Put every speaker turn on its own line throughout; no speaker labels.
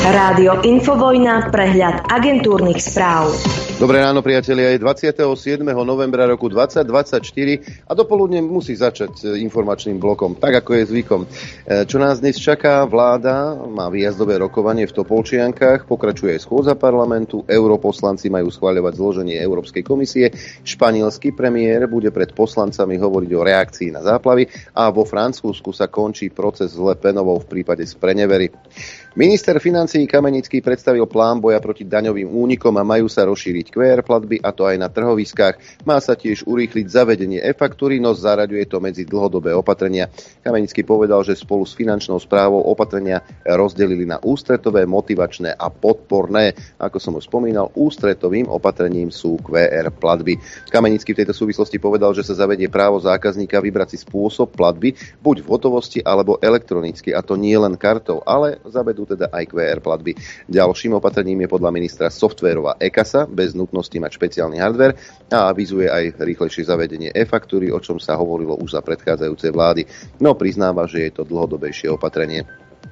Rádio Infovojna, prehľad agentúrnych správ.
Dobré ráno, priatelia, je 27. novembra roku 2024 a dopoludne musí začať informačným blokom, tak ako je zvykom. Čo nás dnes čaká? Vláda má výjazdové rokovanie v Topolčiankach, pokračuje schôdza parlamentu, europoslanci majú schvaľovať zloženie Európskej komisie, španielský premiér bude pred poslancami hovoriť o reakcii na záplavy a vo Francúzsku sa končí proces s Le Penovou v prípade sprenevery. Minister financií Kamenický predstavil plán boja proti daňovým únikom a majú sa rozšíriť QR platby, a to aj na trhoviskách. Má sa tiež urýchliť zavedenie e-faktúry, no zaraďuje to medzi dlhodobé opatrenia. Kamenický povedal, že spolu s finančnou správou opatrenia rozdelili na ústretové, motivačné a podporné. Ako som už spomínal, ústretovým opatrením sú QR platby. Kamenický v tejto súvislosti povedal, že sa zavedie právo zákazníka vybrať si spôsob platby buď v hotovosti alebo elektronicky, a to nie len kartou, ale zavedú teda aj QR platby. Ďalším opatrením je podľa ministra softvérová e-kasa bez nutnosti mať špeciálny hardware a avizuje aj rýchlejšie zavedenie e-faktúry, o čom sa hovorilo už za predchádzajúcej vlády. No priznáva, že je to dlhodobejšie opatrenie.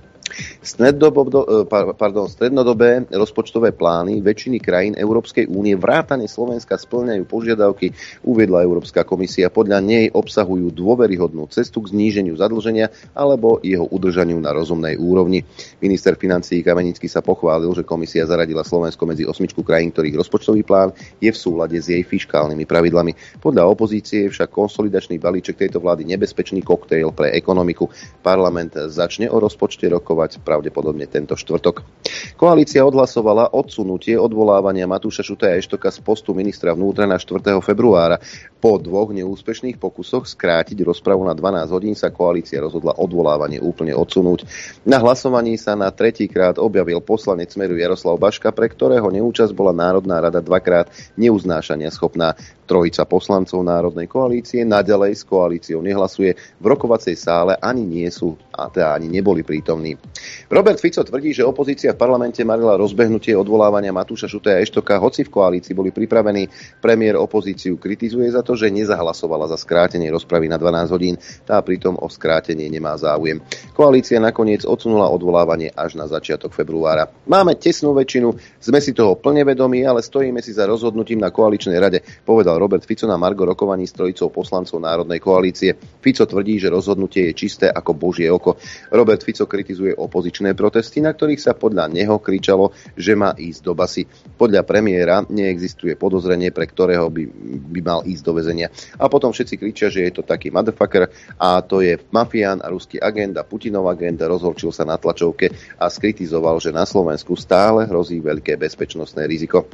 Strednodobé rozpočtové plány väčšiny krajín Európskej únie vrátane Slovenska spĺňajú požiadavky, uviedla Európska komisia. Podľa nej obsahujú dôveryhodnú cestu k zníženiu zadlženia alebo jeho udržaniu na rozumnej úrovni. Minister financií Kamenický sa pochválil, že komisia zaradila Slovensko medzi 8 krajín, ktorých rozpočtový plán je v súlade s jej fiškálnymi pravidlami. Podľa opozície je však konsolidačný balíček tejto vlády nebezpečný koktejl pre ekonomiku. Parlament začne o rozpočte rokovať pravdepodobne tento štvrtok. Koalícia odhlasovala odsunutie odvolávania Matúša Šutaja Eštoka z postu ministra vnútra na 4. februára. Po 2 neúspešných pokusoch skrátiť rozpravu na 12 hodín sa koalícia rozhodla odvolávanie úplne odsunúť. Na hlasovaní sa na tretíkrát objavil poslanec Smeru Jaroslav Baška, pre ktorého neúčasť bola Národná rada dvakrát neuznášania schopná. Trojica poslancov Národnej koalície naďalej s koalíciou nehlasuje. V rokovacej sále ani nie sú, a teda ani neboli prítomní. Robert Fico tvrdí, že opozícia v parlamente marila rozbehnutie odvolávania Matúša Šutaja Eštoka, hoci v koalícii boli pripravení. Premiér opozíciu kritizuje za to, že nezahlasovala za skrátenie rozpravy na 12 hodín. Tá pritom o skrátenie nemá záujem. Koalícia nakoniec odsunula odvolávanie až na začiatok februára. Máme tesnú väčšinu, sme si toho plne vedomí, ale stojíme si za rozhodnutím na koaličnej rade, povedal Robert Fico na margo rokovaní s trojicou poslancov Národnej koalície. Fico tvrdí, že rozhodnutie je čisté ako Božie oko. Robert Fico kritizuje opozičné protesty, na ktorých sa podľa neho kričalo, že má ísť do basy. Podľa premiéra neexistuje podozrenie, pre ktorého by mal ísť do väzenia. A potom všetci kričia, že je to taký motherfucker a to je mafián a ruský agent a Putinov agent. Rozhorčil sa na tlačovke a skritizoval, že na Slovensku stále hrozí veľké bezpečnostné riziko.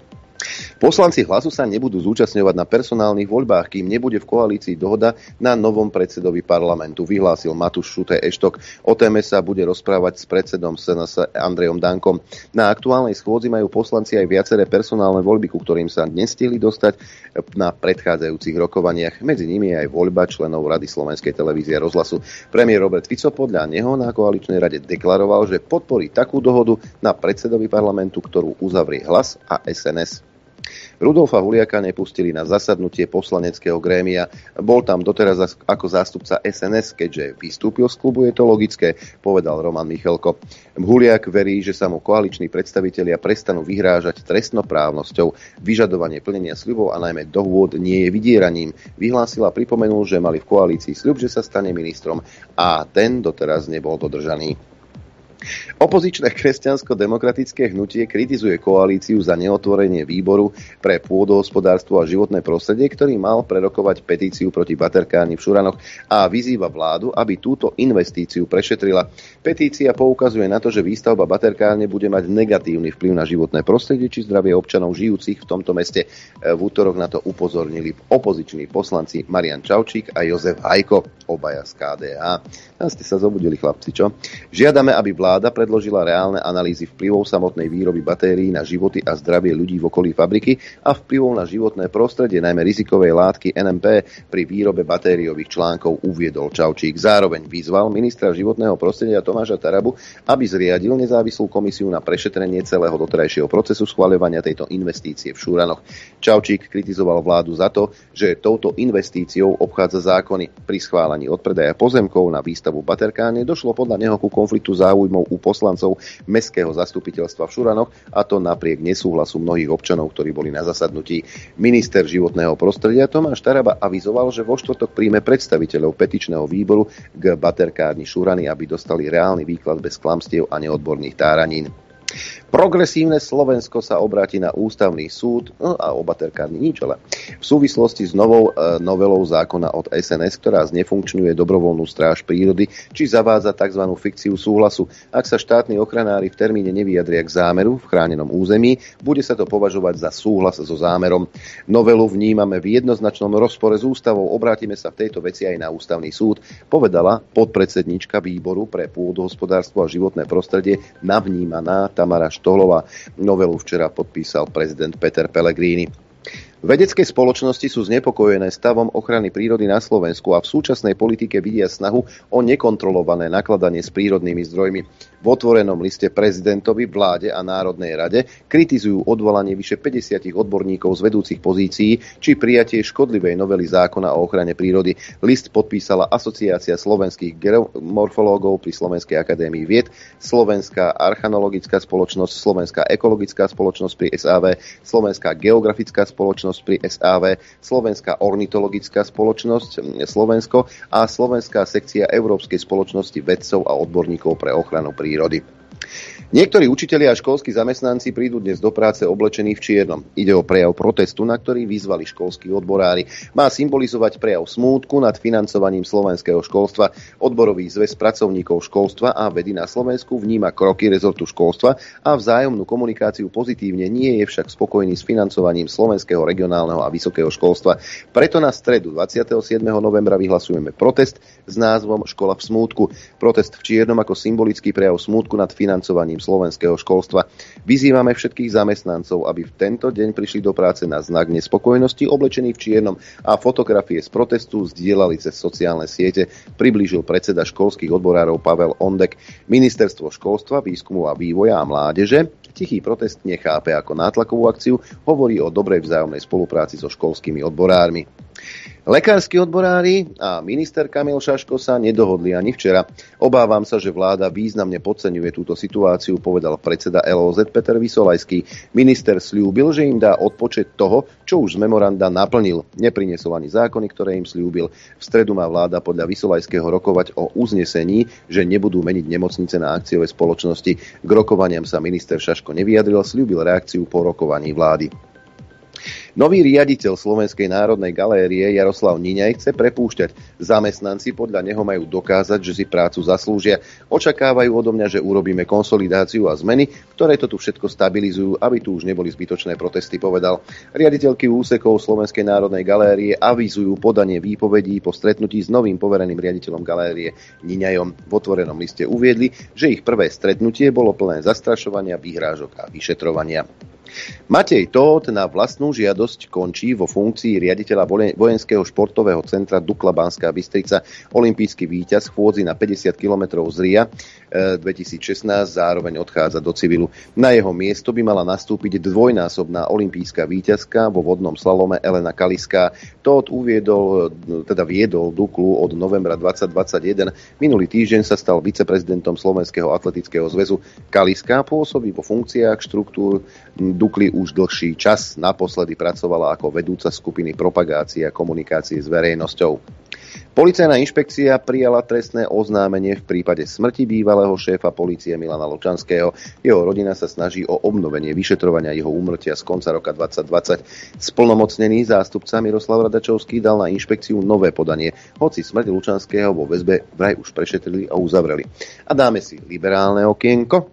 Poslanci Hlasu sa nebudú zúčastňovať na personálnych voľbách, kým nebude v koalícii dohoda na novom predsedovi parlamentu, vyhlásil Matúš Šutej Eštok. O téme sa bude rozprávať s predsedom SNS Andrejom Dankom. Na aktuálnej schôdzi majú poslanci aj viaceré personálne voľby, ku ktorým sa nestihli dostať na predchádzajúcich rokovaniach. Medzi nimi je aj voľba členov Rady Slovenskej televízie a rozhlasu. Premiér Robert Fico podľa neho na koaličnej rade deklaroval, že podporí takú dohodu na predsedovi parlamentu, ktorú uzavrie Hlas a SNS. Rudolfa Huliaka nepustili na zasadnutie poslaneckého grémia. Bol tam doteraz ako zástupca SNS, keďže vystúpil z klubu, je to logické, povedal Roman Michalko. Huliak verí, že sa mu koaliční predstavitelia prestanú vyhrážať trestnoprávnosťou. Vyžadovanie plnenia sľubov a najmä dohôd nie je vydieraním. Vyhlásil a pripomenul, že mali v koalícii sľub, že sa stane ministrom a ten doteraz nebol dodržaný. Opozičné kresťansko-demokratické hnutie kritizuje koalíciu za neotvorenie výboru pre pôdohospodárstvo a životné prostredie, ktorý mal prerokovať petíciu proti baterkárni v Šuranoch a vyzýva vládu, aby túto investíciu prešetrila. Petícia poukazuje na to, že výstavba baterkárne bude mať negatívny vplyv na životné prostredie či zdravie občanov žijúcich v tomto meste. V útorok na to upozornili opoziční poslanci Marian Čaučík a Jozef Hajko, obaja z KDH. Tam ste sa zobudili, chlapci, čo? Žiadame, aby vláda predložila reálne analýzy vplyvov samotnej výroby batérií na životy a zdravie ľudí v okolí fabriky a vplyvov na životné prostredie, najmä rizikovej látky NMP pri výrobe batériových článkov, uviedol Čaučík. Zároveň vyzval ministra životného prostredia Tomáša Tarabu, aby zriadil nezávislú komisiu na prešetrenie celého doterajšieho procesu schvaľovania tejto investície v Šuranoch. Čaučík kritizoval vládu za to, že touto investíciou obchádza zákony. Pri schváľaní odpredaja pozemkov na výstavbu baterkárne došlo podľa neho ku konfliktu záujmov u poslancov mestského zastupiteľstva v Šuranoch, a to napriek nesúhlasu mnohých občanov, ktorí boli na zasadnutí. Minister životného prostredia Tomáš Taraba avizoval, že vo štvrtok príjme predstaviteľov petičného výboru k baterkárni Šurany, aby dostali reálny výklad bez klamstiev a neodborných táranín. Progresívne Slovensko sa obráti na ústavný súd, a o baterkárni nič, ale v súvislosti s novou novelou zákona od SNS, ktorá znefunkčňuje dobrovoľnú stráž prírody, či zavádza tzv. Fikciu súhlasu. Ak sa štátni ochranári v termíne nevyjadria k zámeru v chránenom území, bude sa to považovať za súhlas so zámerom. Novelu vnímame v jednoznačnom rozpore s ústavou. Obrátime sa v tejto veci aj na ústavný súd, povedala podpredsedníčka výboru pre pôdohospodárstvo a životné prostredie navnímaná Tamara Štohlová. Novelu včera podpísal prezident Peter Pellegrini. Vedecké spoločnosti sú znepokojené stavom ochrany prírody na Slovensku a v súčasnej politike vidia snahu o nekontrolované nakladanie s prírodnými zdrojmi. V otvorenom liste prezidentovi, vláde a Národnej rade kritizujú odvolanie vyše 50 odborníkov z vedúcich pozícií či prijatie škodlivej novely zákona o ochrane prírody. List podpísala Asociácia slovenských geomorfológov pri Slovenskej akadémii vied, Slovenská archeologická spoločnosť, Slovenská ekologická spoločnosť pri SAV, Slovenská geografická spoločnosť pri SAV, Slovenská ornitologická spoločnosť Slovensko a Slovenská sekcia Európskej spoločnosti vedcov a odborníkov pre ochranu prírody. Niektorí učitelia a školskí zamestnanci prídu dnes do práce oblečení v čiernom. Ide o prejav protestu, na ktorý vyzvali školskí odborári. Má symbolizovať prejav smútku nad financovaním slovenského školstva. Odborový zväz pracovníkov školstva a vedy na Slovensku vníma kroky rezortu školstva a vzájomnú komunikáciu pozitívne, nie je však spokojný s financovaním slovenského regionálneho a vysokého školstva. Preto na stredu 27. novembra vyhlasujeme protest s názvom Škola v smútku. Protest v čiernom ako symbolický prejav smútku nad financovaním slovenského školstva. Vyzývame všetkých zamestnancov, aby v tento deň prišli do práce na znak nespokojnosti oblečení v čiernom a fotografie z protestu zdieľali cez sociálne siete, priblížil predseda školských odborárov Pavel Ondek. Ministerstvo školstva, výskumu a vývoja a mládeže tichý protest nechápe ako nátlakovú akciu, hovorí o dobrej vzájomnej spolupráci so školskými odborármi. Lekársky odborári a minister Kamil Šaško sa nedohodli ani včera. Obávam sa, že vláda významne podceňuje túto situáciu, povedal predseda LOZ Peter Vysolajský. Minister sľúbil, že im dá odpočet toho, čo už z memoranda naplnil. Neprinesol ani zákony, ktoré im sľúbil. V stredu má vláda podľa Vysolajského rokovať o uznesení, že nebudú meniť nemocnice na akciové spoločnosti. K rokovaniam sa minister Šaško nevyjadril, sľúbil reakciu po rokovaní vlády. Nový riaditeľ Slovenskej národnej galérie Jaroslav Niňaj chce prepúšťať. Zamestnanci podľa neho majú dokázať, že si prácu zaslúžia. Očakávajú odo mňa, že urobíme konsolidáciu a zmeny, ktoré to tu všetko stabilizujú, aby tu už neboli zbytočné protesty, povedal. Riaditeľky úsekov Slovenskej národnej galérie avizujú podanie výpovedí po stretnutí s novým povereným riaditeľom galérie Niňajom. V otvorenom liste uviedli, že ich prvé stretnutie bolo plné zastrašovania, vyhrážok a vyšetrovania. Matej Tóth na vlastnú žiadosť končí vo funkcii riaditeľa vojenského športového centra Dukla Banská Bystrica. Olympijský víťaz chôdzi na 50 km z Ria 2016 zároveň odchádza do civilu. Na jeho miesto by mala nastúpiť dvojnásobná olympijská víťazka vo vodnom slalome Elena Kaliská. Tóth viedol Duklu od novembra 2021. Minulý týždeň sa stal viceprezidentom Slovenského atletického zväzu. Kaliská pôsobí vo funkciách štruktúr Dukly už dlhší čas. Naposledy pracovala ako vedúca skupiny propagácie a komunikácie s verejnosťou. Policajná inšpekcia prijala trestné oznámenie v prípade smrti bývalého šéfa polície Milana Lučanského. Jeho rodina sa snaží o obnovenie vyšetrovania jeho úmrtia z konca roka 2020. Splnomocnený zástupca Miroslav Radačovský dal na inšpekciu nové podanie, hoci smrť Lučanského vo väzbe vraj už prešetrili a uzavreli. A dáme si liberálne okienko.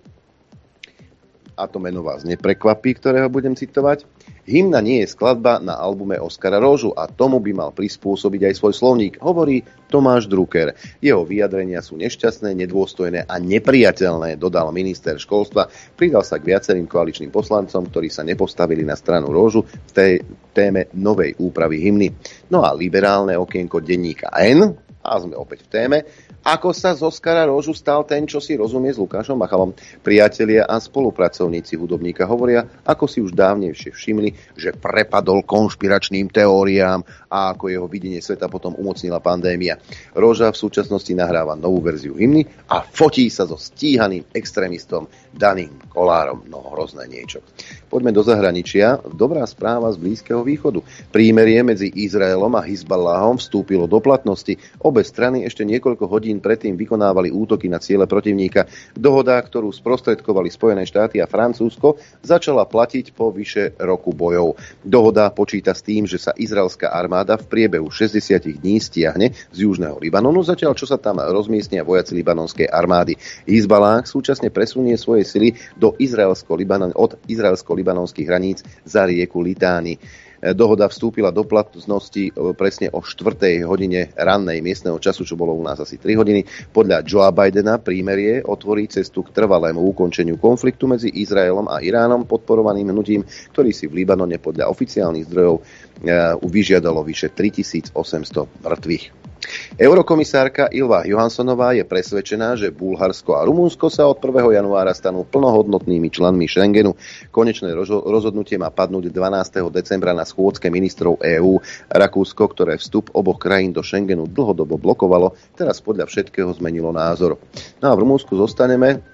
A to meno vás neprekvapí, ktorého budem citovať. Hymna nie je skladba na albume Oskara Róžu a tomu by mal prispôsobiť aj svoj slovník, hovorí Tomáš Drucker. Jeho vyjadrenia sú nešťastné, nedôstojné a nepriateľné, dodal minister školstva. Pridal sa k viacerým koaličným poslancom, ktorí sa nepostavili na stranu Róžu v tej téme novej úpravy hymny. No a liberálne okienko denníka N A sme opäť v téme. Ako sa z Oskara Rožu stal ten, čo si rozumie s Lukášom Machalom? Priatelia a spolupracovníci hudobníka hovoria, ako si už dávnejšie všimli, že prepadol konšpiračným teóriám a ako jeho videnie sveta potom umocnila pandémia. Roža v súčasnosti nahráva novú verziu hymny a fotí sa so stíhaným extrémistom Daným Kolárom. No hrozné niečo. Poďme do zahraničia. Dobrá správa z Blízkeho východu. Prímerie medzi Izraelom a Hizballahom vstúpilo do platnosti. Obe strany ešte niekoľko hodín predtým vykonávali útoky na ciele protivníka. Dohoda, ktorú sprostredkovali Spojené štáty a Francúzsko, začala platiť po vyše roku bojov. Dohoda počíta s tým, že sa izraelská armáda v priebehu 60 dní stiahne z južného Libanonu, zatiaľ čo sa tam rozmiestnia vojaci libanonskej armády. Hizballah súčasne presunie svoje sily od izraelsko-libanonských hraníc za rieku Litány. Dohoda vstúpila do platnosti presne o 4. hodine rannej miestneho času, čo bolo u nás asi 3 hodiny. Podľa Joea Bidena prímerie otvorí cestu k trvalému ukončeniu konfliktu medzi Izraelom a Iránom, podporovaným hnutím, ktorý si v Libanone podľa oficiálnych zdrojov vyžiadalo vyše 3800 mŕtvych. Eurokomisárka Ylva Johanssonová je presvedčená, že Bulharsko a Rumunsko sa od 1. januára stanú plnohodnotnými členmi Schengenu. Konečné rozhodnutie má padnúť 12. decembra na schôdzke ministrov EÚ. Rakúsko, ktoré vstup oboch krajín do Schengenu dlhodobo blokovalo, teraz podľa všetkého zmenilo názor. No a v Rumunsku zostaneme.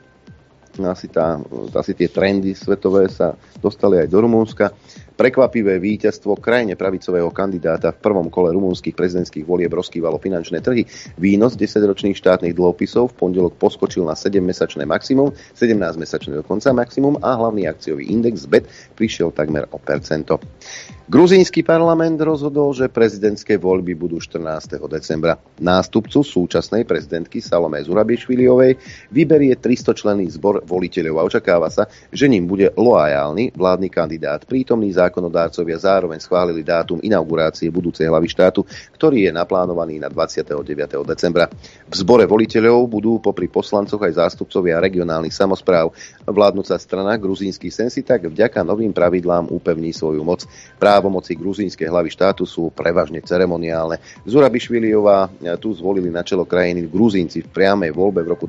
Asi tie trendy svetové sa dostali aj do Rumunska. Prekvapivé víťazstvo krajne pravicového kandidáta v prvom kole rumunských prezidentských volieb rozkývalo finančné trhy. Výnos 10-ročných štátnych dlhopisov v pondelok poskočil na 7-mesačné maximum, 17-mesačné dokonca maximum a hlavný akciový index BET prišiel takmer o percento. Gruzínsky parlament rozhodol, že prezidentské voľby budú 14. decembra. Nástupcu súčasnej prezidentky Salome Zurabišviliovej vyberie 300-členný zbor voliteľov a očakáva sa, že ním bude loajálny vládny kandidát. Prítomní zákonodárcovia zároveň schválili dátum inaugurácie budúcej hlavy štátu, ktorý je naplánovaný na 29. decembra. V zbore voliteľov budú popri poslancoch aj zástupcovia regionálnych samospráv. Vládnuca strana Gruzínsky Sensi tak vďaka novým pravidlám upevní svoju moc. Právomoci gruzínskej hlavy štátu sú prevažne ceremoniálne. Zurabišviliová tu zvolili na čelo krajiny Gruzínci v priamej voľbe v roku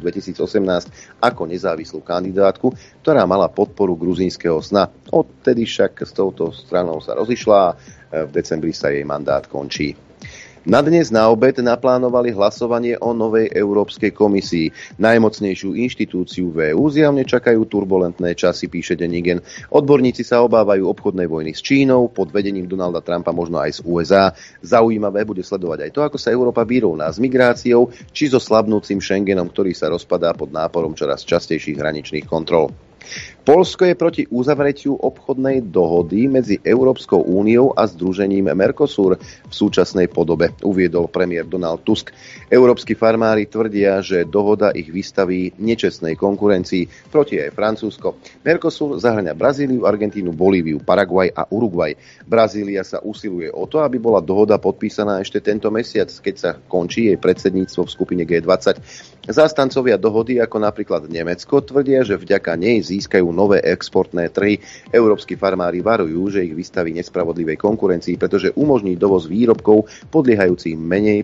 2018 ako nezávislú kandidátku, ktorá mala podporu gruzínskeho sna. Odtedy však s touto stranou sa rozišla a v decembri sa jej mandát končí. Na dnes na obed naplánovali hlasovanie o novej Európskej komisii. Najmocnejšiu inštitúciu v EÚ zjavne čakajú turbulentné časy, píše denník N. Odborníci sa obávajú obchodnej vojny s Čínou, pod vedením Donalda Trumpa možno aj z USA. Zaujímavé bude sledovať aj to, ako sa Európa vyrovná s migráciou, či so slabnúcim Schengenom, ktorý sa rozpadá pod náporom čoraz častejších hraničných kontrol. Poľsko je proti uzavretiu obchodnej dohody medzi Európskou úniou a združením Mercosur v súčasnej podobe, uviedol premiér Donald Tusk. Európski farmári tvrdia, že dohoda ich vystaví nečestnej konkurencii, proti aj Francúzsko. Mercosur zahŕňa Brazíliu, Argentínu, Bolíviu, Paraguaj a Uruguay. Brazília sa usiluje o to, aby bola dohoda podpísaná ešte tento mesiac, keď sa končí jej predsedníctvo v skupine G20. Zástancovia dohody, ako napríklad Nemecko, tvrdia, že vďaka nej získajú nové exportné trhy. Európski farmári varujú, že ich vystaví nespravodlivej konkurencii, pretože umožní dovoz výrobkov podliehajúcich menej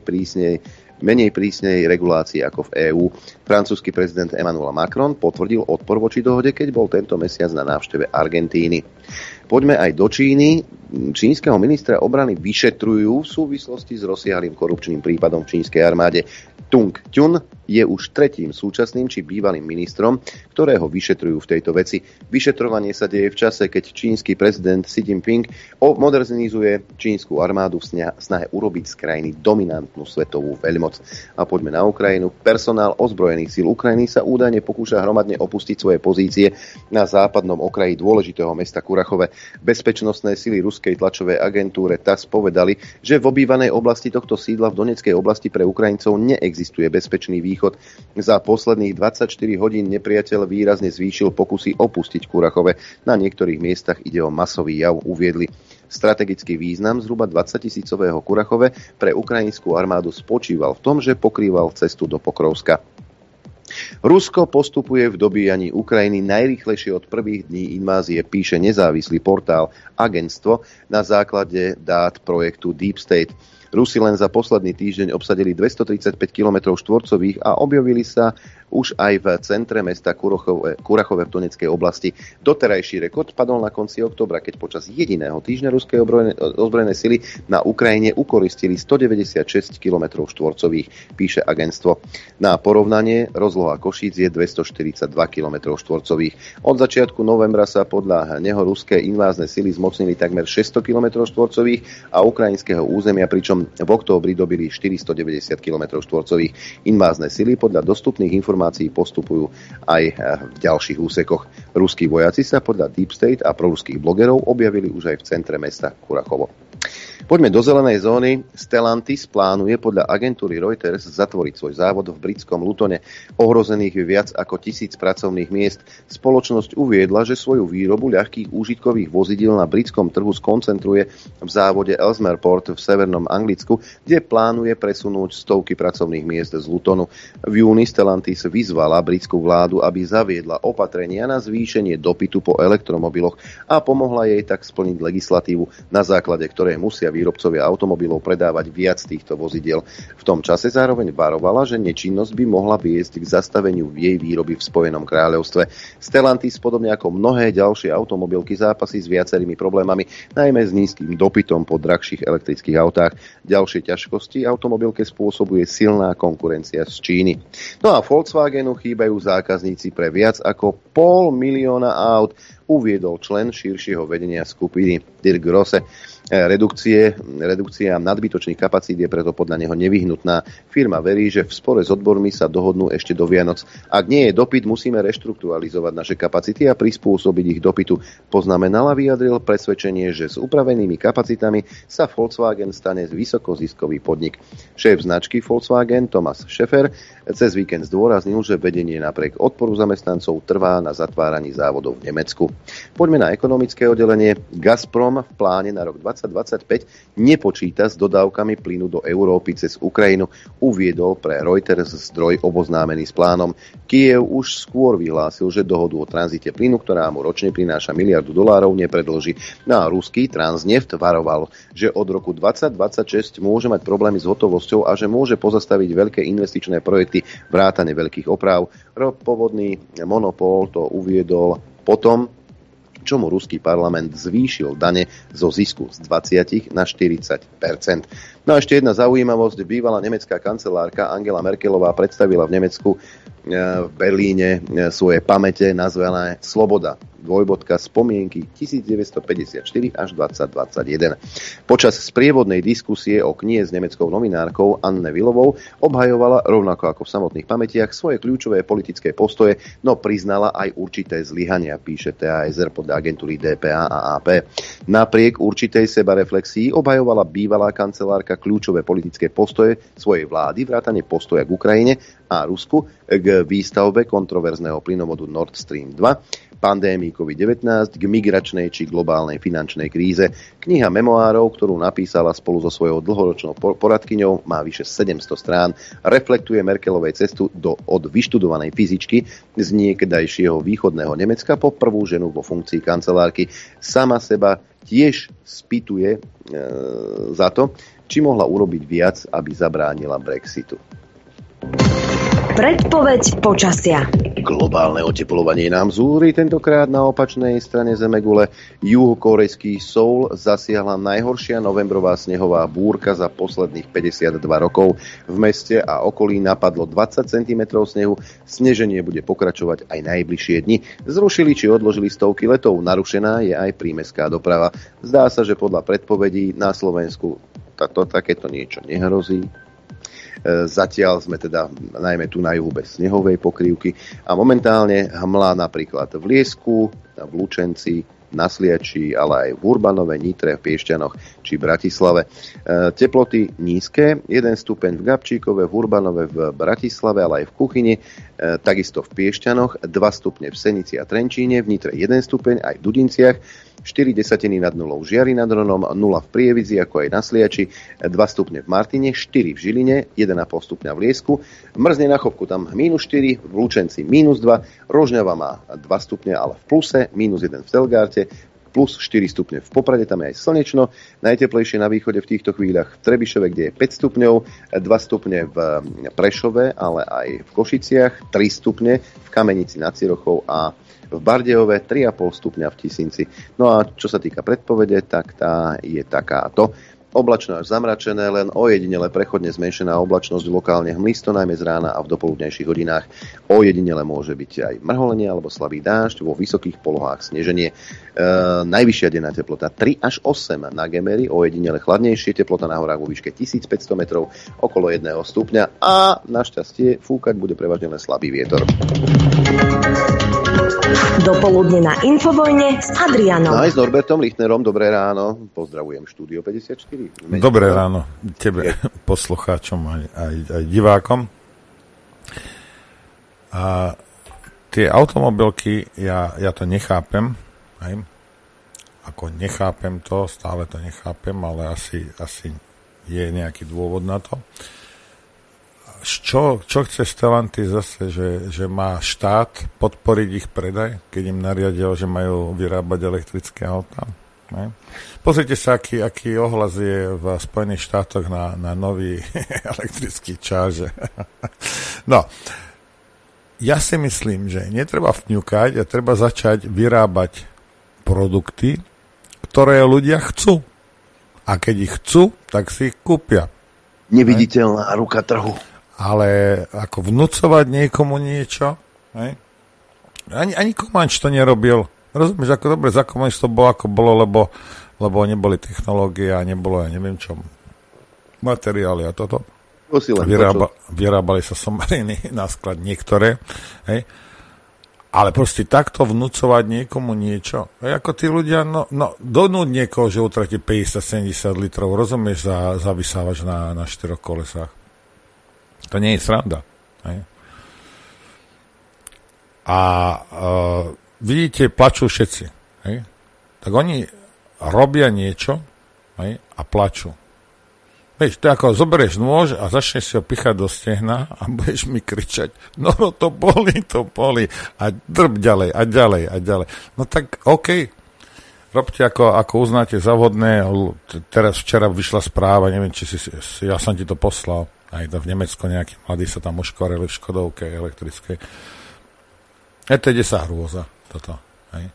prísnej regulácii ako v EÚ. Francúzsky prezident Emmanuel Macron potvrdil odpor voči dohode, keď bol tento mesiac na návšteve Argentíny. Poďme aj do Číny. Čínskeho ministra obrany vyšetrujú v súvislosti s rozsiahlým korupčným prípadom v čínskej armáde. Tung Tun je už tretím súčasným či bývalým ministrom, ktorého vyšetrujú v tejto veci. Vyšetrovanie sa deje v čase, keď čínsky prezident Xi Jinping modernizuje čínsku armádu v snahe urobiť z krajiny dominantnú svetovú veľmoc. A poďme na Ukrajinu. Personál ozbrojených síl Ukrajiny sa údajne pokúša hromadne opustiť svoje pozície na západnom okraji dôležitého mesta Kurachove. Bezpečnostné sily ruskej tlačovej agentúre TASS povedali, že v obývanej oblasti tohto sídla v Donetskej oblasti pre Ukrajincov neexistuje bezpečný východ. Za posledných 24 hodín nepriateľ výrazne zvýšil pokusy opustiť Kurachove. Na niektorých miestach ide o masový jav, uviedli. Strategický význam zhruba 20-tisícového Kurachove pre ukrajinskú armádu spočíval v tom, že pokrýval cestu do Pokrovska. Rusko postupuje v dobíjaní Ukrajiny najrýchlejšie od prvých dní invázie, píše nezávislý portál Agentstvo na základe dát projektu Deep State. Rusi len za posledný týždeň obsadili 235 km štvorcových a objavili sa už aj v centre mesta Kurachove v Donetskej oblasti. Doterajší rekord padol na konci októbra, keď počas jediného týždňa ruské ozbrojené sily na Ukrajine ukoristili 196 km štvorcových, píše agentstvo. Na porovnanie rozloha Košíc je 242 km štvorcových. Od začiatku novembra sa podľa neho ruské invázne sily zmocnili takmer 600 km štvorcových a ukrajinského územia, pričom v októbri dobili 490 km štvorcových. Invázne sily podľa dostupných informácií postupujú aj v ďalších úsekoch. Ruskí vojaci sa podľa Deep State a proruských blogerov objavili už aj v centre mesta Kurachovo. Poďme do zelenej zóny. Stellantis plánuje podľa agentúry Reuters zatvoriť svoj závod v britskom Lutone. Ohrozených je viac ako 1000 pracovných miest. Spoločnosť uviedla, že svoju výrobu ľahkých úžitkových vozidiel na britskom trhu skoncentruje v závode Ellesmere Port v severnom Anglicku, kde plánuje presunúť stovky pracovných miest z Lutonu. V júni Stellantis vyzvala britskú vládu, aby zaviedla opatrenia na zvýšenie dopytu po elektromobiloch a pomohla jej tak splniť legislatívu, na základe ktorej musia výrobcovia automobilov predávať viac týchto vozidiel. V tom čase zároveň varovala, že nečinnosť by mohla viesť k zastaveniu jej výroby v Spojenom kráľovstve. Stellantis, podobne ako mnohé ďalšie automobilky, zápasí s viacerými problémami, najmä s nízkym dopytom po drahších elektrických autách. Ďalšie ťažkosti automobilke spôsobuje silná konkurencia z Číny. No a Volkswagenu chýbajú zákazníci pre viac ako 500 000 aut, uviedol člen širšieho vedenia skupiny Dirk Grosse. Redukcia nadbytočných kapacít je preto podľa neho nevyhnutná. Firma verí, že v spore s odbormi sa dohodnú ešte do Vianoc. Ak nie je dopyt, musíme reštrukturalizovať naše kapacity a prispôsobiť ich dopytu. Poznamenal a vyjadril presvedčenie, že s upravenými kapacitami sa Volkswagen stane vysokoziskový podnik. Šéf značky Volkswagen Thomas Schäfer cez víkend zdôraznil, že vedenie napriek odporu zamestnancov trvá na zatváraní závodov v Nemecku. Poďme na ekonomické oddelenie. Gazprom v pláne na rok 2025 nepočíta s dodávkami plynu do Európy cez Ukrajinu, uviedol pre Reuters zdroj oboznámený s plánom. Kyjev už skôr vyhlásil, že dohodu o tranzite plynu, ktorá mu ročne prináša $1 miliardu, nepredĺži. No a ruský Transneft varoval, že od roku 2026 môže mať problémy s hotovosťou a že môže pozastaviť veľké investičné projekty vrátane veľkých oprav. Ropovodný monopol to uviedol potom, čo mu ruský parlament zvýšil dane zo zisku z 20 na 40%. No a ešte jedna zaujímavosť. Bývalá nemecká kancelárka Angela Merkelová predstavila v Nemecku v Berlíne svoje pamäte nazvané Sloboda. Spomienky 1954 až 2021. Počas sprievodnej diskusie o knihe s nemeckou novinárkou Anne Willovou obhajovala rovnako ako v samotných pamätiach svoje kľúčové politické postoje, no priznala aj určité zlyhania, píše TASR podľa agentúry DPA a AP. Napriek určitej sebareflexii obhajovala bývalá kancelárka kľúčové politické postoje svojej vlády, vrátane postoja k Ukrajine a Rusku, k výstavbe kontroverzného plynovodu Nord Stream 2, pandémii COVID-19, k migračnej či globálnej finančnej kríze. Kniha memoárov, ktorú napísala spolu so svojou dlhoročnou poradkyňou, má vyše 700 strán, reflektuje Merkelovej cestu od vyštudovanej fyzičky z niekdajšieho východného Nemecka po prvú ženu vo funkcii kancelárky. Sama seba tiež spýtuje za to, či mohla urobiť viac, aby zabránila Brexitu.
Predpoveď počasia.
Globálne oteplovanie nám zúri, tentokrát na opačnej strane zemegule. Juhokorejský Soul zasiahla najhoršia novembrová snehová búrka za posledných 52 rokov. V meste a okolí napadlo 20 cm snehu. Sneženie bude pokračovať aj najbližšie dni. Zrušili či odložili stovky letov. Narušená je aj prímestská doprava. Zdá sa, že podľa predpovedí na Slovensku takéto niečo nehrozí. Zatiaľ sme teda najmä tu na juhu bez snehovej pokrývky a momentálne hmlá napríklad v Liesku, v Lučenci, na Sliači, ale aj v Urbanove, Nitre, v Piešťanoch či Bratislave. Teploty nízke, 1 stupeň v Gabčíkove, v Urbanove, v Bratislave, ale aj v Kuchyni, takisto v Piešťanoch, 2 stupne v Senici a Trenčíne, v Nitre 1 stupeň, aj v Dudinciach, 4 desatiny nad nulou v Žiari nad Hronom, 0 v Prievidzi, ako aj na Sliači, 2 stupne v Martine, 4 v Žiline, 1,5 stupňa v Liesku, mrzne na Chopku, tam -4, v Lučenci -2, Rožňava má 2 stupne, ale v pluse, -1 v Stelgárte, plus 4 stupne. V Poprade tam je aj slnečno, najteplejšie na východe v týchto chvíľach v Trebišove, kde je 5 stupňov, 2 stupne v Prešove, ale aj v Košiciach, 3 stupne v Kamenici nad Cirochou a v Bardejove 3,5 stupňa v Tisinci. No a čo sa týka predpovede, tak tá je takáto. Oblačno až zamračené, len ojedinele prechodne zmenšená oblačnosť, lokálne hmlisto, najmä z rána a v dopoludnejších hodinách. Ojedinele môže byť aj mrholenie alebo slabý dážď, vo vysokých polohách sneženie. Najvyššia denná teplota 3 až 8 na Gemeri, ojedinele chladnejšie, teplota na horách vo výške 1500 metrov, okolo 1 stupňa a našťastie fúkať bude prevažne len slabý vietor.
Dopoludne na Infovojne s Adrianom.
Aj s Norbertom Lichtnerom, dobré ráno. Pozdravujem Štúdio 54.
Dobré ráno tebe, poslucháčom aj divákom. A tie automobilky, ja to nechápem. Aj? Ako nechápem to, stále to nechápem, ale asi je nejaký dôvod na to. Čo chce Stellantis zase, že má štát podporiť ich predaj, keď im nariadil, že majú vyrábať elektrické autá? Ne? Pozrite sa, aký ohlas je v Spojených štátoch na nový elektrický Charger. No, ja si myslím, že netreba vňukať a treba začať vyrábať produkty, ktoré ľudia chcú. A keď ich chcú, tak si ich kúpia.
Neviditeľná ruka trhu.
Ale ako vnúcovať niekomu niečo, ne? Ani Komanč to nerobil. Rozumieš, ako dobre za Komanč to bolo, ako bolo, lebo neboli technológie a nebolo, ja neviem čo, materiály a toto. Vyrábali sa somariny na sklad niektoré, hej? Ale proste takto vnúcovať niekomu niečo. Ako tí ľudia, donúť niekoho, že utratí 50-70 litrov, rozumieš, za vysávač na 4 kolesách. To nie je sranda. Hej? A vidíte, plačú všetci. Hej? Tak oni robia niečo, hej? A plačú. Vieš, to ako zoberieš nôž a začneš si ho pichať do stehna a budeš mi kričať, no to boli. A drb ďalej, a ďalej. No tak, OK. Robte ako uznáte za vhodné. Teraz včera vyšla správa, neviem, či ja som ti to poslal. Aj to v Nemecku nejakí mladí sa tam uškorili v Škodovke elektrickej. ETD sa hrôza toto. Hej.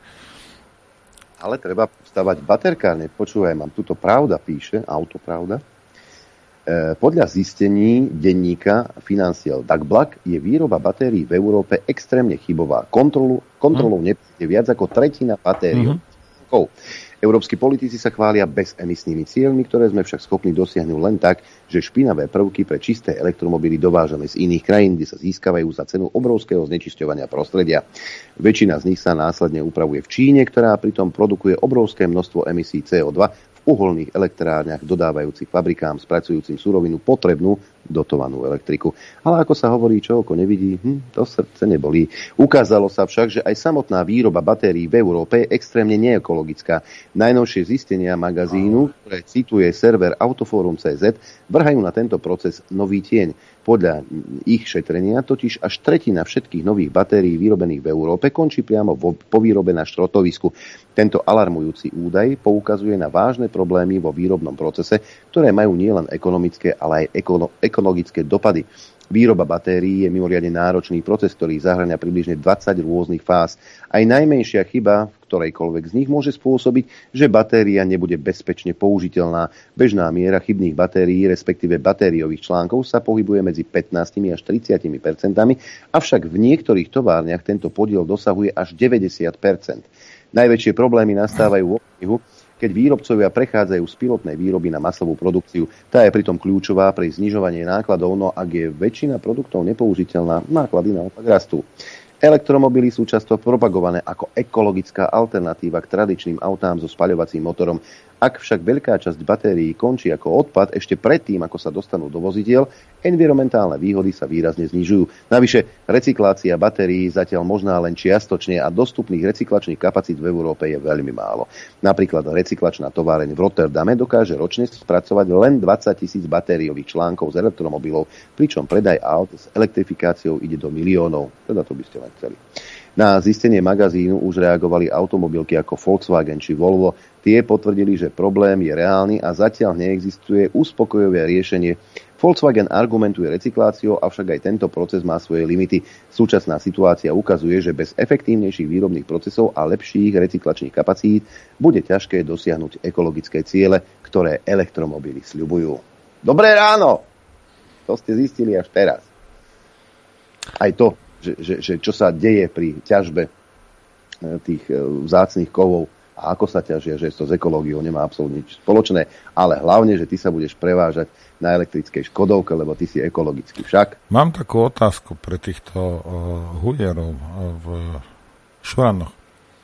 Ale treba stavať baterkárne. Počúvaj, mám tuto Pravda, píše, Autopravda. Podľa zistení denníka Financial Dagblad je výroba batérií v Európe extrémne chybová. Kontrolou nepríde viac ako tretina batérií. Európski politici sa chvália bezemisnými cieľmi, ktoré sme však schopní dosiahnuť len tak, že špinavé prvky pre čisté elektromobily dovážame z iných krajín, kde sa získavajú za cenu obrovského znečisťovania prostredia. Väčšina z nich sa následne upravuje v Číne, ktorá pritom produkuje obrovské množstvo emisí CO2 v uholných elektrárniach dodávajúcich fabrikám spracujúcim surovinu potrebnú dotovanú elektriku. Ale ako sa hovorí, čo oko nevidí, to srdce nebolí. Ukázalo sa však, že aj samotná výroba batérií v Európe je extrémne neekologická. Najnovšie zistenia magazínu, ktoré cituje server Autoforum.cz, vrhajú na tento proces nový tieň. Podľa ich šetrenia totiž až tretina všetkých nových batérií vyrobených v Európe končí priamo po výrobe na šrotovisku. Tento alarmujúci údaj poukazuje na vážne problémy vo výrobnom procese, ktoré majú nielen ekonomické, ale aj ekologické dopady. Výroba batérií je mimoriadne náročný proces, ktorý zahŕňa približne 20 rôznych fáz. Aj najmenšia chyba v ktorejkoľvek z nich môže spôsobiť, že batéria nebude bezpečne použiteľná. Bežná miera chybných batérií, respektíve batériových článkov, sa pohybuje medzi 15 až 30%, avšak v niektorých továrniach tento podiel dosahuje až 90%. Najväčšie problémy nastávajú v okamihu, keď výrobcovia prechádzajú z pilotnej výroby na masovú produkciu. Tá je pritom kľúčová pri znižovaní nákladov, no ak je väčšina produktov nepoužiteľná, náklady naopak rastú. Elektromobily sú často propagované ako ekologická alternatíva k tradičným autám so spaľovacím motorom. Ak však veľká časť batérií končí ako odpad ešte predtým, ako sa dostanú do vozidiel, Environmentálne výhody sa výrazne znižujú. Navyše, recyklácia batérií zatiaľ možná len čiastočne a dostupných recyklačných kapacít v Európe je veľmi málo. Napríklad recyklačná továreň v Rotterdame dokáže ročne spracovať len 20 000 batériových článkov z elektromobilov, pričom predaj aut s elektrifikáciou ide do miliónov. Teda to by ste len chceli. Na zistenie magazínu už reagovali automobilky ako Volkswagen či Volvo. Tie potvrdili, že problém je reálny a zatiaľ neexistuje uspokojivé riešenie. Volkswagen argumentuje recykláciou, avšak aj tento proces má svoje limity. Súčasná situácia ukazuje, že bez efektívnejších výrobných procesov a lepších recyklačných kapacít bude ťažké dosiahnuť ekologické ciele, ktoré elektromobily sľubujú. Dobré ráno! To ste zistili až teraz. Aj to, že čo sa deje pri ťažbe tých vzácnych kovov a ako sa ťažia, že to s ekológiou nemá absolútne nič spoločné, ale hlavne, že ty sa budeš prevážať na elektrickej Škodovke, lebo ty si ekologický však.
Mám takú otázku pre týchto hujerov v Šuranoch.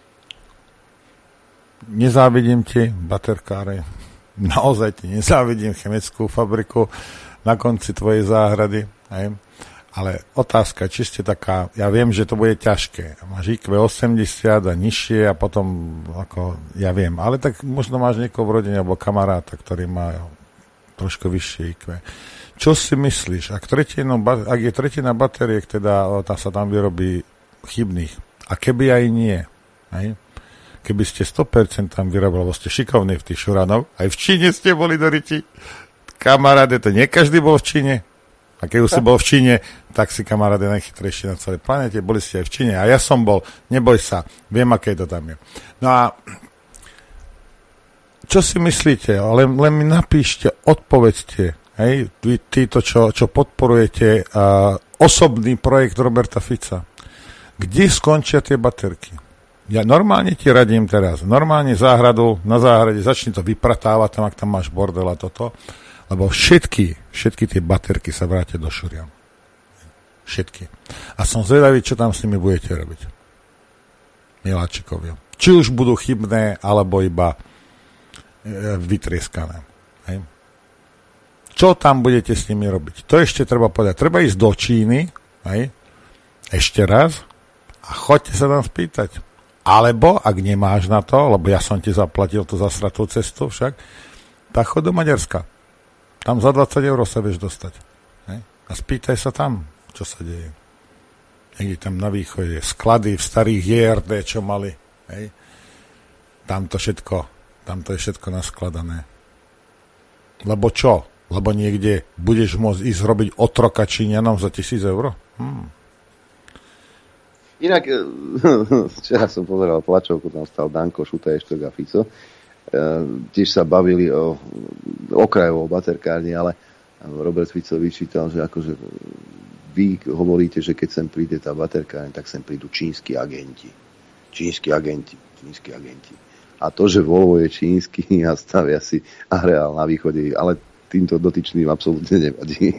Nezávidím ti baterkáre, naozaj ti nezávidím chemickú fabriku na konci tvojej záhrady, hej? Ale otázka, či ste taká, ja viem, že to bude ťažké. Máš IQ 80 a nižšie a potom, ako, ja viem, ale tak možno máš niekoho v rodine alebo kamaráta, ktorý má trošku vyššie IQ. Čo si myslíš, ak je tretina batériek, teda tá sa tam vyrobí chybných, a keby aj nie, hej? Keby ste 100% tam vyrobili, lebo ste šikovní v tých Šuranov, aj v Číne ste boli do riti, kamaráde, to nie každý bol v Číne. A keď už si bol v Číne, tak si kamaráde najchytrejší na celej planete. Boli ste aj v Číne. A ja som bol. Neboj sa. Viem, aké to tam je. No a čo si myslíte? Len mi napíšte, odpovedzte. Hej? Títo, čo podporujete osobný projekt Roberta Fica. Kde skončia tie baterky? Ja normálne ti radím teraz. Normálne záhradu, na záhrade začni to vypratávať tam, ak tam máš bordel a toto. Lebo všetky tie baterky sa vrátia do Šurian. Všetky. A som zvedavý, čo tam s nimi budete robiť. Miláčikovia. Či už budú chybné, alebo iba vytrieskané. Hej. Čo tam budete s nimi robiť? To ešte treba povedať. Treba ísť do Číny, hej, ešte raz, a choďte sa tam spýtať. Alebo, ak nemáš na to, lebo ja som ti zaplatil tú zasratú cestu však, tak choď do Maďarska. Tam za 20 € sa vieš dostať. Hej? A spýtaj sa tam, čo sa deje. Niekde tam na východe sklady v starých JRD, čo mali. Hej? Tam to je všetko naskladané. Lebo čo? Lebo niekde budeš môcť ísť robiť otroka Číňanom za 1,000 €?
Inak, včera som pozeral tlačovku, tam stal Danko, Šutaj, Eštok a Fico. Tiež sa bavili o okrajovo baterkárni, ale Robert Fico vyčítal, že akože vy hovoríte, že keď sem príde tá baterkárne, tak sem prídu čínsky agenti. A to, že Volvo je čínsky a stavia si areál na východe, ale týmto dotyčným absolútne nevadí.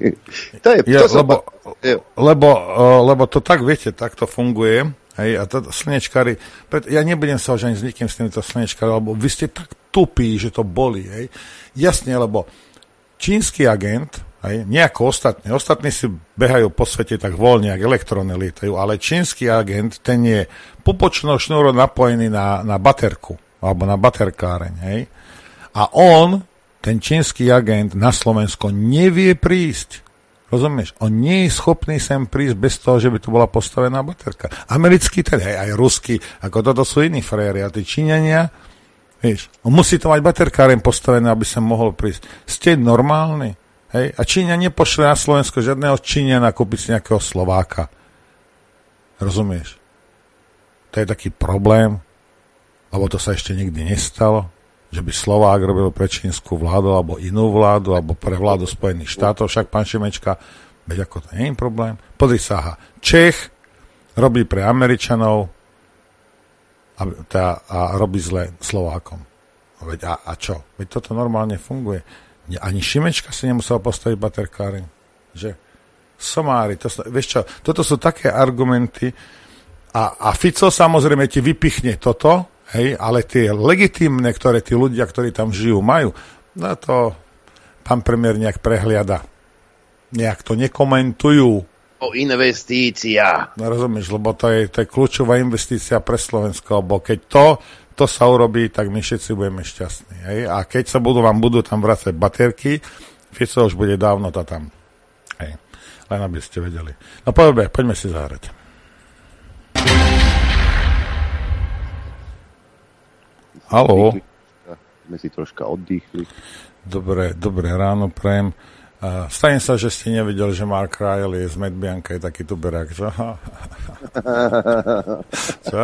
Lebo to tak, viete, tak to funguje. Hej, a to slnečkári, ja nebudem sa už ani s nikým s týmito slnečkári, lebo vy ste tak tupí, že to boli. Hej. Jasne, lebo čínsky agent, hej, nie ako ostatní si behajú po svete tak voľne, ako elektróny lietajú, ale čínsky agent, ten je pupočnou šnúrou napojený na baterku, alebo na baterkáreň. Hej. A ten čínsky agent na Slovensko nevie prísť. Rozumieš? On nie je schopný sem prísť bez toho, že by tu bola postavená baterka. Americký, teda aj ruský, ako toto sú iní frajeri, a tí Číňania, vieš, on musí to mať baterkáren postavené, aby sa mohol prísť. Ste normálni? Hej? A Číňa nepošle na Slovensko žiadneho Číňana kúpiť si nejakého Slováka. Rozumieš? To je taký problém, lebo to sa ešte nikdy nestalo, že by Slovák robil pre čínsku vládu, alebo inú vládu, alebo pre vládu Spojených štátov, však pán Šimečka, veď ako to nie je problém. Pozri sa, Čech robí pre Američanov a robí zle Slovákom. Veď a čo? Veď toto normálne funguje. Ani Šimečka si nemusel postaviť baterkáreň. Že? Somári, vieš čo, toto sú také argumenty a Fico samozrejme ti vypichne toto. Hej, ale tie legitímne, ktoré tí ľudia, ktorí tam žijú, majú, no to pán premiér nejak prehliada. nejak to nekomentujú.
O investícia.
No rozumieš, lebo to je kľúčová investícia pre Slovensko, lebo keď to sa urobí, tak my všetci budeme šťastní. Hej? A keď sa vám budú tam vracať baterky, Fico už bude dávno tam. Hej. Len aby ste vedeli. No poďme si zahrať. Haló.
Sme si troška oddychli.
Dobre ráno prajem. Stane sa, že ste nevideli, že Mark Riley z Medbianka je taký tuberák, čo? Čo?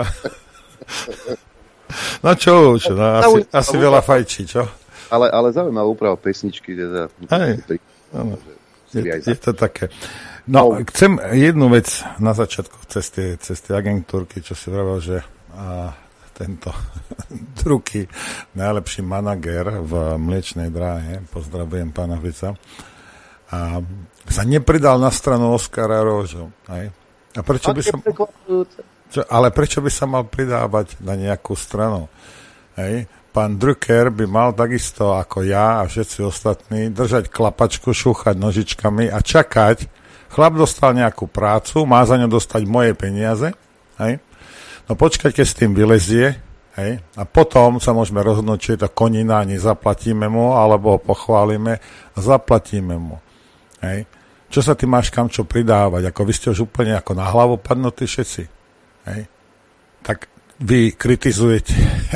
No čo? Asi veľa fajčí, čo?
Ale zaujímavá úprava pesničky.
Je to také. No, chcem jednu vec na začiatku cez tie agentúrky, čo si vravel, že tento Druky, najlepší manager v mliečnej dráhe, pozdravujem pána Fica, a sa nepridal na stranu Oskara Rožu. A prečo by prečo by sa mal pridávať na nejakú stranu? Pán Drucker by mal takisto ako ja a všetci ostatní držať klapačku, šúchať nožičkami a čakať. Chlap dostal nejakú prácu, má za ňu dostať moje peniaze. No počkať, keď s tým vylezie, a potom sa môžeme rozhodnúť, či je to konina, nezaplatíme mu, alebo ho pochválime a zaplatíme mu. Čo sa ty máš kam čo pridávať? Ako vy ste už úplne ako na hlavu padnutí všetci. Tak vy kritizujete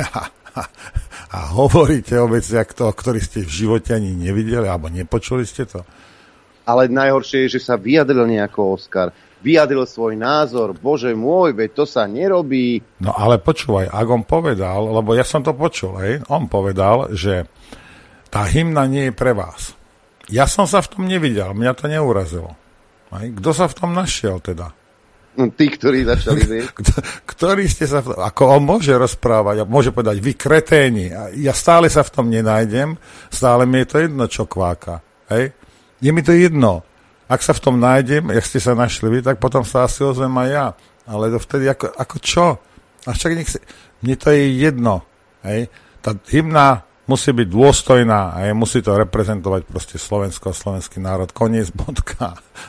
a hovoríte o veciach, o ktorých ste v živote ani nevideli, alebo nepočuli ste to.
Ale najhoršie je, že sa vyjadril nejako Oskar. Vyjadril svoj názor. Bože môj, veď to sa nerobí.
No ale počúvaj, ak on povedal, lebo ja som to počul, on povedal, že tá hymna nie je pre vás. Ja som sa v tom nevidel, mňa to neurazilo. Kto sa v tom našiel teda?
No, tí, ktorí začali vieť.
Ktorí ste sa ako on môže rozprávať a môže povedať, vy kreténi. Ja stále sa v tom nenájdem, stále mi je to jedno, čo kváka. Je mi to jedno. Ak sa v tom nájdem, jak ste sa našli vy, tak potom sa asi ozvem aj ja. Ale to vtedy ako čo? A však mne to je jedno. Tá hymna musí byť dôstojná a musí to reprezentovať proste Slovensko a slovenský národ. Koniec, bodka.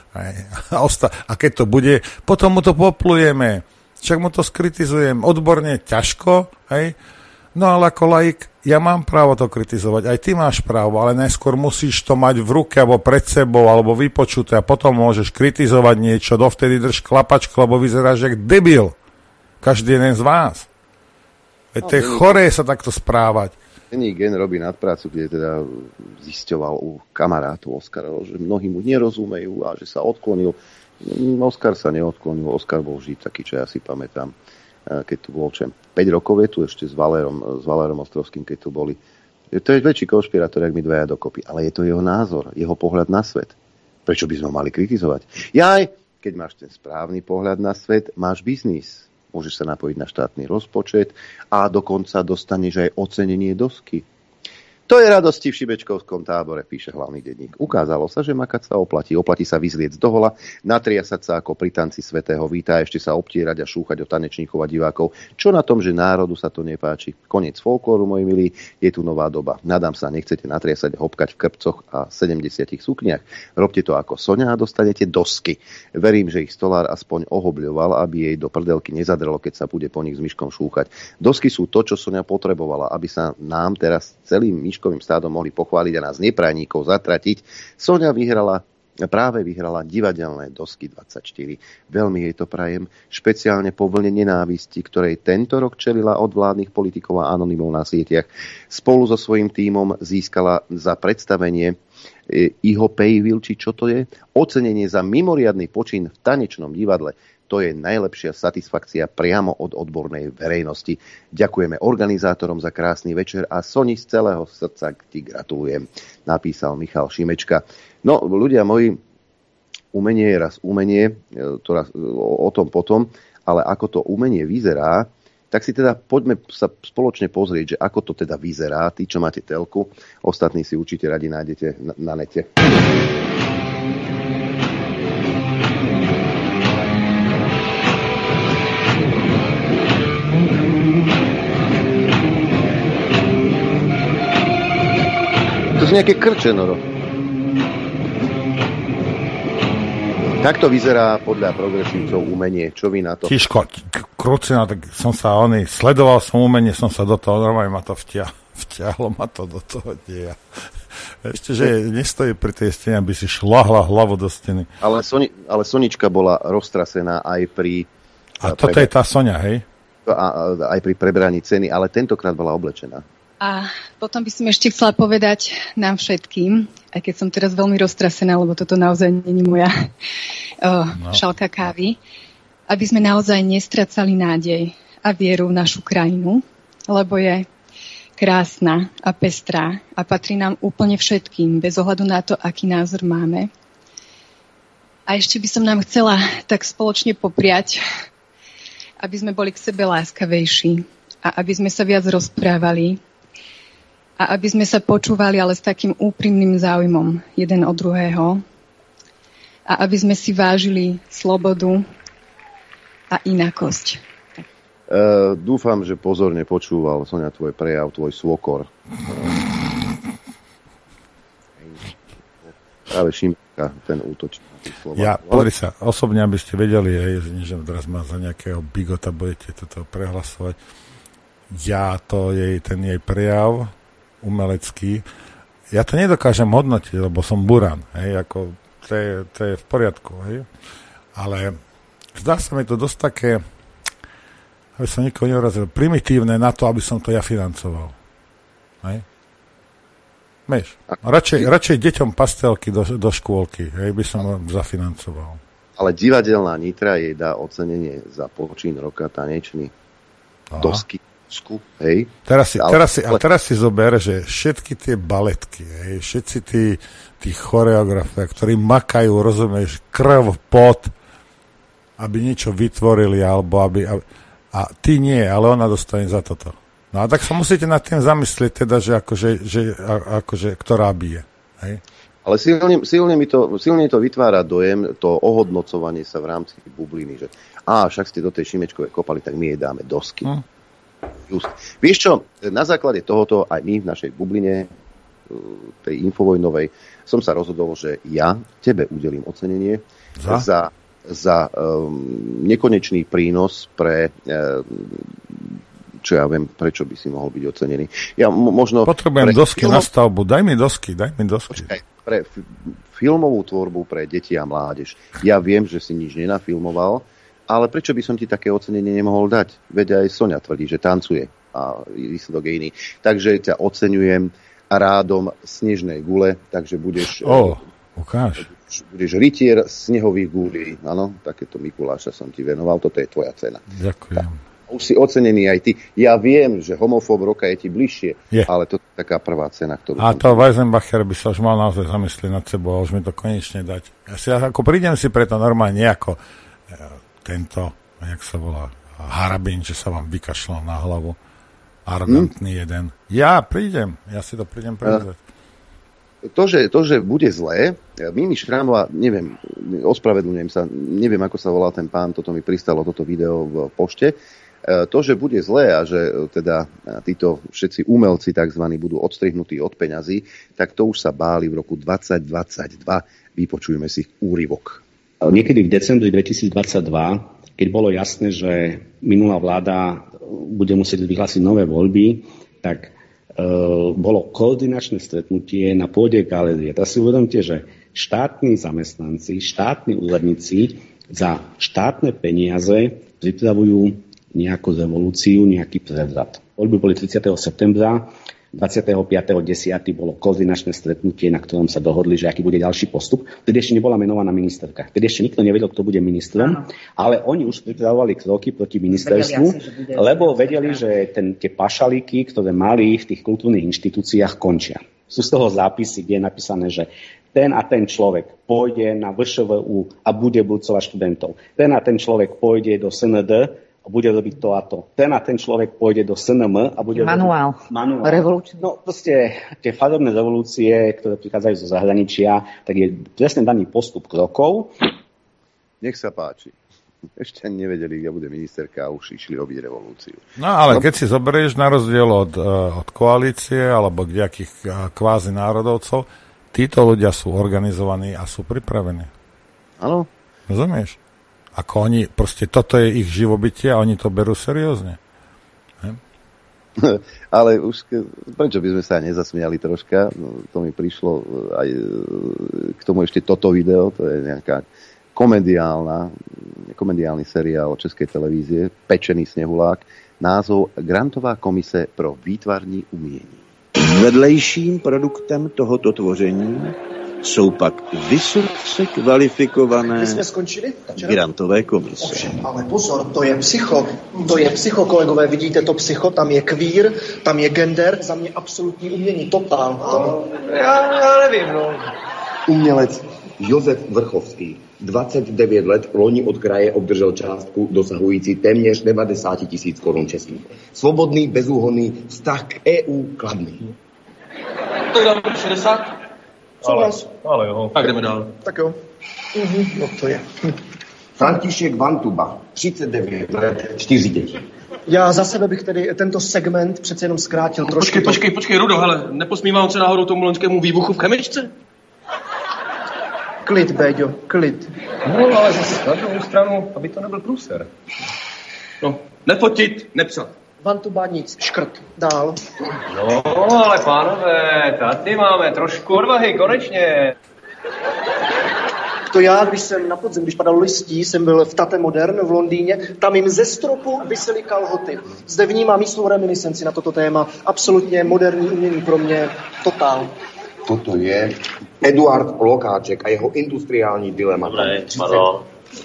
A keď to bude, potom mu to poplujeme. Však mu to skritizujem odborne, ťažko. No ale ako laik, ja mám právo to kritizovať. Aj ty máš právo, ale najskôr musíš to mať v ruke, alebo pred sebou, alebo vypočuté a potom môžeš kritizovať niečo. Dovtedy drž klapačku, lebo vyzeráš jak debil. Každý jeden z vás. To je choré sa takto správať.
Gen robí nadprácu, kde teda zisťoval u kamarátov Oskara, že mnohí mu nerozumejú a že sa odklonil. Oskar sa neodklonil, Oskar bol vždy taký, čo ja si pamätám, keď tu bol 5 rokov je tu ešte s Valérom Ostrovským, keď tu boli. To je väčší konšpirátor, jak my dvaja dokopy, ale je to jeho názor, jeho pohľad na svet. Prečo by sme ho mali kritizovať? Keď máš ten správny pohľad na svet, máš biznis. Môžeš sa napojiť na štátny rozpočet a dokonca dostaneš aj ocenenie dosky. To je radosti v šibečkovskom tábore, píše hlavný denník. Ukázalo sa, že makať sa oplatí. Oplatí sa vyzliec do hola, natriasať sa ako pri tanci svätého Víta, ešte sa obtierať a šúchať o tanečníkov a divákov. Čo na tom, že národu sa to nepáči? Koniec folklóru, moji milí, je tu nová doba. Nadám sa, nechcete natriasať a hopkať v krpcoch a 70 sukniach. Robte to ako Soňa a dostanete dosky. Verím, že ich stolár aspoň ohobľoval, aby jej do prdelky nezadrelo, keď sa bude po nich s myškom šúchať. Dosky sú to, čo Soňa potrebovala, aby sa nám teraz celým myškovým stádom mohli pochváliť a nás neprajníkov zatratiť. Soňa práve vyhrala divadelné dosky 24. Veľmi jej to prajem, špeciálne po vlne nenávisti, ktorej tento rok čelila od vládnych politikov a anonymov na sieťach. Spolu so svojím tímom získala za predstavenie Iho Pejvil, či čo to je, ocenenie za mimoriadny počin v tanečnom divadle. To je najlepšia satisfakcia priamo od odbornej verejnosti. Ďakujeme organizátorom za krásny večer a Soni z celého srdca ti gratulujem, napísal Michal Šimečka. No, ľudia moji, umenie je raz umenie, o tom potom, ale ako to umenie vyzerá, tak si teda poďme sa spoločne pozrieť, že ako to teda vyzerá. Tí, čo máte telku, ostatní si určite radi nájdete na nete. To sú nejaké krče, Noro. Takto vyzerá podľa progresívcov umenie. Čo vy na to?
Tiško, krucina, tak som sa sledoval som umenie, som sa do toho, normálne ma to vťahlo ma to do toho deja. Ešte, že nestojí pri tej stene, aby si šľahla hlavu do steny.
Ale Sonička bola roztrasená aj pri...
A toto je tá Soňa, hej?
Aj pri prebraní ceny, ale tentokrát bola oblečená.
A potom by som ešte chcela povedať nám všetkým, aj keď som teraz veľmi roztrasená, lebo toto naozaj nie je moja šálka kávy, aby sme naozaj nestracali nádej a vieru v našu krajinu, lebo je krásna a pestrá a patrí nám úplne všetkým, bez ohľadu na to, aký názor máme. A ešte by som nám chcela tak spoločne popriať, aby sme boli k sebe láskavejší a aby sme sa viac rozprávali a aby sme sa počúvali, ale s takým úprimným záujmom jeden od druhého a aby sme si vážili slobodu a inakosť.
Dúfam, že pozorne počúval, Soňa, tvoj prejav, tvoj svokor. Práve Šimka, ten útočí na tých slovách.
Ja, pozri sa, osobne, aby ste vedeli, že teraz ma za nejakého bigota budete toto prehlasovať. Ten jej prejav umelecký, ja to nedokážem hodnotiť, lebo som buran, hej, ako to je v poriadku, hej. Ale zdá sa mi to dosť také, aby som nikoho neurazil, primitívne na to, aby som to ja financoval. Hej. Vieš, radšej deťom pastelky do škôlky, hej, by som zafinancoval.
Ale divadelná Nitra jej dá ocenenie za počín roka tanečný. Dosky. Hej. Teraz si zober, že všetky tie baletky, hej, všetci tí choreografie, ktorí makajú, rozumieš, krv, pot, aby niečo vytvorili, alebo a ty nie, ale ona dostane za toto. No a tak sa musíte nad tým zamyslieť, teda, že akože ktorá bije. Hej. Ale silne to vytvára dojem, to ohodnocovanie sa v rámci bubliny, že však ste do tej Šimečkovej kopali, tak my jej dáme dosky. Just. Vieš čo, na základe tohoto aj my v našej bubline, tej infovojnovej, som sa rozhodol, že ja tebe udelím ocenenie za nekonečný prínos pre čo ja viem, prečo by si mohol byť ocenený. Ja možno
potrebujem dosky na stavbu, daj mi dosky.
Počkaj, pre filmovú tvorbu pre deti a mládež. Ja viem, že si nič nenafilmoval, ale prečo by som ti také ocenenie nemohol dať? Veď aj Soňa tvrdí, že tancuje a výsledok je iný. Takže ťa oceňujem rádom snežnej gule, takže budeš rytier snehových gulí. Áno, takéto Mikuláša som ti venoval, toto je tvoja cena.
Ďakujem.
Už si ocenený aj ty. Ja viem, že homofób roka je ti bližšie, ale to je taká prvá cena, ktorú...
A to Weisenbacher by sa už mal naozaj zamyslieť nad sebou a už mi to konečne dať. Prídem si preto normálne ako tento, jak sa volá, Harabin, že sa vám vykašľal na hlavu. Arrogantný jeden. Ja si to prídem prevzať.
To, že bude zlé, Mimi Šrámová, neviem, ospravedlňujem sa, neviem, ako sa volal ten pán, toto mi pristalo, toto video v pošte. To, že bude zlé a že teda títo všetci umelci takzvaní budú odstrihnutí od peňazí, tak to už sa báli v roku 2022. Vypočujeme si úryvok.
Niekedy v decembri 2022, keď bolo jasné, že minulá vláda bude musieť vyhlásiť nové voľby, tak bolo koordinačné stretnutie na pôde galérie. Teraz si uvedomte, že štátni zamestnanci, štátni úradníci za štátne peniaze pripravujú nejakú revolúciu, nejaký prevrat. Voľby boli 30. septembra, 25.10. bolo koordinačné stretnutie, na ktorom sa dohodli, že aký bude ďalší postup. Vtedy ešte nebola menovaná ministerka. Vtedy ešte nikto nevedel, kto bude ministrom, ale oni už pripravovali kroky proti ministerstvu, lebo vedeli, že tie pašalíky, ktoré mali v tých kultúrnych inštitúciách, končia. Sú z toho zápisy, kde je napísané, že ten a ten človek pôjde na VŠVU a bude burcovať študentov. Ten a ten človek pôjde do SND a bude robiť to a to. Ten a ten človek pôjde do SNM a bude
manuál. Revolúcia.
No proste tie farebné revolúcie, ktoré prichádzajú zo zahraničia, tak je presne daný postup krokov.
Nech sa páči. Ešte nevedeli, kde bude ministerka a už išli robiť revolúciu.
No ale keď si zoberieš na rozdiel od koalície alebo nejakých kvázi národovcov, títo ľudia sú organizovaní a sú pripravení.
Áno.
Rozumieš? Ako oni, proste toto je ich živobytie a oni to berú seriózne.
Ale už, prečo by sme sa nezasmiali troška? No, to mi prišlo aj k tomu ešte toto video, to je nejaká komediálny seriál Českej televízie, Pečený snehulák, názov Grantová komise pro výtvarní umění.
Vedlejším produktem tohoto tvoření jsou pak vysoce kvalifikované grantové komise.
Ovšem, ale pozor, to je psycho, kolegové, vidíte to psycho, tam je queer, tam je gender, za mě absolutní umění, totál.
Já nevím, no.
Umělec Josef Vrchovský, 29 let, loni od kraje obdržel částku dosahující téměř 90 000 korun českých. Svobodný, bezúhonný vztah k EU kladný.
Tak dáme 60? Ale jo. Tak jdeme dál.
Tak jo. No to je.
František Vantuba, 39 let, 4 děti.
Já za sebe bych tedy tento segment přece jenom zkrátil trošku.
Počkej, Rudo, hele, neposmívám se náhodou tomu loňskému výbuchu v chemičce?
Klid, Béďo, klid.
No, ale zase na druhou stranu, aby to nebyl průser. No, nefotit, nepsat.
Vantuba nic, škrt, dál.
No, ale pánové, tady máme trošku odvahy, konečně.
To já, když jsem na podzim, když padalo listí, jsem byl v Tate Modern v Londýně, tam jim ze stropu visely kalhoty. Zde vnímám jistou reminiscenci na toto téma. Absolutně moderní umění pro mě, totál.
Toto je Eduard Lokáček a jeho industriální dilema.
Dobre, pardon.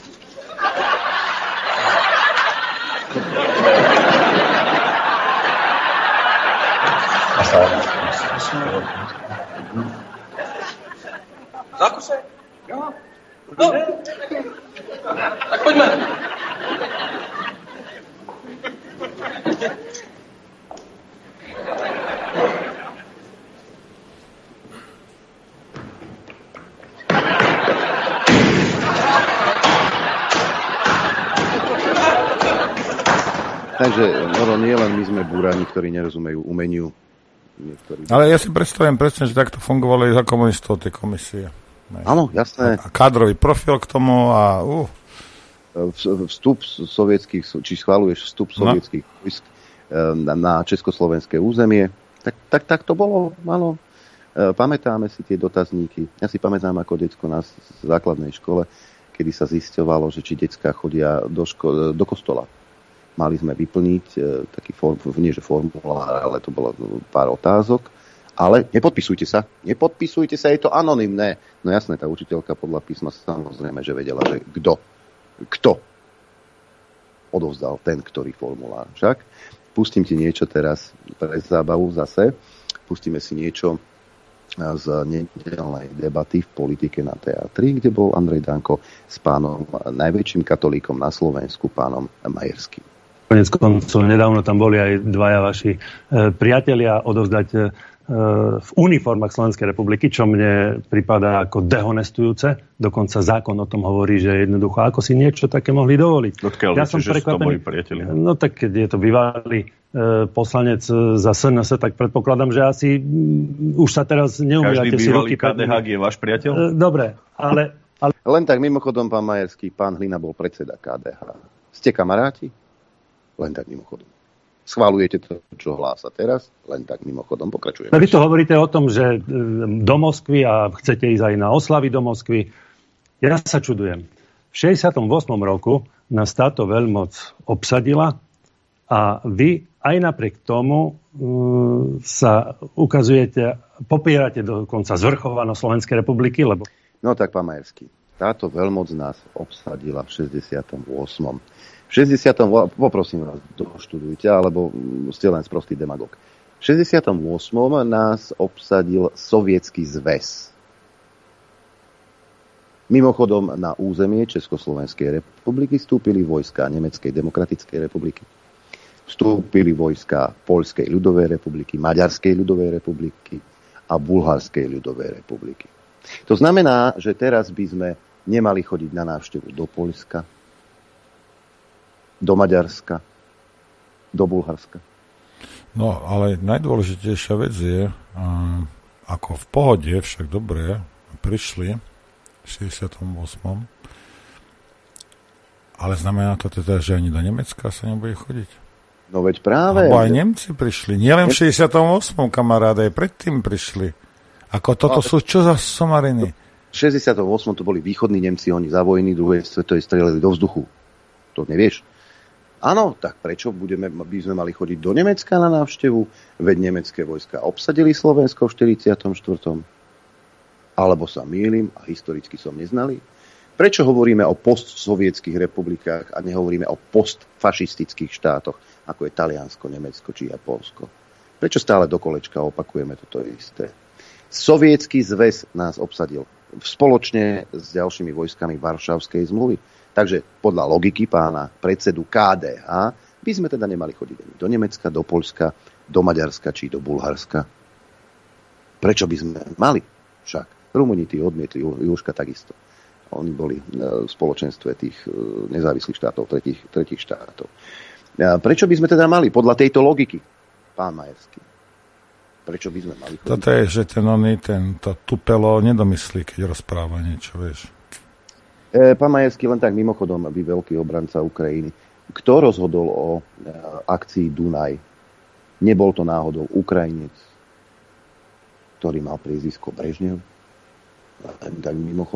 Zákuse? Jo. No. Tak pojďme.
Takže nie len my sme búrani, ktorí nerozumejú umeniu. Niektorí... Ale
ja si predstavím presne, že takto fungovali za komunistov tie komisie.
Áno, jasné.
A kádrový profil k tomu a...
Vstup sovietských, či schvaľuješ vstup sovietských vojsk na československé územie, tak to bolo, áno. Pamätáme si tie dotazníky. Ja si pamätám ako decko na základnej škole, kedy sa zisťovalo, že či decká chodia do kostola. Mali sme vyplniť taký nie že formulár, ale to bolo pár otázok. Ale nepodpisujte sa, je to anonymné. No jasné, tá učiteľka podľa písma samozrejme, že vedela, že kto odovzdal ten, ktorý formulár. Však pustím ti niečo teraz pre zábavu zase. Pustíme si niečo z nedelnej debaty v politike na teatri, kde bol Andrej Danko s pánom najväčším katolíkom na Slovensku, pánom Majerským.
Konec koncov, nedávno tam boli aj dvaja vaši priatelia odovzdať v uniformách Slovenskej republiky, čo mne pripadá ako dehonestujúce. Dokonca zákon o tom hovorí, že jednoducho, ako si niečo také mohli dovoliť.
Odkiaľ ja som prekvapený.
No tak keď je to bývalý poslanec za SNS, tak predpokladám, že asi už sa teraz neumývate si ruky.
Každý bývalý KDH je váš priateľ?
Dobre, ale...
Len tak mimochodom, pán Majerský, pán Hlina bol predseda KDH. Ste kamaráti? Len tak mimochodom. Schvaľujete to, čo hlása teraz? Len tak mimochodom pokračujeme.
Vy to hovoríte o tom, že do Moskvy a chcete ísť aj na oslavy do Moskvy. Ja sa čudujem. V 68. roku nás táto veľmoc obsadila a vy aj napriek tomu sa ukazujete, popierate dokonca zvrchovanosť Slovenskej republiky, lebo...
No tak, pán Majerský, táto veľmoc nás obsadila v 68. V 60. Poprosím vás, doštudujte, alebo ste len sprostý demagog. V 68. nás obsadil Sovietsky zväz. Mimochodom, na územie Československej republiky vstúpili vojská Nemeckej demokratickej republiky. Vstúpili vojská Poľskej ľudovej republiky, Maďarskej ľudovej republiky a Bulharskej ľudovej republiky. To znamená, že teraz by sme nemali chodiť na návštevu do Poľska, do Maďarska, do Bulharska.
No, ale najdôležitejšia vec je, ako v pohode, však dobre, prišli v 68. Ale znamená to teda, že ani do Nemecka sa nebude chodiť?
No veď práve.
Lebo aj Nemci prišli. Nielen v 68. kamaráde, aj predtým prišli. Ako toto sú čo za somariny?
V 68. to boli východní Nemci, oni za vojny druhej svetovej strelili do vzduchu. To nevieš? Áno, tak prečo by sme mali chodiť do Nemecka na návštevu? Veď nemecké vojska obsadili Slovensko v 44. Alebo sa mýlim a historicky som neznalý? Prečo hovoríme o postsovietských republikách a nehovoríme o postfašistických štátoch, ako je Taliansko, Nemecko či Japonsko? Prečo stále do kolečka opakujeme toto isté? Sovietsky zväz nás obsadil spoločne s ďalšími vojskami Varšavskej zmluvy. Takže podľa logiky pána predsedu KDH by sme teda nemali chodiť ani do Nemecka, do Poľska, do Maďarska či do Bulharska. Prečo by sme mali? Však Rumúni tí odmietli, Južka takisto. Oni boli v spoločenstve tých nezávislých štátov, tretích štátov. Prečo by sme teda mali? Podľa tejto logiky, pán Majerský. Prečo by sme mali?
Toto je, že to tupelo nedomyslí, keď rozpráva niečo, vieš.
Pán Majerský, len tak mimochodom, aby veľký obranca Ukrajiny. Kto rozhodol o akcii Dunaj? Nebol to náhodou Ukrajinec, ktorý mal priezvisko Brežnev? Len tak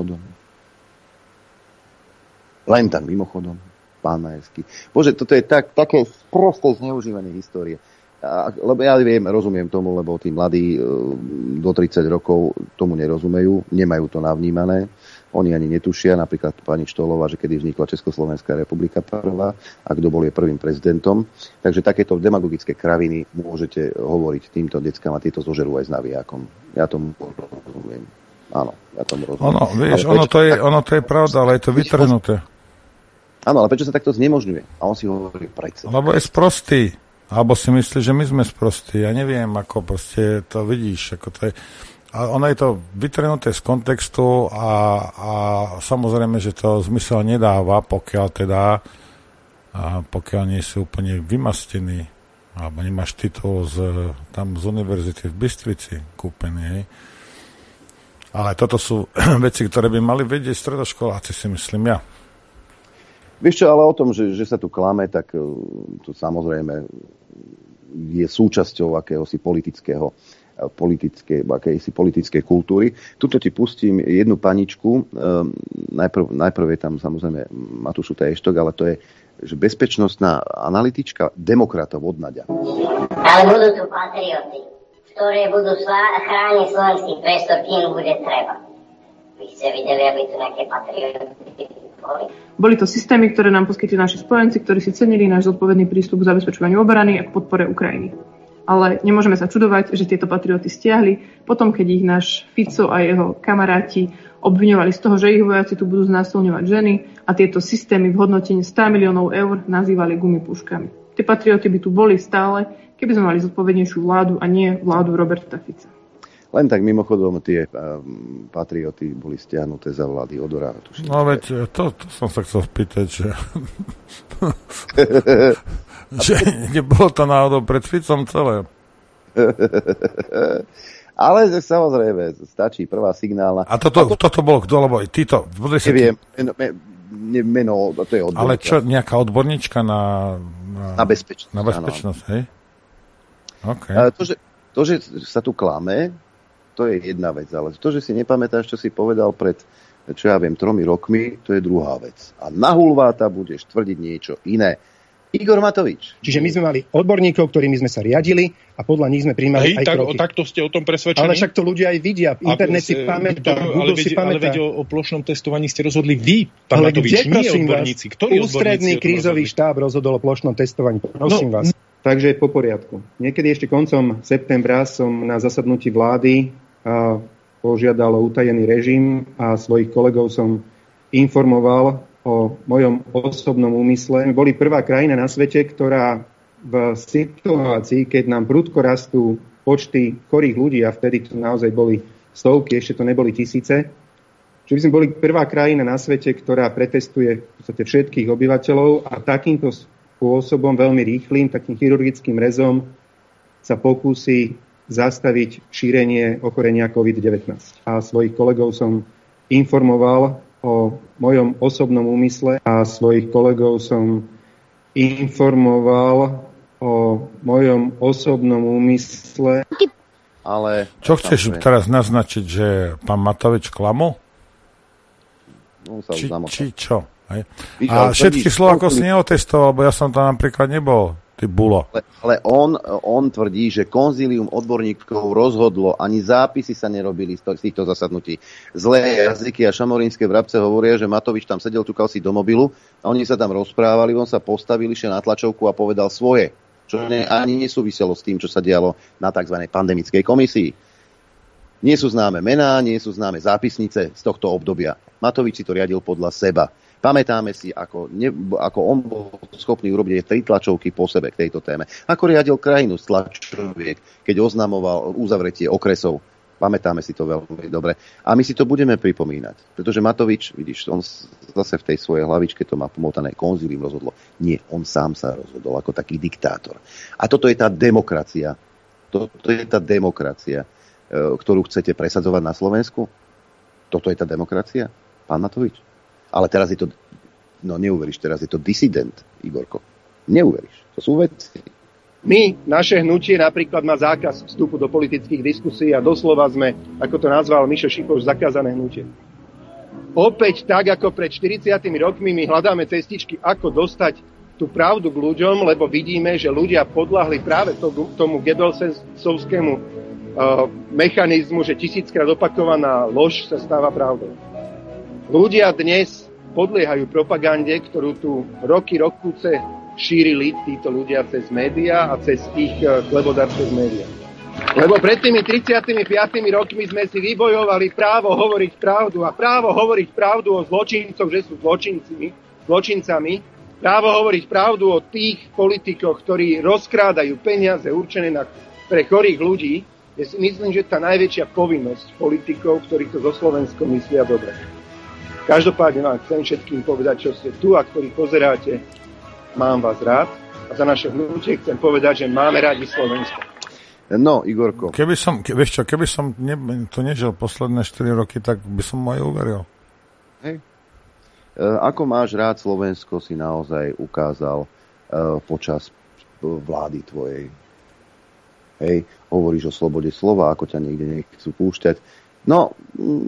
mimochodom. Pán Majerský. Bože, toto je také prosté zneužívanie histórie. Lebo ja rozumiem tomu, lebo tí mladí do 30 rokov tomu nerozumejú, nemajú to navnímané. Oni ani netušia, napríklad pani Štolová, že kedy vznikla Československá republika prvá a kto bol je prvým prezidentom. Takže takéto demagogické kraviny môžete hovoriť týmto deckám a tieto zožerú aj s navijákom. Ja tomu rozumiem. Áno, ja tomu rozumiem.
Ono to je pravda, ale je to vytrhnuté.
Áno, ale prečo sa takto znemožňuje? A on si hovorí predsa.
Lebo je sprostý. Alebo si myslí, že my sme sprostí. Ja neviem, ako proste to vidíš. Ako to je. A ono je to vytrhnuté z kontextu a samozrejme, že to zmysel nedáva, pokiaľ nie si úplne vymastený alebo nemáš titul tam z univerzity v Bystrici kúpený. Hej. Ale toto sú veci, ktoré by mali vedieť stredoškoláci, si myslím ja.
Vieš čo, ale o tom, že sa tu klame, tak to samozrejme je súčasťou akejsi politickej kultúry. Tuto ti pustím jednu paničku. Najprv je tam samozrejme Matúšu Eštok, ale to je že bezpečnostná analytička demokratov od Naďa.
Ale budú tu patrioty, ktoré budú chrániť slovenský priestor, kým bude treba. Vy ste videli, aby tu nejaké patrioty boli?
Boli to systémy, ktoré nám poskytli naši spojenci, ktorí si cenili náš zodpovedný prístup k zabezpečovaniu obrany a k podpore Ukrajiny. Ale nemôžeme sa čudovať, že tieto patrioty stiahli, potom keď ich náš Fico a jeho kamaráti obviňovali z toho, že ich vojaci tu budú znásilňovať ženy a tieto systémy v hodnotení 100 miliónov eur nazývali gumipuškami. Tie patrioty by tu boli stále, keby sme mali zodpovednejšiu vládu a nie vládu Roberta Fica.
Len tak mimochodom tie patrioty boli stiahnuté za vlády Odora.
No veď, to som sa chcel spýtať, že že nebolo to náhodou pred Ficom celé.
Ale samozrejme, stačí prvá signálna.
A toto bolo kto, lebo títo...
Neviem, meno, to je odborníčka.
Ale čo, nejaká odborníčka na
bezpečnosť.
Na bezpečnosť, hej? Okay.
To, že sa tu klame, to je jedna vec, ale to, že si nepamätáš, čo si povedal pred, 3 rokmi, to je druhá vec. A na hulváta budeš tvrdiť niečo iné. Igor Matovič.
Čiže my sme mali odborníkov, ktorými sme sa riadili a podľa nich sme prijímali aj kroky.
Takto ste o tom presvedčení?
Ale však to ľudia aj vidia. Internet si pamätá, Google si pamätá.
Ale veď o plošnom testovaní ste rozhodli vy, pán Matovič, nie odborníci. Ktorí
ústredný krízový štáb rozhodol o plošnom testovaní. Prosím vás. Takže po poriadku. Niekedy ešte koncom septembra som na zasadnutí vlády požiadal o utajený režim a svojich kolegov som informoval o mojom osobnom úmysle. My boli prvá krajina na svete, ktorá v situácii, keď nám prudko rastú počty chorých ľudí, a vtedy to naozaj boli stovky, ešte to neboli tisíce, že by sme boli prvá krajina na svete, ktorá pretestuje v podstate všetkých obyvateľov a takýmto spôsobom, veľmi rýchlým, takým chirurgickým rezom sa pokúsi zastaviť šírenie ochorenia COVID-19. A svojich kolegov som informoval o mojom osobnom úmysle a svojich kolegov som informoval o mojom osobnom úmysle.
Ale...
Čo chceš teraz naznačiť, že pán Matovič klamu? Či čo? Hej. A všetky Slovákov si neotestoval, lebo ja som tam napríklad nebol. Ty bulo.
Ale on tvrdí, že konzílium odborníkov rozhodlo, ani zápisy sa nerobili z týchto zasadnutí. Zlé jazyky a šamorínske vrabce hovoria, že Matovič tam sedel, tukal si do mobilu a oni sa tam rozprávali, on sa postavil, išiel na tlačovku a povedal svoje. Čo ani nesúviselo s tým, čo sa dialo na tzv. Pandemickej komisii. Nie sú známe mená, nie sú známe zápisnice z tohto obdobia. Matovič si to riadil podľa seba. Pamätáme si, ako on bol schopný urobiť 3 tlačovky po sebe k tejto téme. Ako riadil krajinu z tlačoviek, keď oznamoval uzavretie okresov. Pamätáme si to veľmi dobre. A my si to budeme pripomínať. Pretože Matovič, vidíš, on zase v tej svojej hlavičke to má pomotané, konzílium rozhodlo. Nie, on sám sa rozhodol ako taký diktátor. A toto je tá demokracia. Toto je tá demokracia, ktorú chcete presadzovať na Slovensku. Toto je tá demokracia, pán Matovič. Ale teraz je to, no neuveríš, teraz je to disident, Igorko. Neuveríš, to sú veci.
My, naše hnutie napríklad má zákaz vstupu do politických diskusí a doslova sme, ako to nazval Mišo Šipoš, zakázané hnutie. Opäť tak, ako pred 40 rokmi my hľadáme cestičky, ako dostať tú pravdu k ľuďom, lebo vidíme, že ľudia podľahli práve tomu Goebbelsovskému mechanizmu, že 1000-krát opakovaná lož sa stáva pravdou. Ľudia dnes podliehajú propagande, ktorú tu roky šírili títo ľudia cez médiá a cez ich klebodár cez médiá. Lebo pred tými 35 rokmi sme si vybojovali právo hovoriť pravdu a právo hovoriť pravdu o zločincoch, že sú zločincami, právo hovoriť pravdu o tých politikoch, ktorí rozkrádajú peniaze určené pre chorých ľudí. Ja si myslím, že tá najväčšia povinnosť politikov, ktorí to zo Slovenskom myslia dobre. Každopádne vám chcem všetkým povedať, čo ste tu a ktorí pozeráte, mám vás rád a za naše hnutie chcem povedať, že máme rádi Slovensko.
No, Igorko.
Keby som to nežil posledné 4 roky, tak by som mu aj uveril.
Hej. Ako máš rád Slovensko, si naozaj ukázal počas vlády tvojej. Hej, hovoríš o slobode slova, ako ťa niekde nechcú púšťať. No,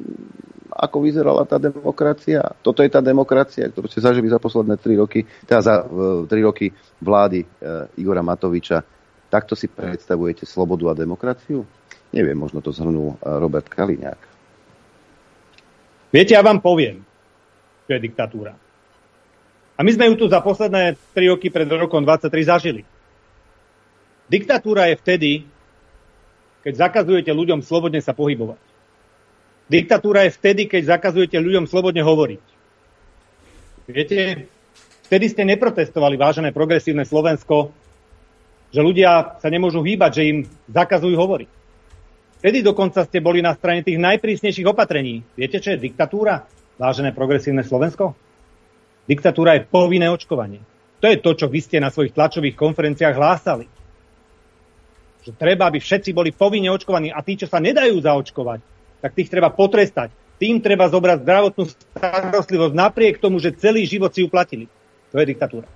ako vyzerala tá demokracia? Toto je tá demokracia, ktorú ste zažili za posledné 3 roky, teda za 3 roky vlády Igora Matoviča. Takto si predstavujete slobodu a demokraciu? Neviem, možno to zhrnul Robert Kaliňák.
Viete, ja vám poviem, čo je diktatúra. A my sme ju tu za posledné 3 roky pred rokom 23 zažili. Diktatúra je vtedy, keď zakazujete ľuďom slobodne sa pohybovať. Diktatúra je vtedy, keď zakazujete ľuďom slobodne hovoriť. Viete, vtedy ste neprotestovali, vážené progresívne Slovensko, že ľudia sa nemôžu hýbať, že im zakazujú hovoriť. Vtedy dokonca ste boli na strane tých najprísnejších opatrení. Viete, čo je diktatúra, vážené progresívne Slovensko? Diktatúra je povinné očkovanie. To je to, čo vy ste na svojich tlačových konferenciách hlásali. Že treba, aby všetci boli povinne očkovaní a tí, čo sa nedajú zaočkovať, tak tých treba potrestať. Tým treba zobrať zdravotnú starostlivosť napriek tomu, že celý život si ju platili. To je diktatúra.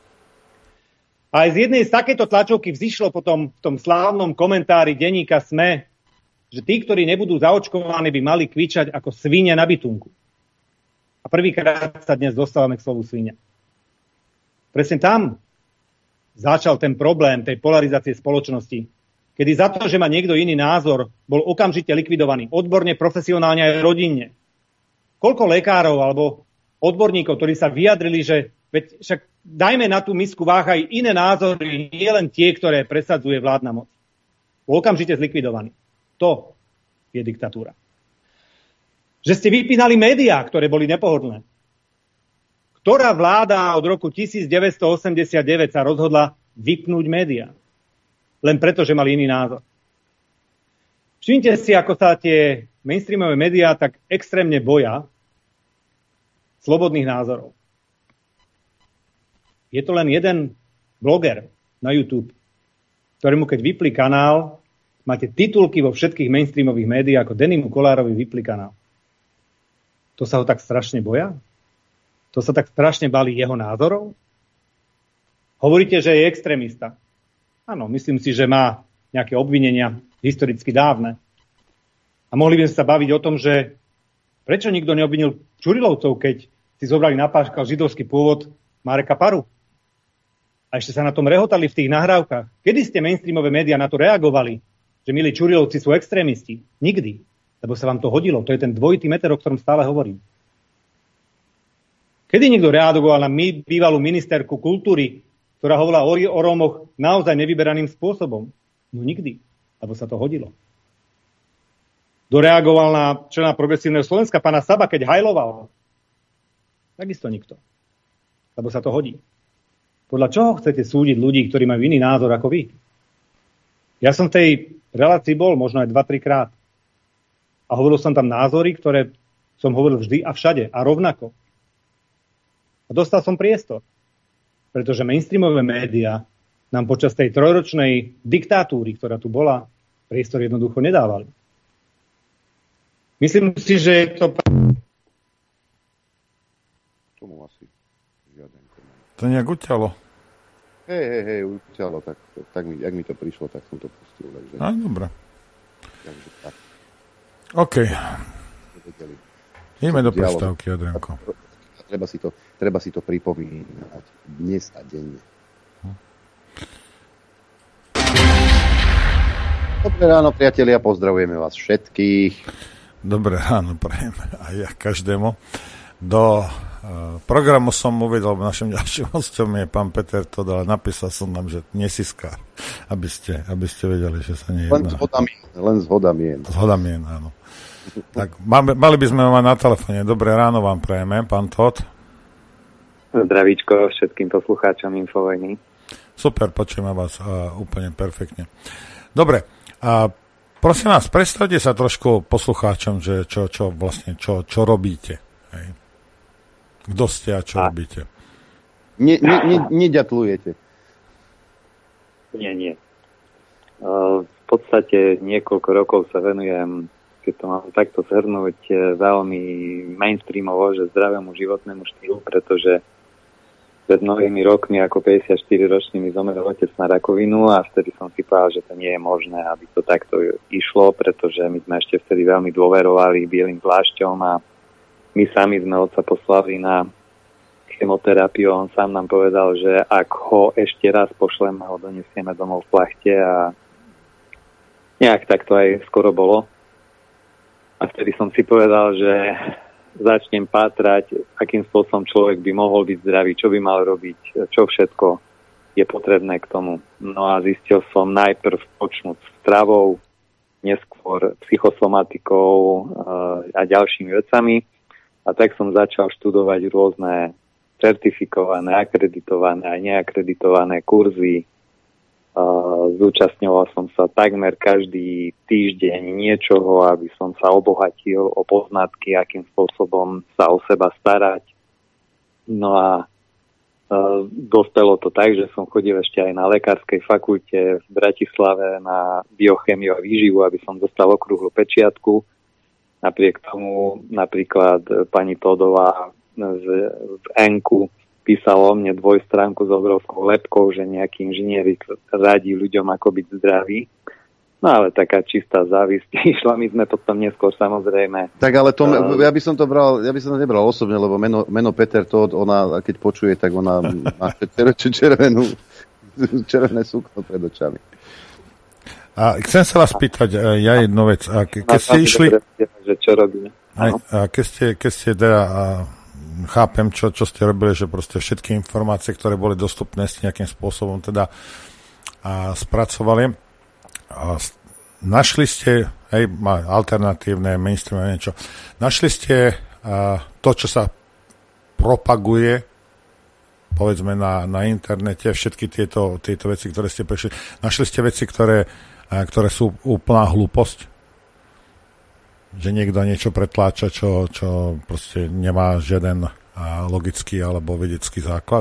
A aj z jednej z takéto tlačovky vzýšlo potom v tom slávnom komentári denníka SME, že tí, ktorí nebudú zaočkovaní, by mali kvičať ako svine na bytunku. A prvýkrát sa dnes dostávame k slovu svinia. Presne tam začal ten problém tej polarizácie spoločnosti, kedy za to, že má niekto iný názor, bol okamžite likvidovaný. Odborne, profesionálne aj rodinne. Koľko lekárov alebo odborníkov, ktorí sa vyjadrili, že však dajme na tú misku váh aj iné názory, nie len tie, ktoré presadzuje vládna moc. Bol okamžite zlikvidovaný. To je diktatúra. Že ste vypínali médiá, ktoré boli nepohodlné. Ktorá vláda od roku 1989 sa rozhodla vypnúť médiá? Len preto, že mali iný názor. Všimnite si, ako sa tie mainstreamové médiá tak extrémne boja slobodných názorov. Je to len jeden bloger na YouTube, ktorému keď vypli kanál, máte titulky vo všetkých mainstreamových médiách, ako Denimu Kolárovi vypli kanál. To sa ho tak strašne boja? To sa tak strašne bali jeho názorov? Hovoríte, že je extrémista. Áno, myslím si, že má nejaké obvinenia historicky dávne. A mohli by sme sa baviť o tom, že prečo nikto neobvinil Čurilovcov, keď si zobrali na páškal židovský pôvod Mareka Paru? A ešte sa na tom rehotali v tých nahrávkach. Kedy ste mainstreamové médiá na to reagovali, že milí Čurilovci sú extrémisti? Nikdy. Lebo sa vám to hodilo. To je ten dvojitý meter, o ktorom stále hovorím. Kedy niekto reagoval na bývalú ministerku kultúry, ktorá hovorila o Rómoch naozaj nevyberaným spôsobom? No nikdy. Lebo sa to hodilo. Kto reagoval na člena Progresívneho Slovenska, pána Saba, keď hajloval? Takisto nikto. Lebo sa to hodí. Podľa čoho chcete súdiť ľudí, ktorí majú iný názor ako vy? Ja som v tej relácii bol možno aj 2-3 krát. A hovoril som tam názory, ktoré som hovoril vždy a všade. A rovnako. A dostal som priestor. Pretože mainstreamové médiá nám počas tej 3-ročnej diktatúry, ktorá tu bola, priestor jednoducho nedávali. Myslím si, že je to...
Tomu asi žiaden koment.
To nejak uťalo.
Hej, uťalo, tak jak mi to prišlo, tak som to pustil. Takže...
Dobre.
Takže tak.
OK. Ideme do prestávky, Adrianko.
Treba si to pripomínať dnes a denne. Dobré ráno, priatelia, pozdravujeme vás všetkých.
Dobré ráno, prajem aj ja každému. Do programu som uvedol, našim ďalším hostom je pán Peter Todt, ale napísal som nám, že nesiskár, aby ste vedeli, že sa nejedná.
Len zhoda mien.
Zhoda mien, áno. Tak mali by sme mať na telefóne. Dobré ráno vám prajeme, pán Todt.
Zdravíčko všetkým poslucháčom Infovojny.
Super, počujeme vás úplne perfektne. Dobre, prosím vás, predstavte sa trošku poslucháčom, že čo robíte. Hej. Kto ste a čo robíte?
Neďatlujete.
Nie. V podstate niekoľko rokov sa venujem, keď to mám takto zhrnúť, veľmi mainstreamovo, že zdravému životnému štýlu, pretože pred mnohými rokmi ako 54-ročný mi zomrel otec na rakovinu a vtedy som si povedal, že to nie je možné, aby to takto išlo, pretože my sme ešte vtedy veľmi dôverovali bielým plášťom a my sami sme otca poslali na chemoterapiu a on sám nám povedal, že ak ho ešte raz pošleme, ho donesieme domov v plachte a nejak tak to aj skoro bolo. A vtedy som si povedal, že začnem pátrať, akým spôsobom človek by mohol byť zdravý, čo by mal robiť, čo všetko je potrebné k tomu. No a zistil som najprv počnúť stravou, neskôr psychosomatikou a ďalšími vecami. A tak som začal študovať rôzne certifikované, akreditované a neakreditované kurzy. Zúčastňoval som sa takmer každý týždeň niečoho, aby som sa obohatil o poznatky, akým spôsobom sa o seba starať. No a dospelo to tak, že som chodil ešte aj na lekárskej fakulte v Bratislave na biochemiu a výživu, aby som dostal okrúhlu pečiatku. Napriek tomu napríklad pani Todová v Enku písalo o mne 2stránku s obrovskou lebkou, že nejaký inžinier radí ľuďom, ako byť zdraví. No ale taká čistá závisť išla. My sme potom neskôr samozrejme...
Tak ale to, ja by som to nebral osobne, lebo meno Peter Todt, ona keď počuje, tak ona má červené sukno pred očami.
A chcem sa vás pýtať ja jednu vec. Keď ste išli...
Čo robíme?
Keď ste teda... chápem, čo ste robili, že proste všetky informácie, ktoré boli dostupné, ste nejakým spôsobom teda spracovali. Našli ste, alternatívne, mainstream, niečo. Našli ste to, čo sa propaguje, povedzme na internete, všetky tieto veci, ktoré ste prešli. Našli ste veci, ktoré sú úplná hlúposť? Že niekto niečo pretláča, čo proste nemá žiaden logický alebo vedecký základ?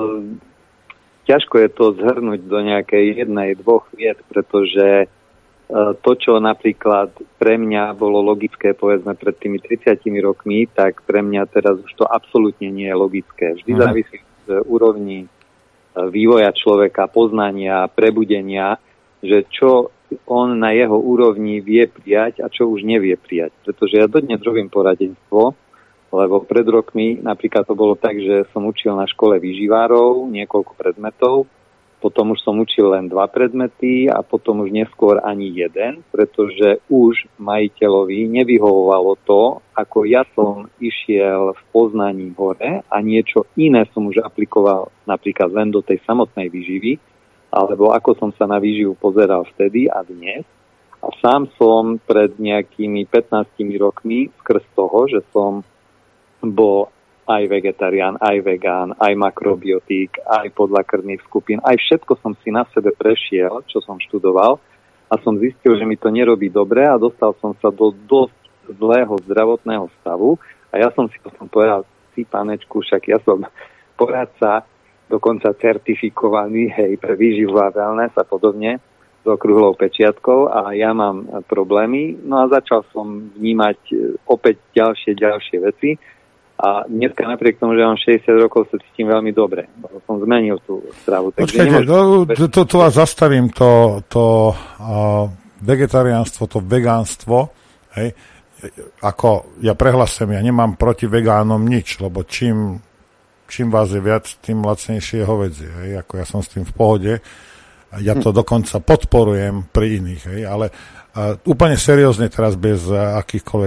Ťažko je to zhrnúť do nejakej 1-2 vied, pretože to, čo napríklad pre mňa bolo logické, povedzme, pred tými 30 rokmi, tak pre mňa teraz už to absolútne nie je logické. Vždy závisí z úrovni vývoja človeka, poznania, prebudenia, že čo on na jeho úrovni vie prijať a čo už nevie prijať. Pretože ja dodnes robím poradenstvo, lebo pred rokmi napríklad to bolo tak, že som učil na škole výživárov niekoľko predmetov, potom už som učil len 2 predmety a potom už neskôr ani jeden, pretože už majiteľovi nevyhovovalo to, ako ja som išiel v poznaní hore a niečo iné som už aplikoval napríklad len do tej samotnej výživy, alebo ako som sa na výživu pozeral vtedy a dnes. A sám som pred nejakými 15 rokmi skrz toho, že som bol aj vegetarián, aj vegán, aj makrobiotík, aj podľa krvných skupín, aj všetko som si na sebe prešiel, čo som študoval a som zistil, že mi to nerobí dobre a dostal som sa do dosť zlého zdravotného stavu a ja som si potom povedal, panečku, však ja som poradca, dokonca certifikovaný, pre výživu a wellness a podobne, s okrúhlou pečiatkou a ja mám problémy. No a začal som vnímať opäť ďalšie veci. A dneska napriek tomu, že mám 60 rokov, sa cítim veľmi dobre. Som zmenil tú stravu.
Počkajte, tu vás zastavím, to vegetariánstvo, to vegánstvo, hej, ako ja prehlasujem, ja nemám proti vegánom nič, lebo čím vás je viac, tým lacnejšie je hovädzie, hej, ako ja som s tým v pohode, ja to dokonca podporujem pri iných, hej, ale úplne seriózne teraz bez akýchkoľvek,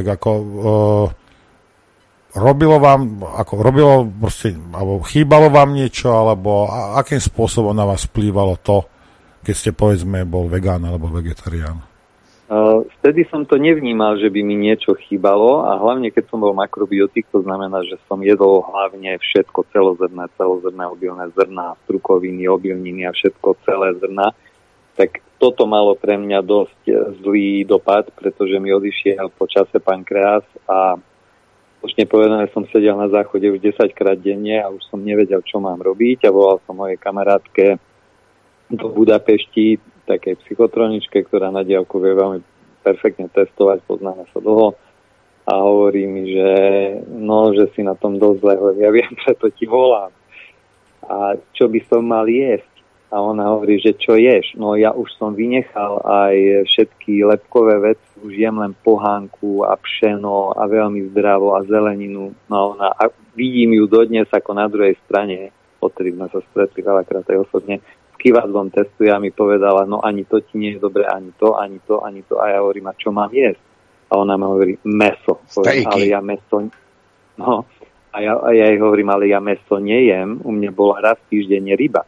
chýbalo vám niečo, alebo akým spôsobom na vás vplývalo to, keď ste, povedzme, bol vegán alebo vegetarián?
Vtedy som to nevnímal, že by mi niečo chýbalo a hlavne, keď som bol makrobiotik, to znamená, že som jedol hlavne všetko celozrné, obilné zrná, strukoviny, obilniny a všetko celé zrná, tak toto malo pre mňa dosť zlý dopad, pretože mi odišiel po čase pankreas a Slušne povedané, som sedel na záchode už 10-krát denne a už som nevedel, čo mám robiť a volal som mojej kamarátke do Budapešti, takej psychotroničke, ktorá na diaľku vie veľmi perfektne testovať, poznáme sa dlho a hovorí mi, že si na tom dosť zle, ja viem, preto ti volám. A čo by som mal jesť? A ona hovorí, že čo ješ? No ja už som vynechal aj všetky lepkové veci, už jem len pohánku a pšeno a veľmi zdravo a zeleninu. No a vidím ju dodnes ako na druhej strane, odtedy sme sa stretli veľakrát aj osobne, s kývadlom testuje a mi povedala, no ani to ti nie je dobre, ani to. A ja hovorím, a čo mám jesť? A ona mi hovorí, mäso. Ale ja mäso... No, a ja jej hovorím, ale ja mäso nejem, u mňa bola raz týždenne ryba.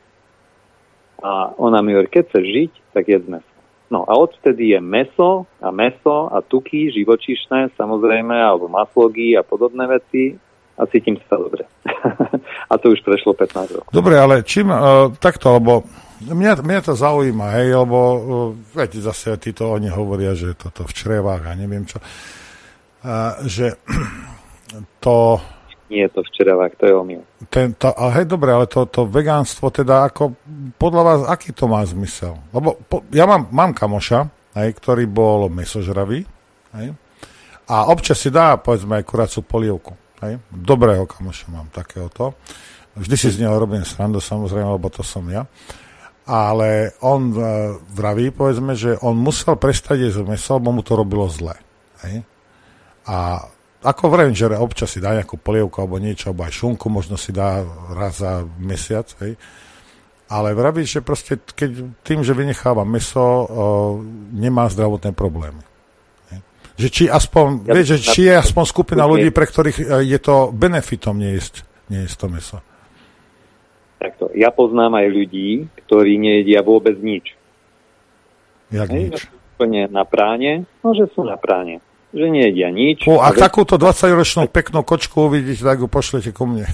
A ona mi hovorí, keď chceš žiť, tak jedz mäso. No a odvtedy je mäso a tuky živočíšne, samozrejme, alebo maslogy a podobné veci a cítim sa dobre. A to už prešlo 15 rokov.
Dobre, ale čím takto, lebo mňa to zaujíma, hej, lebo viete, zase títo oni hovoria, že toto v črevách a neviem čo, že to...
Nie je to v črevách, to je omyl.
Hej, dobre, ale to vegánstvo, teda ako, podľa vás, aký to má zmysel? Lebo ja mám kamoša, hej, ktorý bol mäsožravý, hej, a občas si dá, povedzme, aj kuracú polievku. Hej. Dobrého kamoša mám takéhoto. Vždy si z neho robím srandu, samozrejme, lebo to som ja. Ale on vraví, povedzme, že on musel prestať jesť mäso, lebo mu to robilo zle. Hej. A ako vravím, že občas si dá nejakú polievku alebo niečo, alebo aj šunku možno si dá raz za mesiac, hej. Ale vraví, že proste tým, že vynecháva mäso, nemá zdravotné problémy. Hej. Že či je aspoň skupina ľudí, pre ktorých je to benefitom nejesť to mäso.
Takto. Ja poznám aj ľudí, ktorí nejedia vôbec nič.
Jak nič?
Úplne na práne, že sú na práne. Že nejedia nič.
Ak takúto 20-ročnú peknú kočku uvidíte, tak ju pošlete ku mne.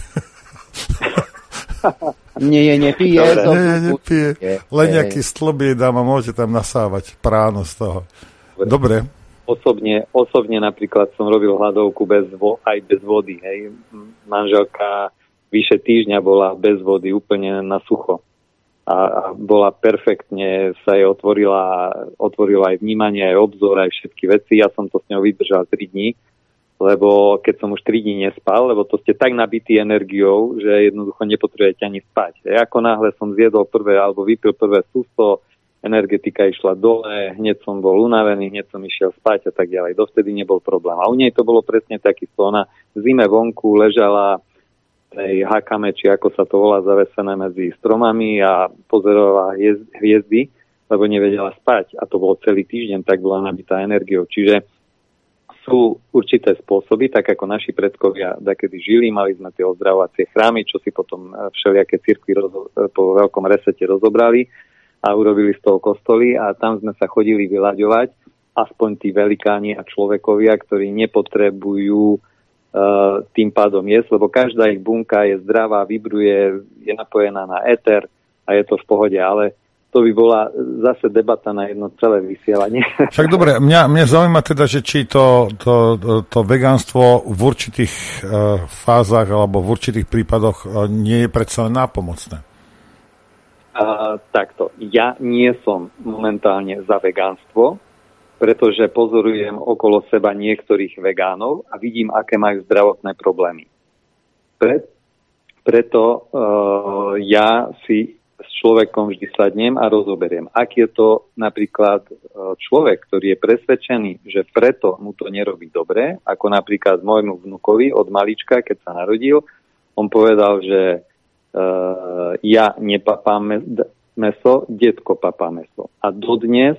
Nepije.
Nepije. Len nejaký stĺb jej dám a môžete tam nasávať práno z toho. Dobre.
Osobne napríklad som robil hladovku aj bez vody. Hej. Manželka vyše týždňa bola bez vody, úplne na sucho. a bola perfektne, sa jej otvorilo aj vnímanie, aj obzor, aj všetky veci. Ja som to s ňou vydržal 3 dní, lebo keď som už 3 dní nespal, lebo to ste tak nabití energiou, že jednoducho nepotrebujete ani spať. Ako náhle som zjedol prvé, alebo vypil prvé sústo, energetika išla dole, hneď som bol unavený, hneď som išiel spať a tak ďalej. Dovtedy nebol problém. A u nej to bolo presne takisto. Ona v zime vonku ležala tej hakame, či ako sa to volá, zavesené medzi stromami a pozorovala hviezdy, lebo nevedela spať. A to bolo celý týždeň, tak bola nabitá energiou. Čiže sú určité spôsoby, tak ako naši predkovia dakedy žili, mali sme tie ozdravovacie chrámy, čo si potom všelijaké cirkvi po veľkom resete rozobrali a urobili z toho kostoly a tam sme sa chodili vyľaďovať, aspoň tí velikáni a človekovia, ktorí nepotrebujú tým pádom jesť, lebo každá ich bunka je zdravá, vibruje, je napojená na éter a je to v pohode, ale to by bola zase debata na jedno celé vysielanie.
Však dobre, mňa zaujíma teda, že či to vegánstvo v určitých fázach alebo v určitých prípadoch nie je predsa len nápomocné.
Takto. Ja nie som momentálne za vegánstvo, pretože pozorujem okolo seba niektorých vegánov a vidím, aké majú zdravotné problémy. Preto ja si s človekom vždy sadnem a rozoberiem. Ak je to napríklad človek, ktorý je presvedčený, že preto mu to nerobí dobre, ako napríklad môjmu vnukovi od malička, keď sa narodil, on povedal, že ja nepapám meso, detko papá meso. A dodnes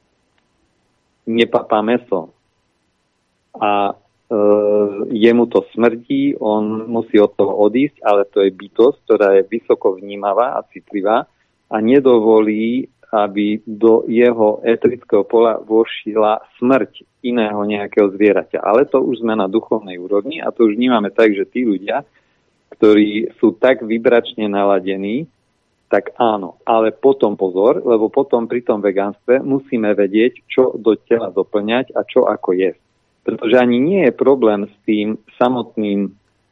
nepapá meso. A jemu to smrdí, on musí od toho odísť, ale to je bytosť, ktorá je vysoko vnímavá a citlivá a nedovolí, aby do jeho eterického pola vošila smrť iného nejakého zvieraťa. Ale to už sme na duchovnej úrovni a to už vnímame tak, že tí ľudia, ktorí sú tak vibračne naladení, tak áno. Ale potom pozor, lebo potom pri tom vegánstve musíme vedieť, čo do tela doplňať a čo ako jesť. Pretože ani nie je problém s tým samotným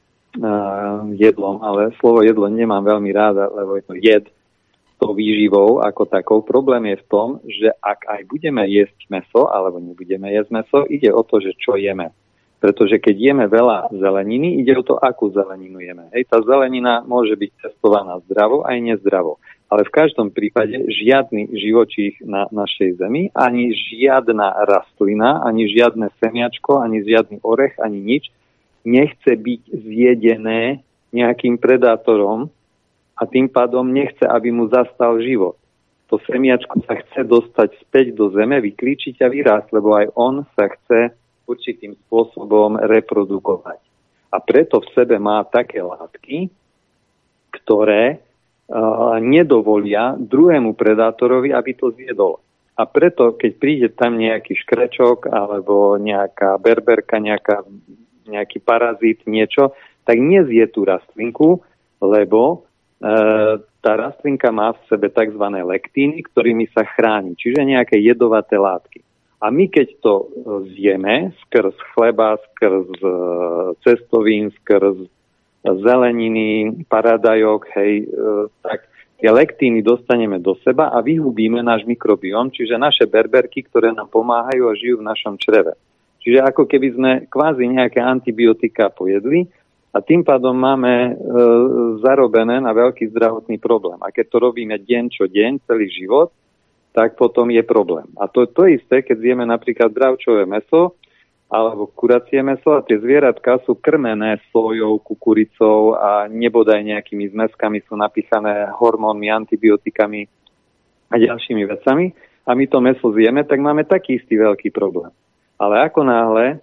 jedlom, ale slovo jedlo nemám veľmi ráda, lebo je to jed s tou výživou ako takou. Problém je v tom, že ak aj budeme jesť mäso, alebo nebudeme jesť mäso, ide o to, že čo jeme. Pretože keď jeme veľa zeleniny, ide o to, akú zeleninu jeme. Hej, tá zelenina môže byť cestovaná zdravo aj nezdravo. Ale v každom prípade žiadny živočích na našej zemi, ani žiadna rastlina, ani žiadne semiačko, ani žiadny orech, ani nič nechce byť zjedené nejakým predátorom a tým pádom nechce, aby mu zastal život. To semiačko sa chce dostať späť do zeme, vyklíčiť a vyrásť, lebo aj on sa chce určitým spôsobom reprodukovať. A preto v sebe má také látky, ktoré nedovolia druhému predátorovi, aby to zjedol. A preto, keď príde tam nejaký škrečok alebo nejaká berberka, nejaký parazit, niečo, tak nezje tú rastlinku, lebo tá rastlinka má v sebe tzv. Lektíny, ktorými sa chráni, čiže nejaké jedovaté látky. A my keď to zjeme skrz chleba, skrz cestovín, skrz zeleniny, paradajok, hej, tak tie lektíny dostaneme do seba a vyhubíme náš mikrobióm, čiže naše berberky, ktoré nám pomáhajú a žijú v našom čreve. Čiže ako keby sme kvázi nejaké antibiotika pojedli a tým pádom máme zarobené na veľký zdravotný problém. A keď to robíme deň čo deň, celý život, tak potom je problém. A to isté, keď zjeme napríklad bravčové mäso, alebo kuracie mäso a tie zvieratka sú krmené sojou, kukuricou a nebodaj nejakými zmeskami sú napísané hormónmi, antibiotikami a ďalšími vecami a my to mäso zjeme, tak máme taký istý veľký problém. Ale ako náhle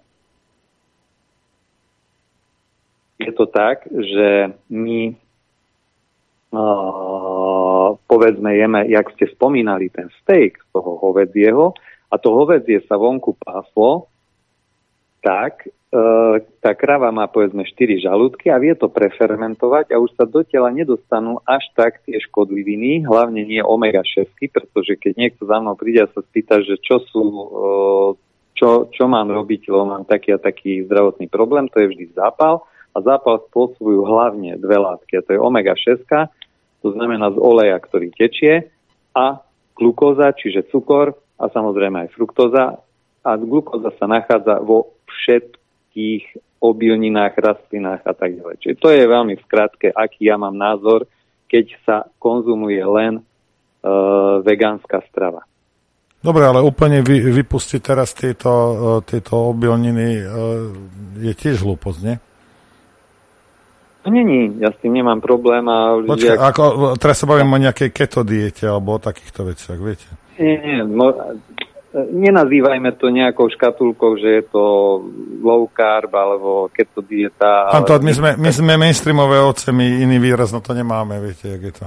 je to tak, že my povedzme jeme, jak ste spomínali, ten steak z toho hovedzieho a to hovedzie sa vonku páslo, tak tá krava má povedzme 4 žalúdky a vie to prefermentovať a už sa do tela nedostanú až tak tie škodliviny, hlavne nie omega-6, pretože keď niekto za mnou príde a sa spýta, že čo mám robiť, lebo mám taký a taký zdravotný problém, to je vždy zápal a zápal spôsobujú hlavne 2 látky a to je omega-6 to znamená z oleja, ktorý tečie, a glukóza, čiže cukor a samozrejme aj fruktóza. A glukóza sa nachádza vo všetkých obilninách, rastlinách a tak ďalej. Čiže to je veľmi v skratke, aký ja mám názor, keď sa konzumuje len vegánska strava.
Dobre, ale úplne vypustiť teraz tieto obilniny je tiež hlúposť, nie?
Není, ja s tým nemám problém.
Počkaj, teraz sa bavím o nejakej keto diete alebo o takýchto veciach, viete?
Nie, nenazývajme to nejakou škatulkou, že je to low carb alebo keto dieta.
Ale... My sme mainstreamové ovce, my iný výraz na to nemáme, viete, jak je to.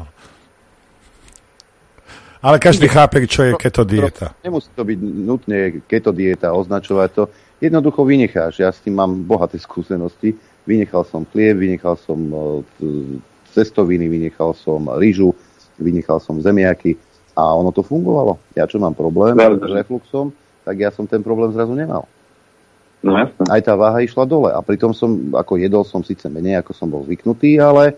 Ale každý chápe, čo je keto dieta.
Nemusí to byť nutne keto dieta, označovať to. Jednoducho vynecháš. Ja s tým mám bohaté skúsenosti. Vynechal som chlieb, vynechal som cestoviny, vynechal som ryžu, vynechal som zemiaky a ono to fungovalo. Ja čo mám problém s refluxom, tak ja som ten problém zrazu nemal.
No jasne.
Aj tá váha išla dole a pritom jedol som síce menej, ako som bol zvyknutý, ale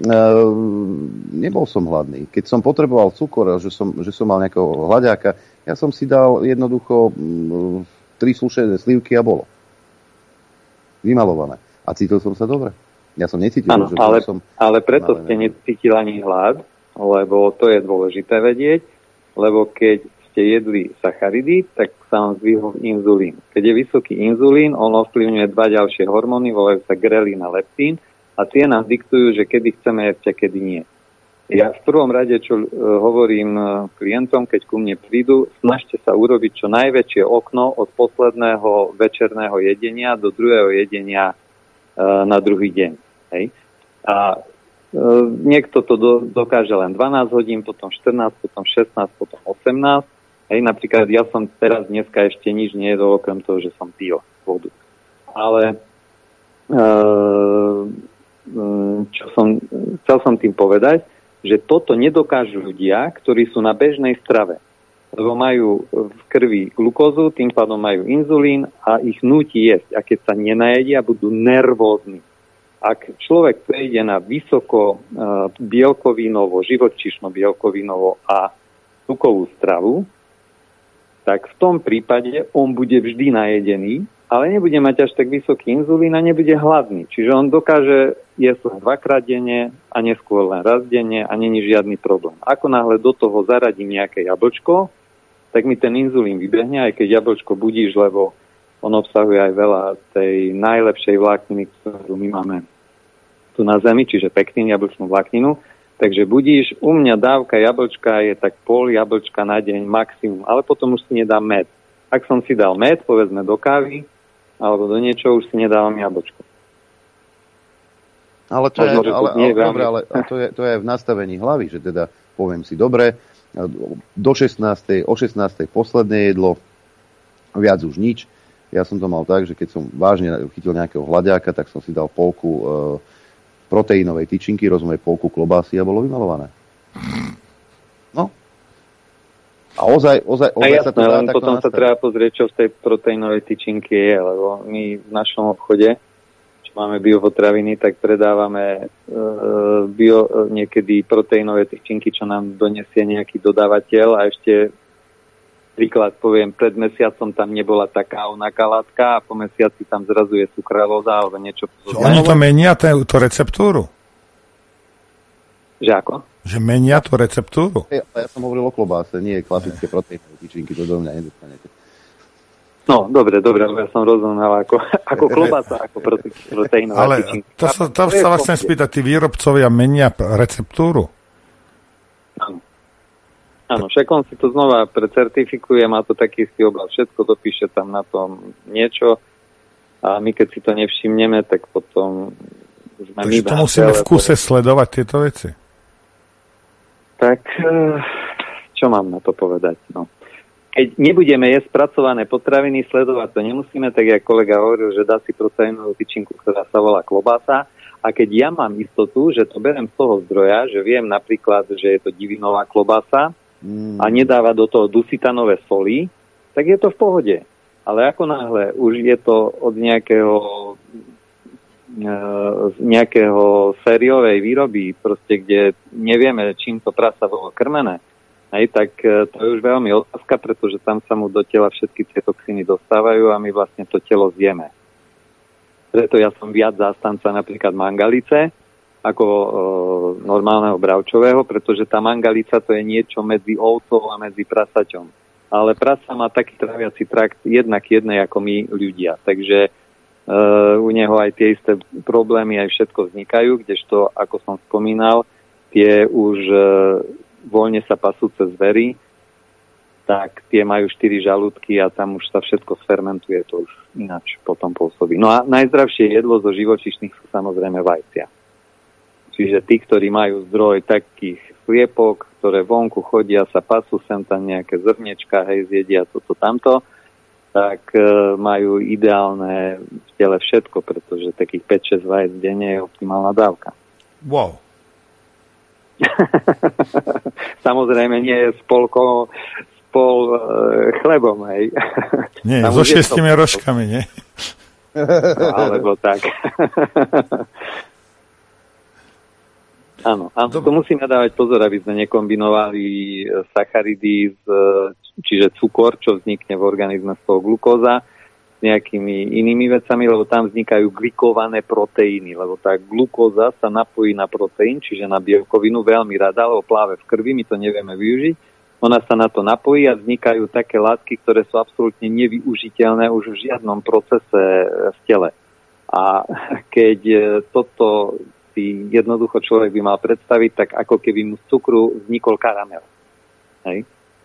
nebol som hladný. Keď som potreboval cukor, že som mal nejakého hľaďáka, ja som si dal jednoducho 3 sušené slivky a bolo. Vymalované. A cítil som sa dobre. Ja som necítil,
ano, ale preto ste necítil ani hlad, lebo to je dôležité vedieť, lebo keď ste jedli sacharidy, tak sa vám zvýhol inzulín. Keď je vysoký inzulín, on ovplyvňuje 2 ďalšie hormóny, volajú sa grelín a leptín, a tie nám diktujú, že kedy chceme jesť a kedy nie. Ja v prvom rade, čo hovorím klientom, keď ku mne prídu, snažte sa urobiť čo najväčšie okno od posledného večerného jedenia do druhého jedenia na druhý deň. Hej? A niekto to dokáže len 12 hodín, potom 14, potom 16, potom 18. Hej? Napríklad ja som teraz dneska ešte nič nejedol, okrem toho, že som pil vodu. Ale chcel som tým povedať, že toto nedokážu ľudia, ktorí sú na bežnej strave, lebo majú v krvi glukózu, tým pádom majú inzulín a ich núti jesť. A keď sa nenajedia, budú nervózni. Ak človek prejde na vysoko bielkovinovo, živočíšno bielkovinovo a tukovú stravu, tak v tom prípade on bude vždy najedený, ale nebude mať až tak vysoký inzulín a nebude hladný. Čiže on dokáže jesť len 2-krát denne a neskôr len raz denne a není žiadny problém. Ako náhle do toho zaradím nejaké jablčko, tak mi ten inzulín vybehne, aj keď jablčko budíš, lebo on obsahuje aj veľa tej najlepšej vlákniny, ktorú my máme tu na Zemi, čiže pektín, jablčnú vlákninu. Takže budíš, u mňa dávka jablčka je tak pol jablčka na deň maximum, ale potom už si nedám med. Ak som si dal med, povedzme do kávy, alebo do niečoho, už si nedávam jablčko.
Ale to je v nastavení hlavy, že teda poviem si dobre, o 16. posledné jedlo, viac už nič. Ja som to mal tak, že keď som vážne chytil nejakého hľaďáka, tak som si dal polku proteínovej tyčinky, rozumej polku klobásy a bolo vymalované. No. A ozaj
sa to dá takto potom nastaviť. Sa treba pozrieť, čo v tej proteínovej tyčinke je, lebo my v našom obchode, čo máme biopotraviny, tak predávame niekedy proteínové tyčinky, čo nám donesie nejaký dodávateľ a ešte príklad poviem, pred mesiacom tam nebola taká onaká látka a po mesiaci tam zrazu je sukralóza alebo niečo.
Oni to menia tú receptúru?
Že ako?
Že menia tú receptúru?
Ja som hovoril o klobáse, nie klasické proteinové tyčinky, to do mňa nedostanete.
No, dobre, ja som rozumel ako klobása, ako proteínové tyčinky.
Ale to sa vás chcem spýtať, tí výrobcovia menia receptúru?
Áno, však on si to znova precertifikuje, má to taký istý obal, všetko dopíše tam na tom niečo a my keď si to nevšimneme, tak potom sme my...
Takže to musíme v kuse sledovať tieto veci?
Tak, čo mám na to povedať? No. Keď nebudeme jesť spracované potraviny, sledovať to nemusíme, tak jak kolega hovoril, že dá si proteínovú tyčinku, ktorá sa volá klobása. A keď ja mám istotu, že to berem z toho zdroja, že viem napríklad, že je to divinová klobása a nedáva do toho dusitanové soli, tak je to v pohode. Ale ako náhle už je to od nejakého z nejakého sériovej výroby, proste kde nevieme, čím to prasa bolo krmené, tak to je už veľmi otázka, pretože tam sa mu do tela všetky tie toxíny dostávajú a my vlastne to telo zjeme. Preto ja som viac zástanca napríklad mangalice ako normálneho bravčového, pretože tá mangalica to je niečo medzi ovcov a medzi prasaťom. Ale prasa má taký traviaci trakt jednak jednej ako my ľudia, takže u neho aj tie isté problémy aj všetko vznikajú, kdežto, ako som spomínal, tie už voľne sa pasúce zvery, tak tie majú 4 žalúdky a tam už sa všetko sfermentuje, to už ináč potom pôsobí. No a najzdravšie jedlo zo živočíšnych sú samozrejme vajcia. Čiže tí, ktorí majú zdroj takých sliepok, ktoré vonku chodia, sa pasú sem tam nejaké zrniečka, zjedia toto tamto, tak majú ideálne v tele všetko, pretože takých 5-6 vajec denne je optimálna dávka.
Wow.
Samozrejme nie je spol chlebom, hej.
Nie, so 6 rožkami, nie?
Alebo tak. Áno, to musíme dávať pozor, aby sme nekombinovali sacharidy, čiže cukor, čo vznikne v organizme z toho glukóza, s nejakými inými vecami, lebo tam vznikajú glikované proteíny, lebo tá glukóza sa napojí na proteín, čiže na bielkovinu veľmi rada, lebo pláve v krvi, my to nevieme využiť. Ona sa na to napojí a vznikajú také látky, ktoré sú absolútne nevyužiteľné už v žiadnom procese v tele. A keď toto jednoducho človek by mal predstaviť, tak ako keby mu z cukru vznikol karamel. Hej?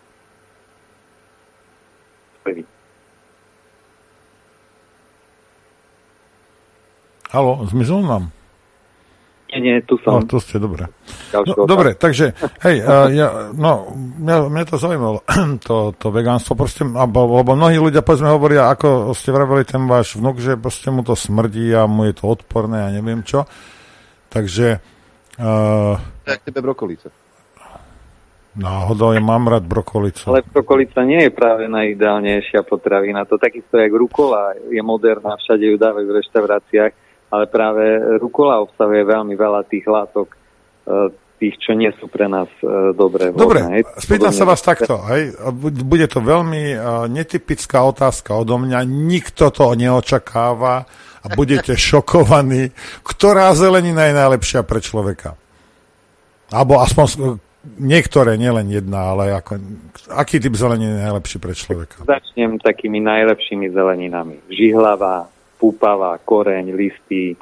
Haló, zmizol nám?
Nie, tu som.
Tu ste, dobre. No, dobre, takže, hej, mňa to zaujímalo, to vegánstvo, proste, lebo mnohí ľudia, povedzme, hovoria, ako ste vraveli ten váš vnuk, že proste mu to smrdí a mu je to odporné a neviem čo. Takže...
Jak tebe brokolica?
Náhodou, ja mám rád brokolicu.
Ale brokolica nie je práve najideálnejšia potravina. To takisto jak rukola je moderná, všade ju dávajú v reštauráciách, ale práve rukola obsahuje veľmi veľa tých látok, tých, čo nie sú pre nás dobré.
Dobre, spýtam sa vás takto. Hej? Bude to veľmi netypická otázka odo mňa. Nikto to neočakáva a budete šokovaní. Ktorá zelenina je najlepšia pre človeka? Alebo aspoň niektoré, nielen jedna, ale aký typ zeleniny je najlepší pre človeka? Začnem
takými najlepšími zeleninami. Žihlava, púpava, koreň, listy,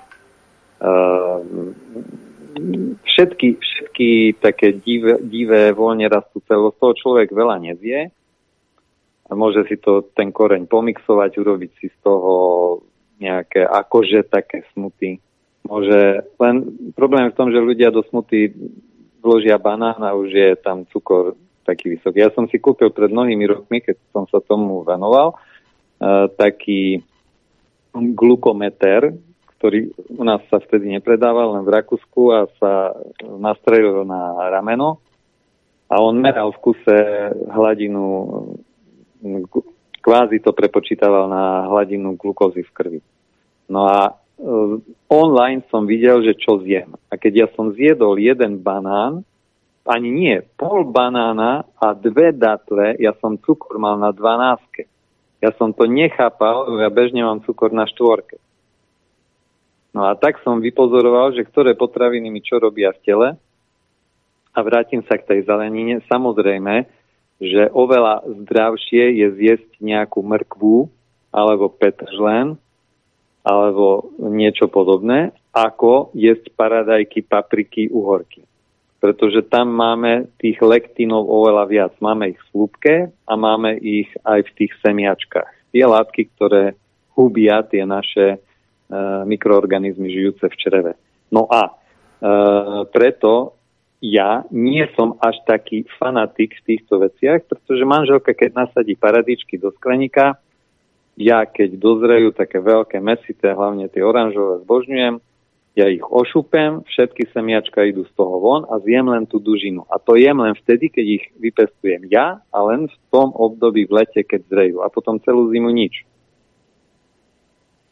všetky také divé, voľne rastúce, lebo z toho človek veľa nezie a môže si to ten koreň pomixovať, urobiť si z toho nejaké akože také smuty. Len problém je v tom, že ľudia do smuty vložia banán a už je tam cukor taký vysoký. Ja som si kúpil pred mnohými rokmi, keď som sa tomu venoval, taký glukometer, ktorý u nás sa vtedy nepredával, len v Rakúsku, a sa nastrelil na rameno a on meral v kuse hladinu, kvázi to prepočítaval na hladinu glukózy v krvi. No a online som videl, že čo zjem. A keď ja som zjedol jeden banán, ani nie, pol banána a 2 datle, ja som cukor mal na 12. Ja som to nechápal, ja bežne mám cukor na 4. No a tak som vypozoroval, že ktoré potraviny mi čo robia v tele. A vrátim sa k tej zelenine. Samozrejme, že oveľa zdravšie je zjesť nejakú mrkvu alebo petržlen alebo niečo podobné, ako jesť paradajky, papriky, uhorky. Pretože tam máme tých lektínov oveľa viac. Máme ich v slúbke a máme ich aj v tých semiačkách. Tie látky, ktoré hubia tie naše mikroorganizmy žijúce v čreve. No a preto ja nie som až taký fanatik v týchto veciach, pretože manželka, keď nasadí paradičky do skleníka, ja keď dozrejú také veľké mesité, hlavne tie oranžové, zbožňujem, ja ich ošupem, všetky semiačka idú z toho von a zjem len tú dužinu. A to jem len vtedy, keď ich vypestujem ja a len v tom období v lete, keď zrejú. A potom celú zimu nič.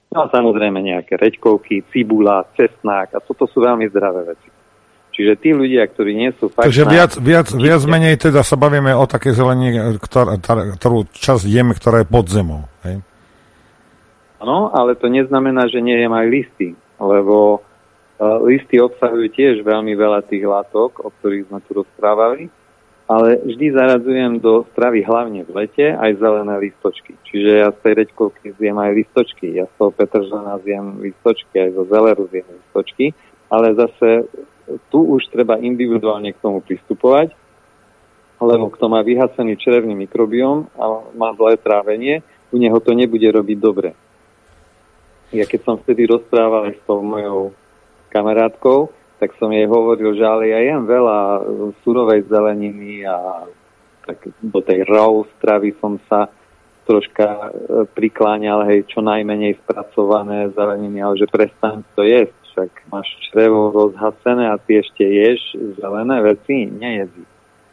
No a samozrejme nejaké reďkovky, cibula, cesnák a toto sú veľmi zdravé veci. Čiže tí ľudia, ktorí nie sú fakt...
Takže viac menej teda sa bavíme o také zelení, ktorú časť jeme, ktorá je pod zemou. Hej?
Áno, ale to neznamená, že nejem aj listy, lebo listy obsahujú tiež veľmi veľa tých látok, o ktorých sme tu rozprávali, ale vždy zaradzujem do stravy hlavne v lete aj zelené listočky. Čiže ja z tej reďkovky zjem aj listočky, ja z toho petržlena zjem listočky, aj zo zeleru zjem listočky, ale zase tu už treba individuálne k tomu pristupovať, lebo kto má vyhasený črevný mikrobióm a má zlé trávenie, u neho to nebude robiť dobre. Ja keď som vtedy rozprával s tou mojou kamarátkou, tak som jej hovoril, že ale ja jem veľa surovej zeleniny a tak do tej raw stravy som sa troška prikláňal, hej, čo najmenej spracované zeleniny, ale že prestaň to jesť. Však máš črevo rozhasené a ty ešte ješ zelené veci, nejedí.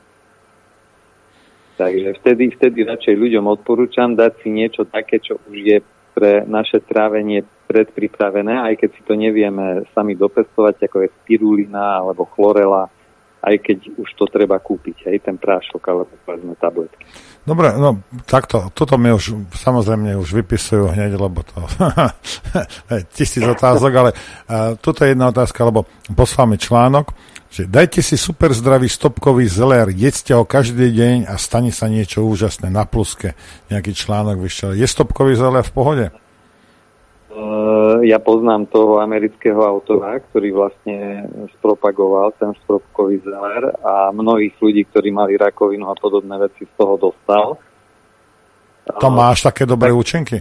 Takže vtedy radšej ľuďom odporúčam dať si niečo také, čo už je pre naše trávenie predpripravené, aj keď si to nevieme sami dopestovať, ako je spirulina alebo chlorela, aj keď už to treba kúpiť, aj ten prášok alebo povedzme tabletky.
Dobre, no takto, toto mi už samozrejme už vypisujú hneď, lebo to 1000 otázok, ale toto je jedna otázka, lebo poslal mi článok, že dajte si super zdravý stopkový zelér, jedzte ho každý deň a stane sa niečo úžasné na pluske. Nejaký článok vyšiel. Je stopkový zelér v pohode?
Ja poznám toho amerického autora, ktorý vlastne spropagoval ten stopkový zelér a mnohých ľudí, ktorí mali rakovinu a podobné veci, z toho dostal.
To máš také dobré účinky?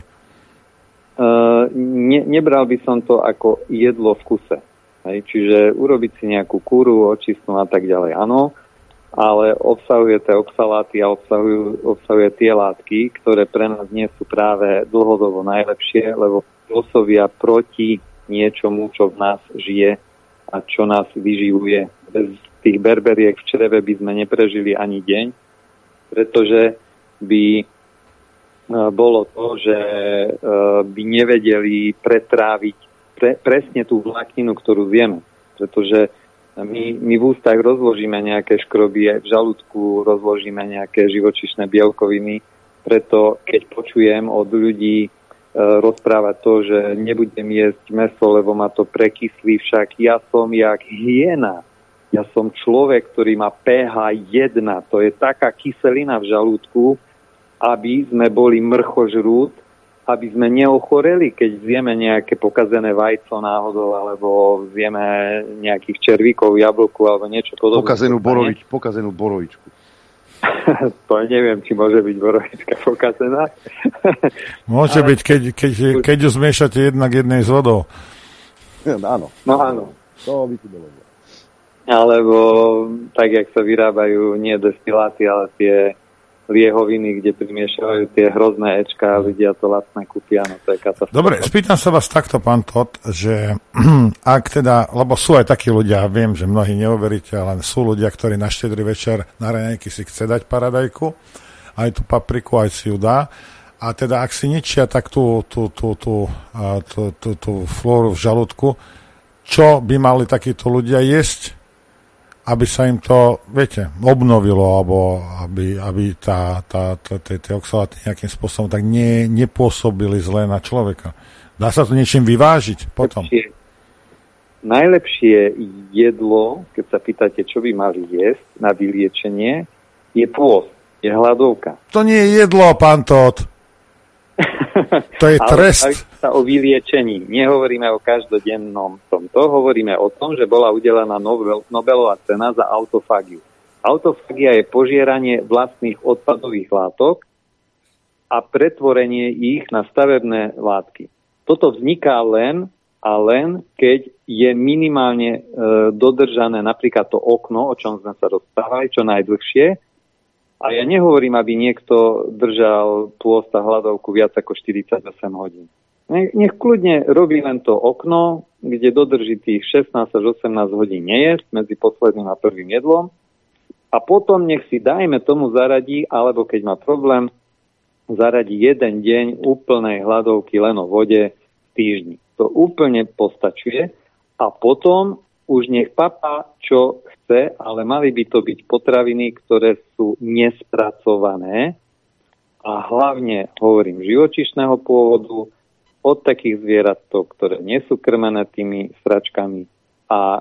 Nebral by som to ako jedlo v kuse. Hej, čiže urobiť si nejakú kúru, očistnú a tak ďalej, áno, ale obsahuje tie oxaláty a obsahuje tie látky, ktoré pre nás nie sú práve dlhodobo najlepšie, lebo pôsobia proti niečomu, čo v nás žije a čo nás vyživuje. Bez tých berberiek v čreve by sme neprežili ani deň, pretože by bolo to, že by nevedeli pretráviť presne tú vlákninu, ktorú zjeme. Pretože my v ústach rozložíme nejaké škroby, aj v žalúdku rozložíme nejaké živočíšne bielkoviny. Preto keď počujem od ľudí rozprávať to, že nebudem jesť mäso, lebo ma to prekyslí, však ja som jak hyena. Ja som človek, ktorý má pH 1. To je taká kyselina v žalúdku, aby sme boli mrchožrút, aby sme neochoreli, keď zjeme nejaké pokazené vajco náhodou, alebo zjeme nejakých červíkov, jablku, alebo niečo podobné.
Pokazenú borovičku.
To neviem, či môže byť borovička pokazená.
Môže byť, keď ju zmiešate jednak jednej s vodou.
Áno.
No áno.
To by ti bolo.
Alebo tak, jak sa vyrábajú nie destiláty, ale tie liehoviny, kde primiešajú tie hrozné ečka a ľudia to lacné kúpia, no to je katastrofa.
Dobre, spýtam sa vás takto, pán Todt, že ak teda, lebo sú aj takí ľudia, viem, že mnohí neuveríte, ale sú ľudia, ktorí na štedrý večer na raňajky si chce dať paradajku, aj tú papriku, aj si ju dá. A teda, ak si ničia tak tú flóru v žalúdku, čo by mali takíto ľudia jesť, aby sa im to, viete, obnovilo, alebo aby tie oxaláty nejakým spôsobom tak nepôsobili zle na človeka. Dá sa to niečím vyvážiť potom?
Najlepšie jedlo, keď sa pýtate, čo by mali jesť na vyliečenie, je pôst, je hladovka.
To nie je jedlo, pán Todt. To je trest.
Ale sa o vyliečení. Nehovoríme o každodennom tomto, hovoríme o tom, že bola udelená Nobelová cena za autofágiu. Autofágia je požieranie vlastných odpadových látok a pretvorenie ich na stavebné látky. Toto vzniká len, keď je minimálne dodržané napríklad to okno, o čom sme sa rozprávali, čo najdlhšie. A ja nehovorím, aby niekto držal pôst a hladovku viac ako 48 hodín. Nech kľudne robí len to okno, kde dodrží tých 16 až 18 hodín nejesť medzi posledným a prvým jedlom. A potom nech si dajme tomu zaradí, alebo keď má problém, zaradí jeden deň úplnej hladovky len o vode týždni. To úplne postačuje a potom už nech papá čo chce, ale mali by to byť potraviny, ktoré sú nespracované a hlavne, hovorím, živočíšneho pôvodu, od takých zvieratov, ktoré nie sú krmené tými sračkami a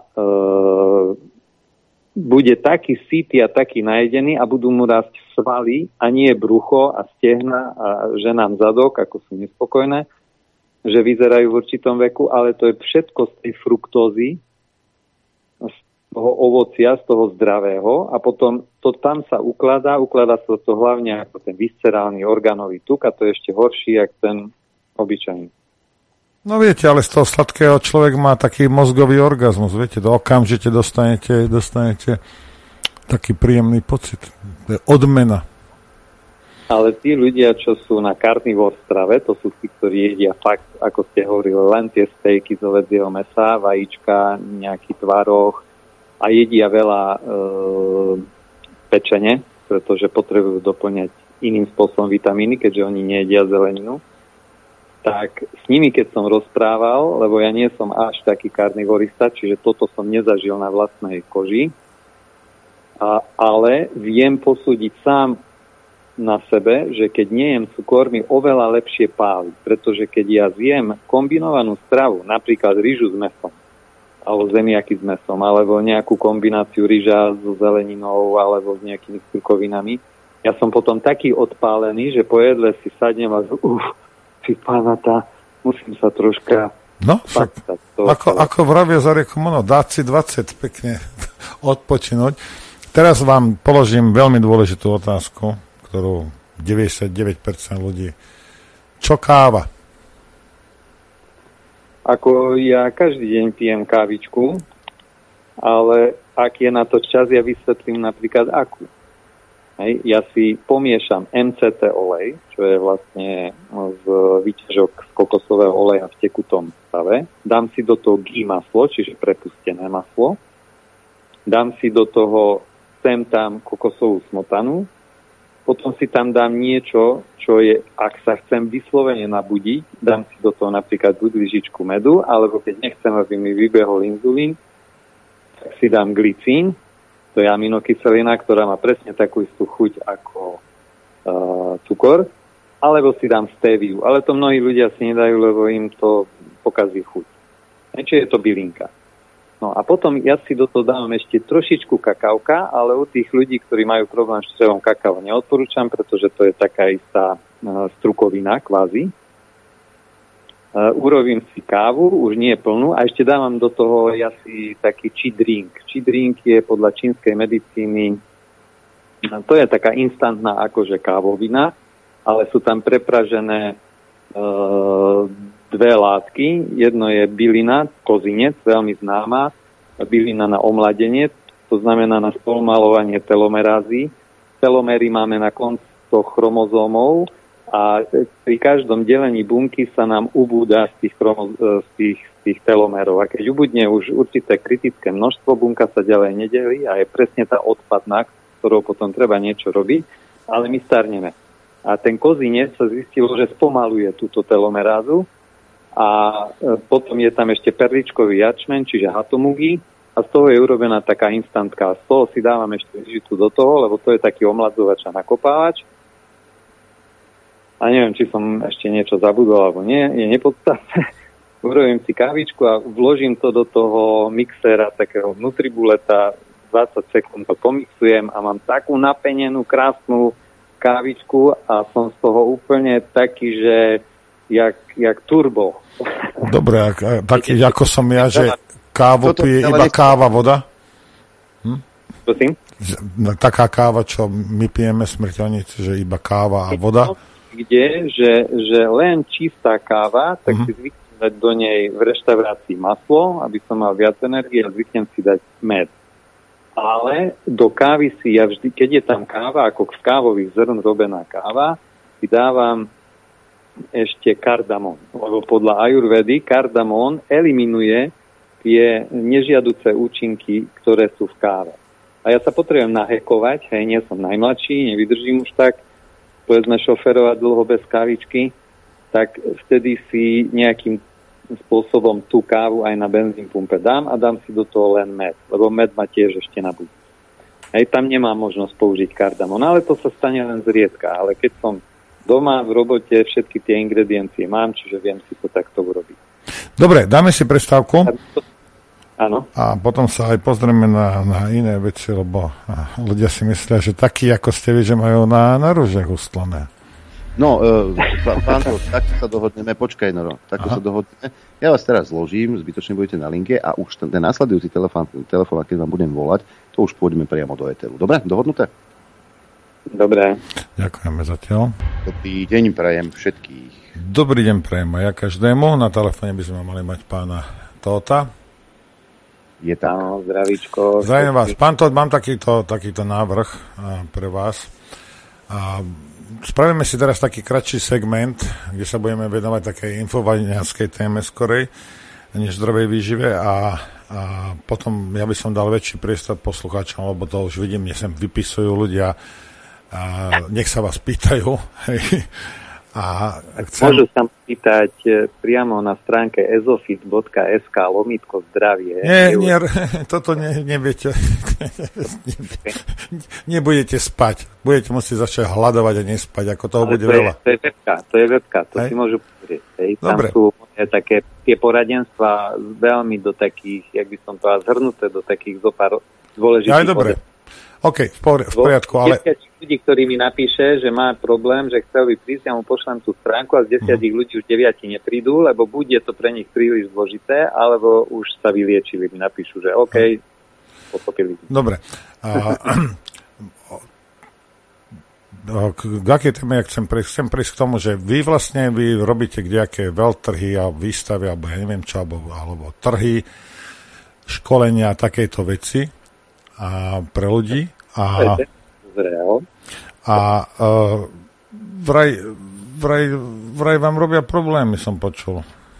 bude taký sytý a taký najedený a budú mu rásť svaly a nie brucho a stehna a ženám zadok, ako sú nespokojné, že vyzerajú v určitom veku, ale to je všetko z tej fruktózy, z toho ovocia, z toho zdravého a potom to tam sa ukladá sa to hlavne ako ten viscerálny orgánový tuk a to je ešte horší, ako ten obyčajný.
No viete, ale z toho sladkého človek má taký mozgový orgazmus, viete, to okamžite dostanete taký príjemný pocit. To je odmena.
Ale tí ľudia, čo sú na karnivór strave, to sú tí, ktorí jedia fakt, ako ste hovorili, len tie stejky z hovädzieho mäsa, vajíčka, nejaký tvaroh a jedia veľa pečene, pretože potrebujú doplňať iným spôsobom vitamíny, keďže oni nejedia zeleninu. Tak s nimi, keď som rozprával, lebo ja nie som až taký karnivorista, čiže toto som nezažil na vlastnej koži, ale viem posúdiť sám na sebe, že keď nejem cukor, mi oveľa lepšie páli, pretože keď ja zjem kombinovanú stravu, napríklad ryžu s mäsom, alebo zemiaky s mäsom, alebo nejakú kombináciu ryža so zeleninou, alebo s nejakými strukovinami, ja som potom taký odpálený, že po jedle si sadnem a pána, musím sa troška...
No, však, ako vravia za rieku Mono, dať si 20 pekne odpočinúť. Teraz vám položím veľmi dôležitú otázku, ktorú 99% ľudí. Čo káva?
Ako ja každý deň pijem kávičku, ale ak je na to čas, ja vysvetlím napríklad akú. Hej, ja si pomiešam MCT olej, čo je vlastne z výťažok z kokosového oleja v tekutom stave. Dám si do toho ghee maslo, čiže prepustené maslo. Dám si do toho sem tam kokosovú smotanu. Potom si tam dám niečo, čo je, ak sa chcem vyslovene nabudiť, dám si do toho napríklad buď lyžičku medu, alebo keď nechcem, aby mi vybehol inzulín, tak si dám glicín. To je aminokyselina, ktorá má presne takú istú chuť ako cukor, alebo si dám stéviu. Ale to mnohí ľudia si nedajú, lebo im to pokazí chuť. Čiže je to bylinka. No a potom ja si do toho dávam ešte trošičku kakauka, ale u tých ľudí, ktorí majú problém s črevom, kakao neodporúčam, pretože to je taká istá strukovina, kvázi. Urobím si kávu, už nie plnú, a ešte dávam do toho asi taký chi drink. Chi drink je podľa čínskej medicíny, to je taká instantná akože kávovina, ale sú tam prepražené dve látky. Jedno je bylina, kozinec, veľmi známa, bylina na omladenie, to znamená na spomalovanie telomerázy. Telomery máme na koncoch chromozómov, a pri každom delení bunky sa nám ubúda z tých telomerov. A keď ubudne už určité kritické množstvo, bunka sa ďalej nedelí a je presne tá odpadná, ktorou potom treba niečo robiť, ale my starneme. A ten kozinec sa zistilo, že spomaluje túto telomerázu a potom je tam ešte perličkový jačmen, čiže hatomugi, a z toho je urobená taká instantka. Z toho si dávam ešte žitu do toho, lebo to je taký omladzovač a nakopávač. A neviem, či som ešte niečo zabudol, alebo nie, je nepodstatné. Urobím si kávičku a vložím to do toho mixéra, takého Nutribuleta, 20 sekúnd to pomixujem a mám takú napenenú, krásnu kávičku a som z toho úplne taký, že jak turbo.
Dobre, taký ako som ja, že kávu pije iba káva, voda?
Prosím?
Taká káva, čo my pijeme smrteľníci, že iba káva a voda?
Kde, že len čistá káva, tak si zvyknem dať do nej v reštaurácii maslo, aby som mal viac energie, a zvyknem si dať med. Ale do kávy si ja vždy, keď je tam káva, ako z kávových zrn robená káva, si dávam ešte kardamón. Lebo podľa ajurvedy kardamón eliminuje tie nežiaduce účinky, ktoré sú v káve. A ja sa potrebujem nahekovať, hej, nie som najmladší, nevydržím už tak, povedzme šoferovať dlho bez kávičky, tak vtedy si nejakým spôsobom tú kávu aj na benzín pumpe dám a dám si do toho len med, lebo med ma tiež ešte nabudí. Hej, tam nemám možnosť použiť kardamón, ale to sa stane len zriedka. Ale keď som doma v robote, všetky tie ingrediencie mám, čiže viem si to takto urobiť.
Dobre, dáme si prestávku.
Áno.
A potom sa aj pozrieme na iné veci, lebo ľudia si myslia, že takí, ako ste vy, že majú na rúžach ustlané.
No, pán, tak sa dohodneme. Počkaj, Noro, takto sa dohodneme. Ja vás teraz zložím, zbytočne budete na linke a už ten nasledujúci telefón, keď vám budem volať, to už pôjdeme priamo do éteru. Dobre? Dohodnuté?
Dobre.
Ďakujeme zatiaľ.
Dobrý deň prajem všetkých.
Dobrý deň prajem a ja každému. Na telefóne by sme mali mať pána Tóta.
Je tak.
Áno, zdravíčko.
Zdravím vás. Pán Tóth, mám takýto návrh pre vás. Spravíme si teraz taký kratší segment, kde sa budeme venovať takej infovaniackej téme skorej, než zdravej výžive a potom ja by som dal väčší priestor poslucháčom, lebo to už vidím, mne sem vypisujú ľudia a nech sa vás pýtajú.
Môžu sa pýtať priamo na stránke ezofit.sk/zdravie.
Nie, toto neviete. Nebudete spať. Budete musieť začať hľadovať a nespať, ako toho bude veľa.
To je webka, to si môžu pozrieť. Tam sú také tie poradenstvá veľmi do takých, jak by som povedal, zhrnuté do takých zopár dôležitých.
Aj dobre. OK, v poriadku, ale...
ľudí, ktorý mi napíše, že má problém, že chcel by prísť, ja mu pošlem tú stránku a z 10 ľudí už 9 neprídu, lebo buď je to pre nich príliš zložité, alebo už sa vyliečili. Mi napíšu, že OK, pochopili.
Dobre. K akej téme ja chcem prísť k tomu, že vy robíte kdejaké veľtrhy a výstavy, alebo ja neviem čo, alebo trhy, školenia, takéto veci a pre ľudí. A vraj vám robia problémy, som počul.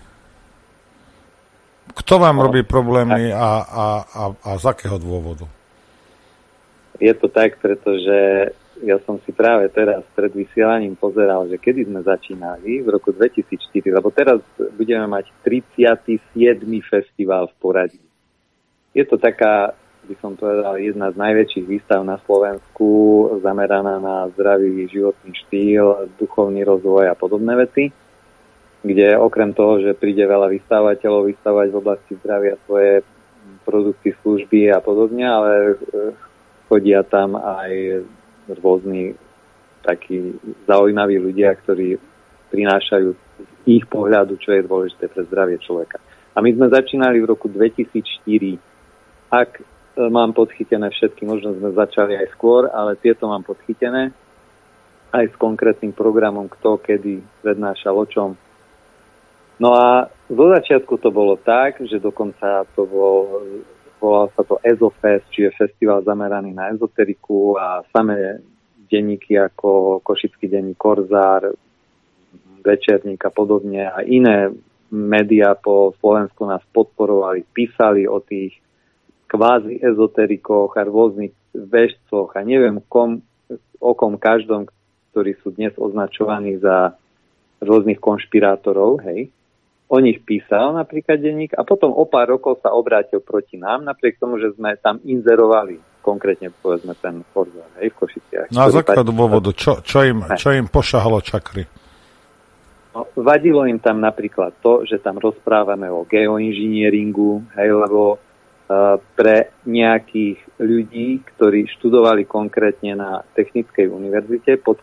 Kto vám robí problémy a z akého dôvodu?
Je to tak, pretože ja som si práve teraz pred vysielaním pozeral, že kedy sme začínali, v roku 2004, lebo teraz budeme mať 37. festival v poradí. Je to taká, by som povedal, jedna z najväčších výstav na Slovensku, zameraná na zdravý životný štýl, duchovný rozvoj a podobné veci, kde okrem toho, že príde veľa vystavateľov vystavovať v oblasti zdravia svoje produkty, služby a podobne, ale chodia tam aj rôzni takí zaujímaví ľudia, ktorí prinášajú z ich pohľadu, čo je dôležité pre zdravie človeka. A my sme začínali v roku 2004. Ak mám podchytené všetky, možno sme začali aj skôr, ale tieto mám podchytené aj s konkrétnym programom, kto kedy prednášal o čom. No a zo začiatku to bolo tak, že dokonca to volal sa to Ezofest, čiže festival zameraný na ezoteriku a samé denníky ako Košický denník Korzár, Večerník a podobne a iné médiá po Slovensku nás podporovali, písali o tých kvázi ezoterikoch a rôznych veštcoch a neviem o kom každom, ktorí sú dnes označovaní za rôznych konšpirátorov, hej. O nich písal napríklad denník a potom o pár rokov sa obrátil proti nám, napriek tomu, že sme tam inzerovali, konkrétne povedzme ten Korzár, hej, v Košiciach.
No a z akého dôvodu? Čo im pošahalo čakry?
No, vadilo im tam napríklad to, že tam rozprávame o geoinžinieringu, hej, lebo pre nejakých ľudí, ktorí študovali konkrétne na Technickej univerzite, pod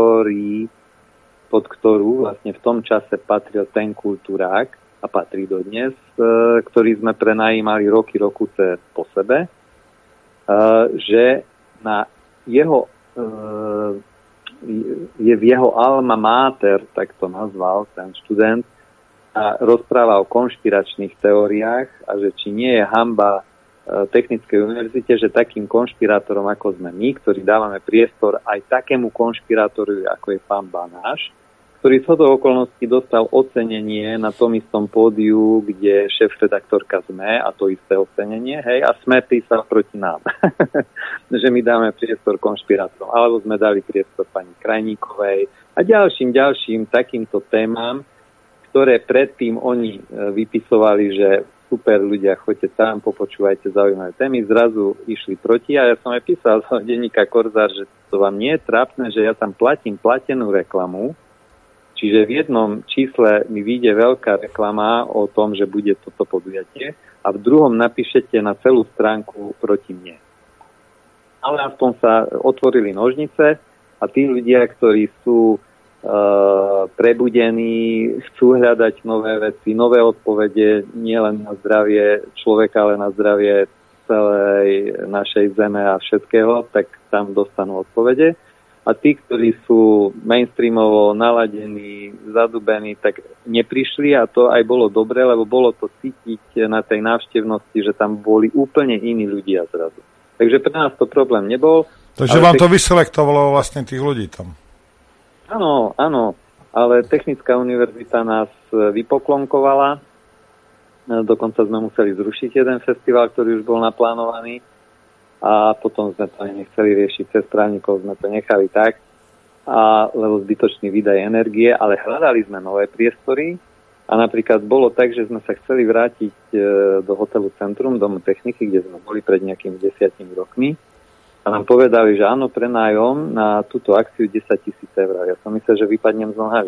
ktorú vlastne v tom čase patril ten kultúrák a patrí dodnes, ktorý sme prenajímali roky po sebe, že na jeho je v jeho alma mater, tak to nazval ten študent, a rozpráva o konšpiračných teóriách a že či nie je hanba Technickej univerzite, že takým konšpirátorom ako sme my, ktorí dávame priestor aj takému konšpirátoru, ako je pán Banáš, ktorý z toho okolností dostal ocenenie na tom istom pódiu, kde šéf-redaktorka SME, a to isté ocenenie, hej, a SME písal proti nám. Že my dáme priestor konšpirátorom. Alebo sme dali priestor pani Krajníkovej a ďalším takýmto témam, ktoré predtým oni vypisovali, že super ľudia, choďte tam, popočúvajte zaujímavé témy, zrazu išli proti a ja som aj písal z denníka Korzár, že to vám nie je trápne, že ja tam platím platenú reklamu, čiže v jednom čísle mi vyjde veľká reklama o tom, že bude toto podujatie a v druhom napíšete na celú stránku proti mne. Ale aspoň sa otvorili nožnice a tí ľudia, ktorí sú prebudení, chcú hľadať nové veci, nové odpovede, nie len na zdravie človeka, ale na zdravie celej našej zeme a všetkého, tak tam dostanú odpovede. A tí, ktorí sú mainstreamovo naladení, zadubení, tak neprišli a to aj bolo dobre, lebo bolo to cítiť na tej návštevnosti, že tam boli úplne iní ľudia zrazu. Takže pre nás to problém nebol.
Takže vám to vyselektovalo vlastne tých ľudí tam.
Áno, ale Technická univerzita nás vypoklonkovala. Dokonca sme museli zrušiť jeden festival, ktorý už bol naplánovaný a potom sme to aj nechceli riešiť cez právnikov, sme to nechali tak, lebo zbytočný výdaj energie, ale hľadali sme nové priestory a napríklad bolo tak, že sme sa chceli vrátiť do hotelu Centrum, domu techniky, kde sme boli pred nejakými 10 rokmi. A nám povedali, že áno, prenájom na túto akciu 10 000 eur. Ja som myslel, že vypadnem z nohaví.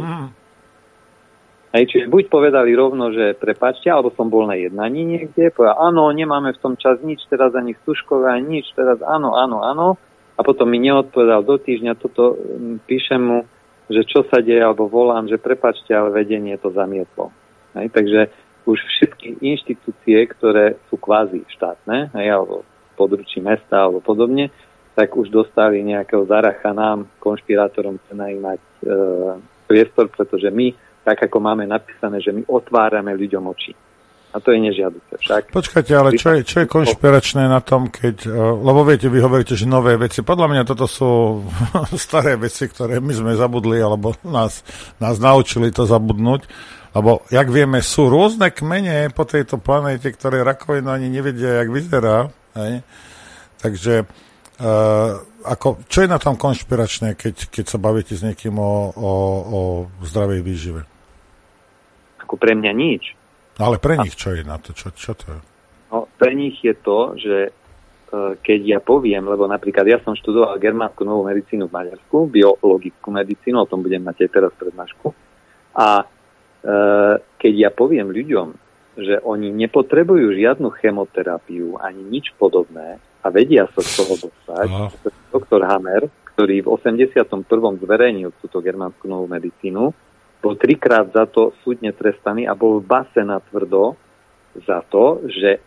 Čiže buď povedali rovno, že prepáčte, alebo som bol na jednaní niekde, povedal, áno, nemáme v tom čas nič, teraz ani stužkové, ani nič, teraz áno. A potom mi neodpovedal do týždňa, toto píšem mu, že čo sa deje, alebo volám, že prepáčte, ale vedenie to zamietlo. Takže už všetky inštitúcie, ktoré sú kvázi štátne, alebo područí mesta alebo podobne, tak už dostali nejakého zaracha nám, konšpirátorom, prenajímať priestor, pretože my, tak ako máme napísané, že my otvárame ľuďom oči. A to je nežiaduce však.
Počkajte, ale čo je konšpiračné na tom, keď... Lebo viete, vy hovoríte, že nové veci. Podľa mňa toto sú staré veci, ktoré my sme zabudli, alebo nás naučili to zabudnúť. Lebo, jak vieme, sú rôzne kmene po tejto planéte, ktoré rakovinu ani nevedia, jak vyzerá. Hej. Takže čo je na tom konšpiračné, keď sa bavíte s niekým o zdravej výžive?
Ako pre mňa nič.
Ale pre nich čo je na to? Čo to je?
No, pre nich je to, že keď ja poviem, lebo napríklad ja som študoval germánsku novú medicínu v Maďarsku, biologickú medicínu, o tom budem mať aj teraz prednášku. A keď ja poviem ľuďom, že oni nepotrebujú žiadnu chemoterapiu ani nič podobné a vedia sa z toho dostať. Doktor Hammer, ktorý v 81. zverejnil túto germánsku novú medicínu, bol 3-krát za to súdne trestaný a bol v base na tvrdo za to, že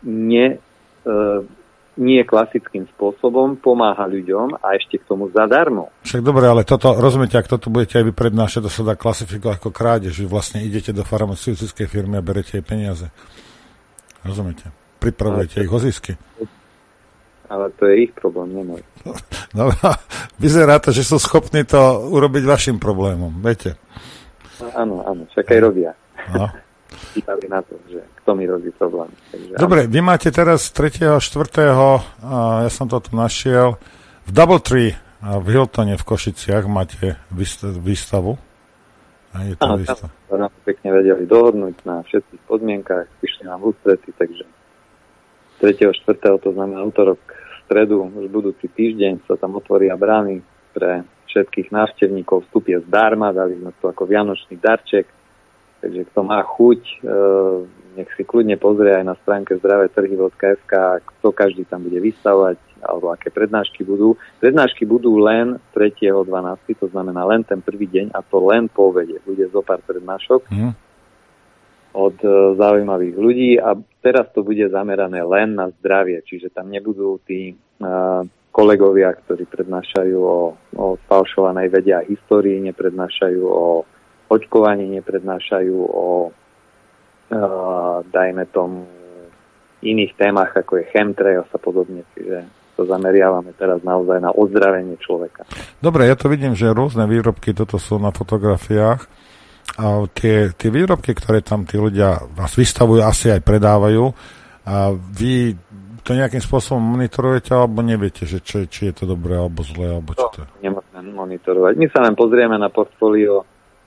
nie klasickým spôsobom pomáha ľuďom a ešte k tomu zadarmo.
Však dobre, ale toto, rozumiete, ak toto budete aj vy prednášať, to sa dá klasifikovať ako krádež, že vlastne idete do farmaceutickej firmy a berete jej peniaze. Rozumiete? Pripravujete ich o zisky.
Ale to je ich problém, nemôj.
No, vyzerá to, že sú schopní to urobiť vašim problémom, viete?
Áno, však aj robia.
No.
Pýtali na to, že kto mi robí problém. Takže,
dobre, vy máte teraz 3. 4. Ja som to tu našiel v Doubletree v Hiltone v Košiciach máte výstavu. Je to výstava.
Áno, pekne vedeli dohodnúť na všetkých podmienkách, prišli nám v ústrety, takže 3. 4. to znamená útorok, stredu, už budúci týždeň sa tam otvoria brány pre všetkých návštevníkov, vstup je zdarma, dali sme to ako vianočný darček. Takže kto má chuť, nech si kľudne pozrie aj na stránke zdravetrhy.sk, kto každý tam bude vystavovať, alebo aké prednášky budú. Prednášky budú len 3.12., to znamená len ten prvý deň, a to len po obede. Bude zo pár prednášok od zaujímavých ľudí a teraz to bude zamerané len na zdravie, čiže tam nebudú tí kolegovia, ktorí prednášajú o sfalšovanej vede a histórii, neprednášajú o očkovaní, neprednášajú o dajme tomu iných témach, ako je chemtrails a podobne, čiže to zameriavame teraz naozaj na ozdravenie človeka.
Dobre, ja to vidím, že rôzne výrobky, toto sú na fotografiách a tie výrobky, ktoré tam tí ľudia vás vystavujú, asi aj predávajú a vy to nejakým spôsobom monitorujete alebo neviete, že či je to dobré alebo zlé, alebo čo to je?
Nemôžeme monitorovať. My sa len pozrieme na portfólio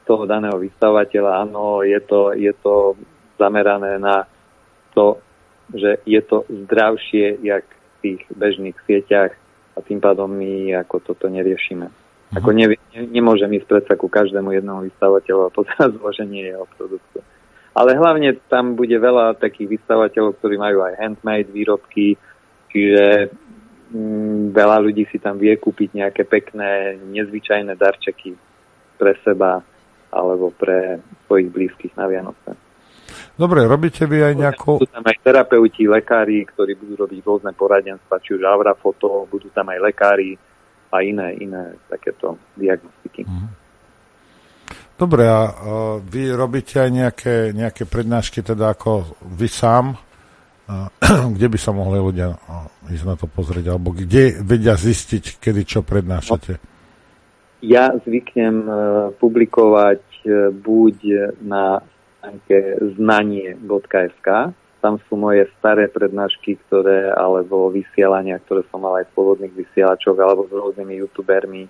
toho daného vystavateľa. Áno, je to zamerané na to, že je to zdravšie, jak v tých bežných sieťach a tým pádom my ako toto neriešime. Ako nemôžem ísť predsa ku každému jednomu vystavateľu a pozerať zloženie jeho produktu. Ale hlavne tam bude veľa takých vystavateľov, ktorí majú aj handmade výrobky, čiže veľa ľudí si tam vie kúpiť nejaké pekné, nezvyčajné darčeky pre seba alebo pre svojich blízkych na Vianoce.
Dobre, robíte vy aj nejakú...
Budú tam aj terapeuti, lekári, ktorí budú robiť rôzne poradenstva, či už aurafoto, budú tam aj lekári a iné takéto diagnostiky.
Dobre, a vy robíte aj nejaké prednášky, teda ako vy sám, kde by sa mohli ľudia ísť na to pozrieť, alebo kde vedia zistiť, kedy čo prednášate?
Ja zvyknem publikovať buď na stránke znanie.sk, tam sú moje staré prednášky, alebo vysielania, ktoré som mal aj v pôvodných vysielačoch, alebo s rôznymi youtubermi.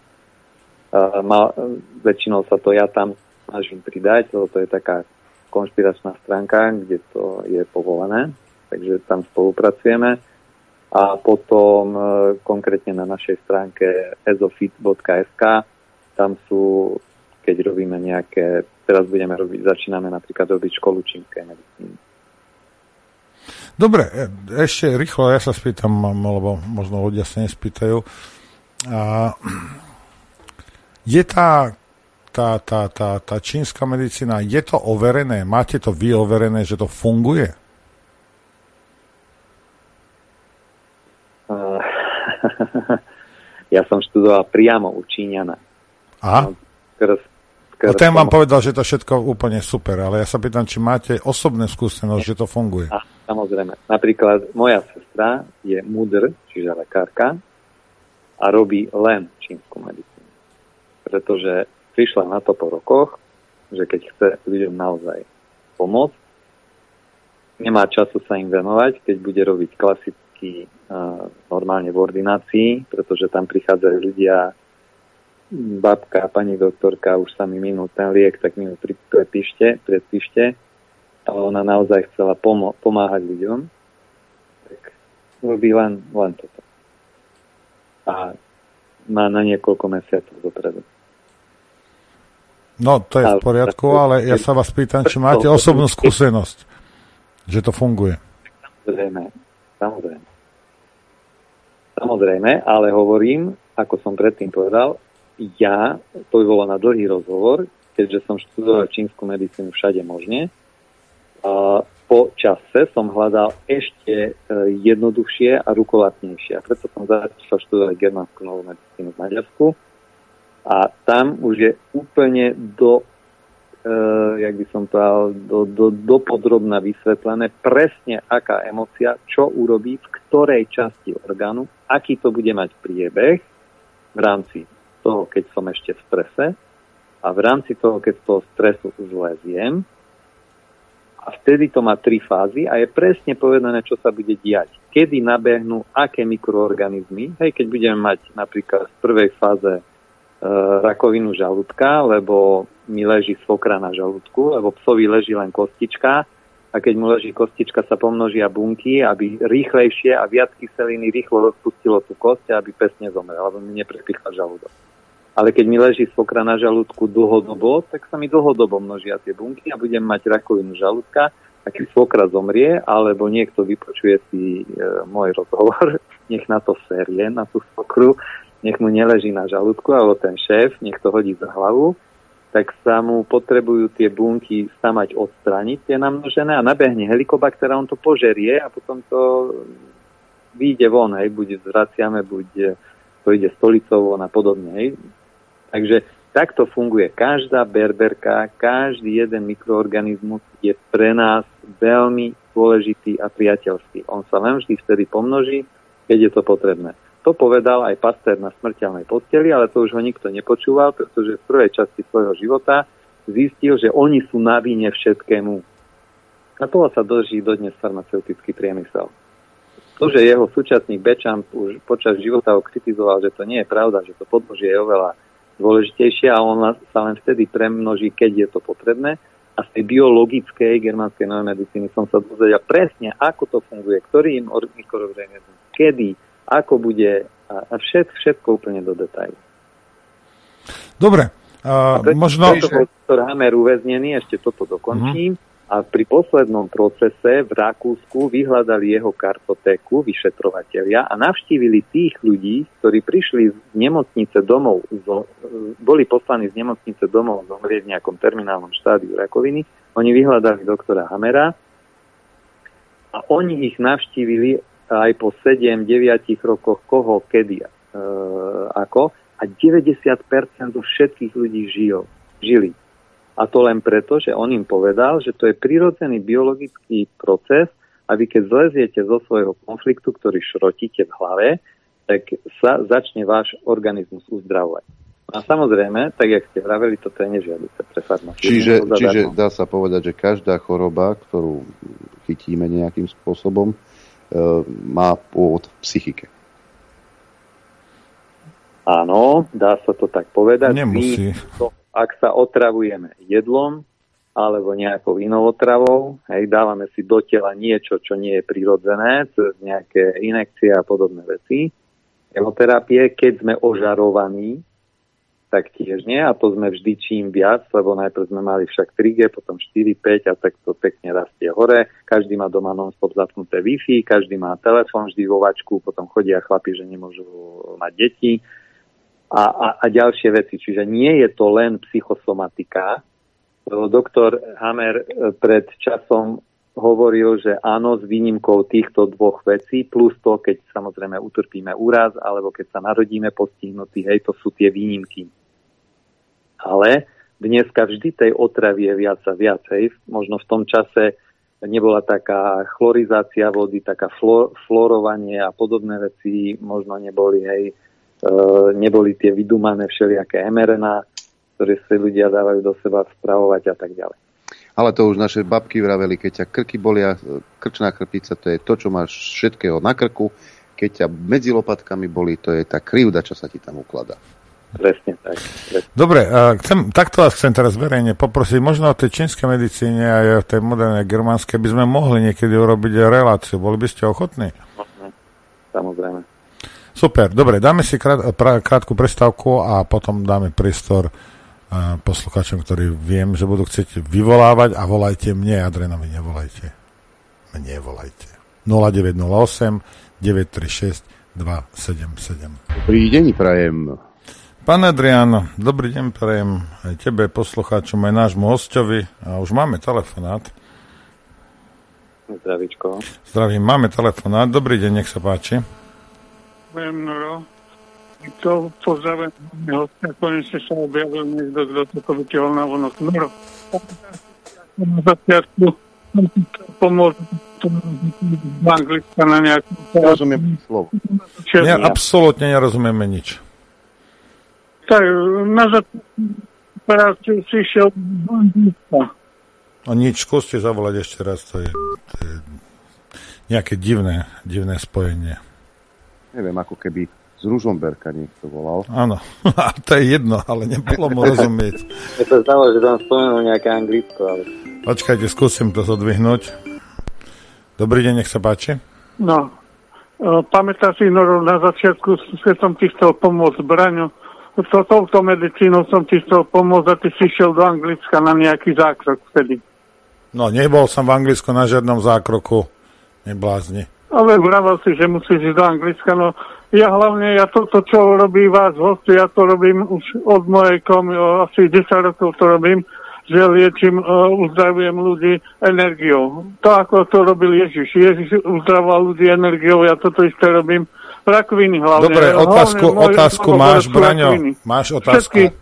Väčšinou sa to ja tam snažím pridať, lebo to je taká konšpiračná stránka, kde to je povolené, takže tam spolupracujeme. A potom konkrétne na našej stránke ezofit.sk, tam sú, keď robíme nejaké, teraz začíname napríklad robiť školu čínskej medicíny.
Dobre, ešte rýchlo, ja sa spýtam, lebo možno ľudia sa nespýtajú. Je tá čínska medicína, je to overené? Máte to vy overené, že to funguje?
Ja som študoval priamo u Číňana.
Aha. Ten vám povedal, že to všetko úplne super, ale ja sa pýtam, či máte osobné skúsenosť, že to funguje.
Samozrejme. Napríklad moja sestra je mudr, čiže lekárka, a robí len čínsku medicínu. Pretože prišla na to po rokoch, že keď chce ľuďom naozaj pomôcť, nemá času sa im venovať, keď bude robiť klasicky normálne v ordinácii, pretože tam prichádzajú ľudia, babka, pani doktorka, už sa mi minul ten liek, tak mi ho predpíšte, a ona naozaj chcela pomáhať ľuďom, tak robí len toto. A má na niekoľko mesiacov dopredu.
No, to je v poriadku, ale ja sa vás pýtam, či máte osobnú skúsenosť, že to funguje. Samozrejme, ale hovorím, ako som predtým povedal, to by bolo na dlhý rozhovor, keďže som študoval čínsku medicínu všade možne. Po čase som hľadal ešte jednoduchšie a rukolatnejšie. A preto som začal študovať germánsku novú medicínu v Maďarsku. A tam už je úplne dopodrobna vysvetlené presne, aká emócia, čo urobí, v ktorej časti orgánu, aký to bude mať priebeh v rámci toho, keď som ešte v strese, a v rámci toho, keď z toho stresu zleziem. A vtedy to má 3 fázy a je presne povedané, čo sa bude diať. Kedy nabehnú, aké mikroorganizmy. Keď budeme mať napríklad v prvej fáze rakovinu žalúdka, lebo mi leží svokra na žalúdku, lebo psovi leží len kostička, a keď mu leží kostička, sa pomnožia bunky, aby rýchlejšie a viac kyseliny rýchlo rozpustilo tú kosť, aby pes nezomrel, alebo mi neprepichla žalúdok. Ale keď mi leží svokra na žalúdku dlhodobo, tak sa mi dlhodobo množia tie bunky a budem mať rakovinu žalúdka. A keď svokra zomrie, alebo niekto vypočuje si môj rozhovor, nech na to série, na tú svokru, nech mu neleží na žalúdku, alebo ten šéf, nech to hodí za hlavu, tak sa mu potrebujú tie bunky samať odstrániť, tie namnožené, a nabehne helikobakter, on to požerie a potom to vyjde von, buď zvraciame, buď to ide stolicou a podobne. Takže takto funguje každá berberka, každý jeden mikroorganizmus je pre nás veľmi dôležitý a priateľský. On sa len vždy vtedy pomnoží, keď je to potrebné. To povedal aj Pasteur na smrteľnej posteli, ale to už ho nikto nepočúval, pretože v prvej časti svojho života zistil, že oni sú na vine všetkému. A toho sa drží dodnes farmaceutický priemysel. To, že jeho súčasník Bečan už počas života ho kritizoval, že to nie je pravda, že to podložie je oveľa
dôležitejšie a on sa len vtedy premnoží, keď je to potrebné. A z tej biologickej germánskej novej medicíny som sa dozvedel presne, ako to funguje, ktorý mikroorganizmus, kedy, ako bude a všetko úplne do detailu.
Dobre. Možno...
Doktor Hammer uväznený, ešte toto dokončím. A pri poslednom procese v Rakúsku vyhľadali jeho kartotéku vyšetrovatelia a navštívili tých ľudí, ktorí prišli z nemocnice domov, boli poslaní z nemocnice domov zomrieť v nejakom terminálnom štádiu rakoviny. Oni vyhľadali doktora Hammera a oni ich navštívili aj po 7-9 rokoch koho, kedy, ako. A 90% zo všetkých ľudí žili. A to len preto, že on im povedal, že to je prirodzený biologický proces a vy keď zleziete zo svojho konfliktu, ktorý šrotíte v hlave, tak sa začne váš organizmus uzdravovať. A samozrejme, tak jak ste vraveli, toto je nežiaduce pre farmaceutika.
Čiže dá sa povedať, že každá choroba, ktorú chytíme nejakým spôsobom, má pôvod v psychike.
Áno, dá sa to tak povedať.
Nemusí.
Ak sa otravujeme jedlom alebo nejakou inou otravou, dávame si do tela niečo, čo nie je prirodzené, cez nejaké inekcie a podobné veci. Chemoterapie, keď sme ožarovaní, tak tiež nie, a to sme vždy čím viac, lebo najprv sme mali však 3G, potom 4, 5 a tak to pekne rastie hore. Každý má doma non-stop zapnuté Wi-Fi, každý má telefón vždy vo vačku, potom chodia chlapi, že nemôžu mať deti. A ďalšie veci. Čiže nie je to len psychosomatika. Doktor Hammer pred časom hovoril, že áno, s výnimkou týchto dvoch vecí, plus to, keď samozrejme utrpíme úraz, alebo keď sa narodíme postihnutí, to sú tie výnimky. Ale dneska vždy tej otravy je viac a viac. Možno v tom čase nebola taká chlorizácia vody, taká fluorovanie a podobné veci, možno neboli, neboli tie vydumané všelijaké mRNA, ktoré si ľudia dávajú do seba spravovať a tak ďalej.
Ale to už naše babky vraveli, keď ťa krky bolia, krčná chrbtica, to je to, čo máš všetkého na krku, keď ťa medzi lopatkami bolí, to je tá krivda, čo sa ti tam ukladá.
Presne tak.
Dobre, takto vás chcem teraz verejne poprosiť, možno o tej čínskej medicíne a aj o tej modernej germánskej by sme mohli niekedy urobiť reláciu. Boli by ste ochotní?
Samozrejme.
Super, dobre, dáme si krátku prestávku a potom dáme priestor poslucháčom, ktorí viem, že budú chcieť vyvolávať a volajte mne, Adrianovi nevolajte. Mne volajte. 0908 936 277.
Dobrý deň, prajem.
Pán Adrián, dobrý deň, prajem aj tebe, poslucháčom, aj nášmu hostovi. A už máme telefonát.
Zdravíčko.
Zdravím, máme telefonát. Dobrý deň, nech sa páči.
Noro. To pozdravujem hostia, konečne sa objavil niekto, kto to vytiahol na vonok. Noro. Na začiatku pomôcť v Anglicka na nejakú...
Nerozumiem slovo.
Absolútne nerozumieme nič.
Tak, na začiatku si išiel v Anglicka.
A nič, skúste zavolať ešte raz, to je nejaké divné spojenie.
Neviem, ako keby z Ružomberka niekto volal.
Áno, to je jedno, ale nebolo mu rozumieť.
Ja to znalo, že tam spomenul nejaké anglicko, ale...
Počkajte, skúsim to zodvihnúť. Dobrý deň, nech sa páči.
No, pamätáš si, Noro, na začiatku, keď som ti chcel pomôcť Braňo, touto medicínou som ti chcel pomôcť a ty si šiel do Anglicka na nejaký zákrok vtedy.
No, nebol som v Anglicku na žiadnom zákroku. Neblázni.
Ale vravel si, že musíš ísť do Anglicka. No, ja toto, čo robí vás hosti, ja to robím už od mojej komy, asi 10 rokov to robím, že liečím, uzdravujem ľudí energiou. To, ako to robil Ježiš. Ježiš uzdravoval ľudí energiou, ja toto isté robím. Rakoviny hlavne.
Dobre, otázku máš, Braňo. Máš otázku.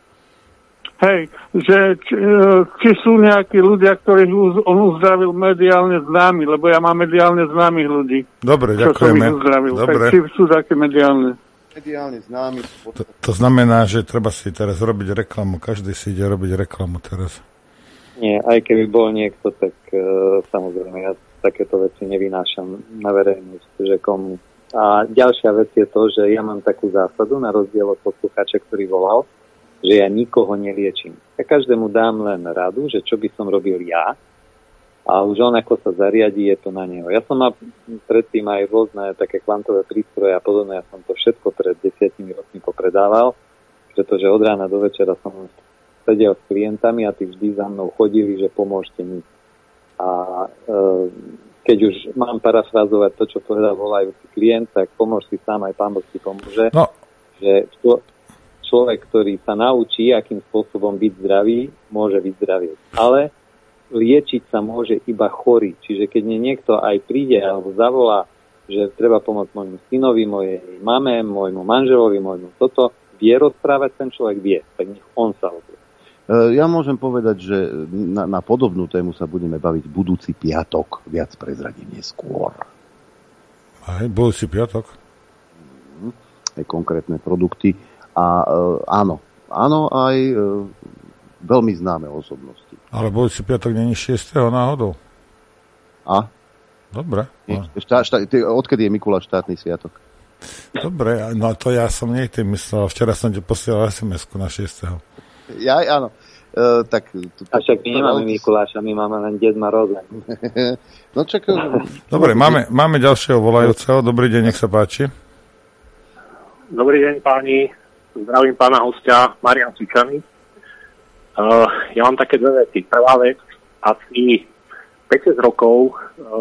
Hej, že či sú nejakí ľudia, ktorých on uzdravil mediálne známi, lebo ja mám mediálne známych ľudí.
Dobre, ďakujeme.
Dobre. Tak či sú také mediálne.
Mediálne známi.
To znamená, že treba si teraz robiť reklamu. Každý si ide robiť reklamu teraz.
Nie, aj keby bol niekto, tak samozrejme, ja takéto veci nevynášam na verejnosť, že komu. A ďalšia vec je to, že ja mám takú zásadu, na rozdiel od poslucháča, ktorý volal, že ja nikoho neliečím. Ja každému dám len radu, že čo by som robil ja, a už on ako sa zariadí, je to na neho. Ja som mal predtým aj rôzne také kvantové prístroje a podobne, ja som to všetko pred 10 rokmi popredával, pretože od rána do večera som sedel s klientami a tí vždy za mnou chodili, že pomôžte mi. A keď už mám parafrázovať to, čo povedal volajúci klient, tak pomôž si sám, aj Pán Boh si pomôže. No. Že človek, ktorý sa naučí, akým spôsobom byť zdravý, môže byť zdravý. Ale liečiť sa môže iba chorý. Čiže keď niekto aj príde alebo zavolá, že treba pomôcť môjmu synovi, mojej mame, môjmu manželovi, môjmu toto, vie rozprávať, ten človek vie. Tak nech on sa odvie.
Ja môžem povedať, že na podobnú tému sa budeme baviť budúci piatok. Viac prezradím neskôr.
Aj budúci piatok?
Aj konkrétne produkty. A áno, aj veľmi známe osobnosti.
Ale budúci piatok není 6. náhodou.
A?
Dobre.
Odkedy je Mikuláš štátny sviatok?
Dobre, no to ja som niekde myslel. Včera som ti posielal SMS-ku na 6.
Ja, áno.
A však my nemáme Mikuláša, my máme len Deň Moroza.
No čak...
Dobre, máme ďalšieho volajúceho. Dobrý deň, nech sa páči.
Dobrý deň, páni. Zdravím pána hostia, Marian Cvičany. Ja mám také dve veci. Prvá vec, asi 5-6 rokov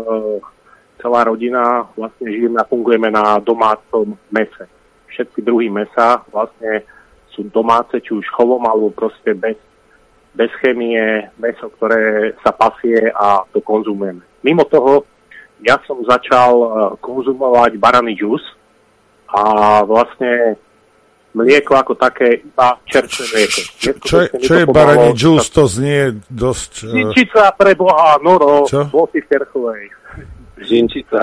celá rodina vlastne žijeme a fungujeme na domácom mese. Všetky druhy mesa vlastne sú domáce, či už chovom, alebo proste bez chémie, meso, ktoré sa pasie a to konzumujeme. Mimo toho, ja som začal konzumovať baraný džús a vlastne mlieko ako také, iba čerstvé mlieko.
Čo je baraný džús? To znie dosť...
Žinčica pre Boha, Noro, bol si v Terchovej.
Žinčica.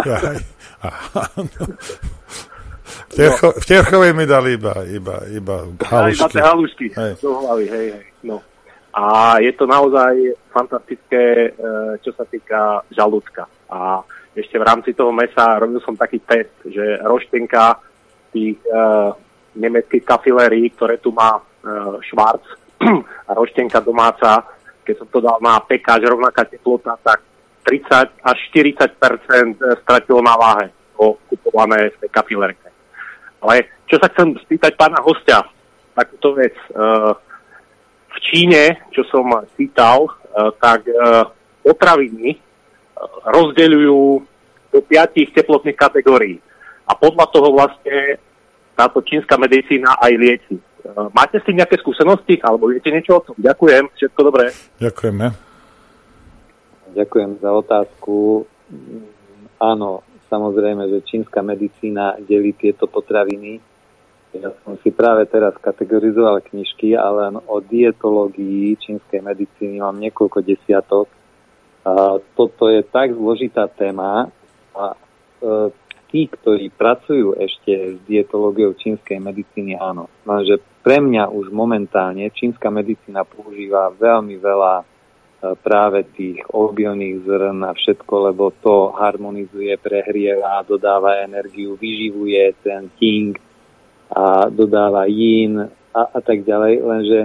V Terchovej mi dali iba halušky.
Iba halušky do hlavy, hej. No. A je to naozaj fantastické, čo sa týka žalúdka. A ešte v rámci toho mesa robil som taký test, že roštenka tých nemeckých kafilérí, ktoré tu má Schwarz a roštenka domáca, keď som to dal na pekáč, rovnaká teplota, tak 30 až 40% stratilo na váhe o kupované z tej kafilérke. Ale čo sa chcem spýtať pána hostia, takúto vec. V Číne, čo som čítal, tak potraviny rozdeľujú do 5 teplotných kategórií. A podľa toho vlastne táto čínska medicína aj lieči. Máte s tým nejaké skúsenosti? Alebo viete niečo o tom? Ďakujem, všetko dobré.
Ďakujeme.
Ďakujem za otázku. Áno, samozrejme, že čínska medicína delí tieto potraviny. Ja som si práve teraz kategorizoval knižky, ale o dietológii čínskej medicíny mám niekoľko desiatok. Toto je tak zložitá téma a tí, ktorí pracujú ešte s dietológiou čínskej medicíny, áno. Lenže pre mňa už momentálne čínska medicína používa veľmi veľa práve tých obilných zrn a všetko, lebo to harmonizuje, prehrieva, dodáva energiu, vyživuje ten king a dodáva yin a tak ďalej. Lenže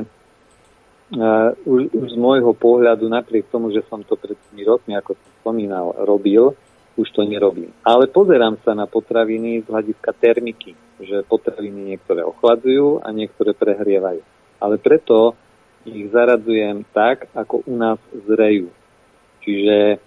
už z môjho pohľadu, napriek tomu, že som to pred 3 rokmi, ako som spomínal, robil, už to nerobím. Ale pozerám sa na potraviny z hľadiska termiky, že potraviny niektoré ochladzujú a niektoré prehrievajú. Ale preto ich zaradzujem tak, ako u nás zrejú. Čiže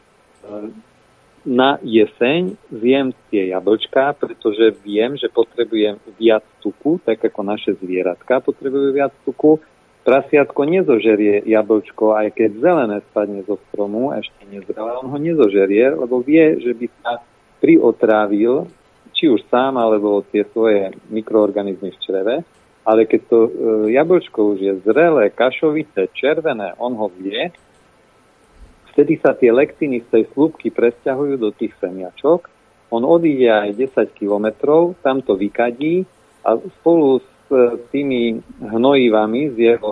na jeseň zjem tie jablčká, pretože viem, že potrebujem viac tuku, tak ako naše zvieratka potrebujú viac tuku. Prasiatko nezožerie jablčko, aj keď zelené spadne zo stromu, ešte nezrelé, on ho nezožerie, lebo vie, že by sa priotrávil, či už sám, alebo tie svoje mikroorganizmy v čreve. Ale keď to jablčko už je zrelé, kašovité, červené, on ho vie, vtedy sa tie lektiny z tej slúbky presťahujú do tých semiačok, on odíde aj 10 kilometrov, tam to vykadí a spolu s tými hnojivami z jeho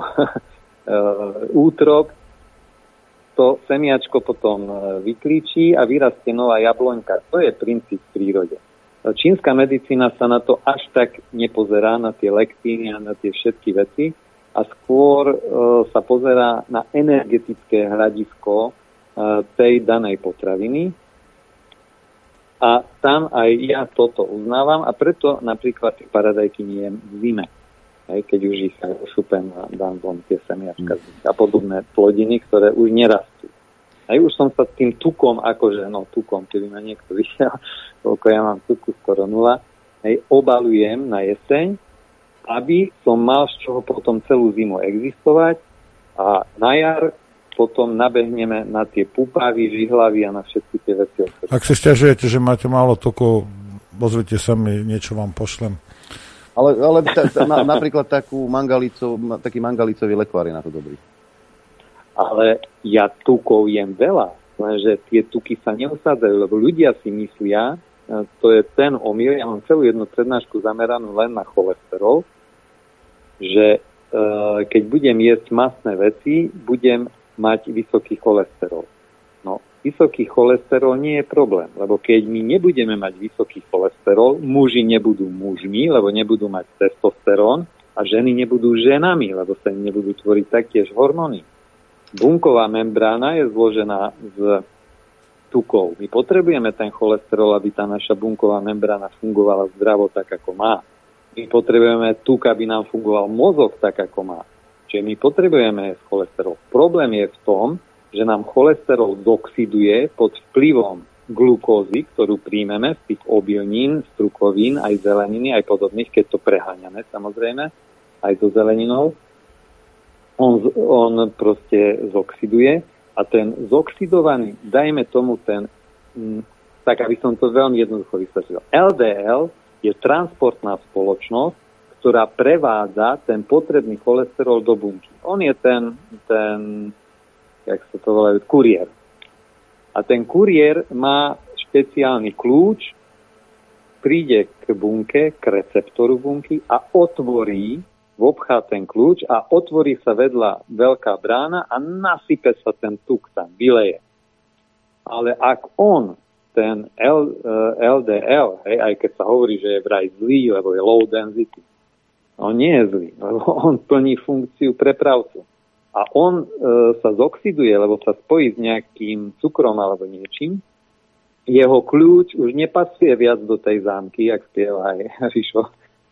útrob to semiačko potom vyklíčí a vyrastie nová jabloňka. To je princíp v prírode. Čínska medicína sa na to až tak nepozerá, na tie lektíny a na tie všetky veci. a skôr sa pozerá na energetické hľadisko tej danej potraviny. A tam aj ja toto uznávam a preto napríklad tie paradajky nie jem v zime. Keď už ich šupem a dám von tie semiačka a podobné plodiny, ktoré už nerastú. Už som sa s tým tukom, tukom, keby ma niekto vyšiel, koľko ja mám tuku, skoro 0, obalujem na jeseň, aby som mal z čoho potom celú zimu existovať a na jar potom nabehneme na tie pupavy, žihlavy a na všetky tie veci.
Ak si sťažujete, že máte málo tuku, ozvite sa mi, niečo vám pošlem.
Ale napríklad taký mangalicový lekvár je na to dobrý.
Ale ja tukov jem veľa, lenže tie tuky sa neusádzajú, lebo ľudia si myslia, to je ten omyl, ja mám celú jednu prednášku zameranú len na cholesterol, že keď budem jesť mastné veci, budem mať vysoký cholesterol. No, vysoký cholesterol nie je problém, lebo keď my nebudeme mať vysoký cholesterol, muži nebudú mužmi, lebo nebudú mať testosterón a ženy nebudú ženami, lebo sa im nebudú tvoriť taktiež hormóny. Bunková membrána je zložená z tukov. My potrebujeme ten cholesterol, aby tá naša bunková membrána fungovala zdravo tak, ako má. My potrebujeme tuk, aby nám fungoval mozog tak, ako má. Čiže my potrebujeme cholesterol. Problém je v tom, že nám cholesterol zoxiduje pod vplyvom glukózy, ktorú príjmeme z tých obilnín, strukovín, aj zeleniny, aj podobných, keď to preháňame, samozrejme, aj so zeleninou. On proste zoxiduje a ten zoxidovaný, dajme tomu tak aby som to veľmi jednoducho vysvetlil. LDL je transportná spoločnosť, ktorá prevádza ten potrebný cholesterol do bunky. On je ten jak sa to volajú, kuriér. A ten kuriér má špeciálny kľúč, príde k bunke, k receptoru bunky a obchá ten kľúč a otvorí sa vedľa veľká brána a nasype sa ten tuk tam, vyleje. Ale ak on, ten LDL, aj keď sa hovorí, že je vraj zlý, lebo je low density, on nie je zlý, lebo on plní funkciu prepravcu. A on sa zoxiduje, lebo sa spojí s nejakým cukrom alebo niečím. Jeho kľúč už nepasuje viac do tej zámky, jak spieva aj Rišo.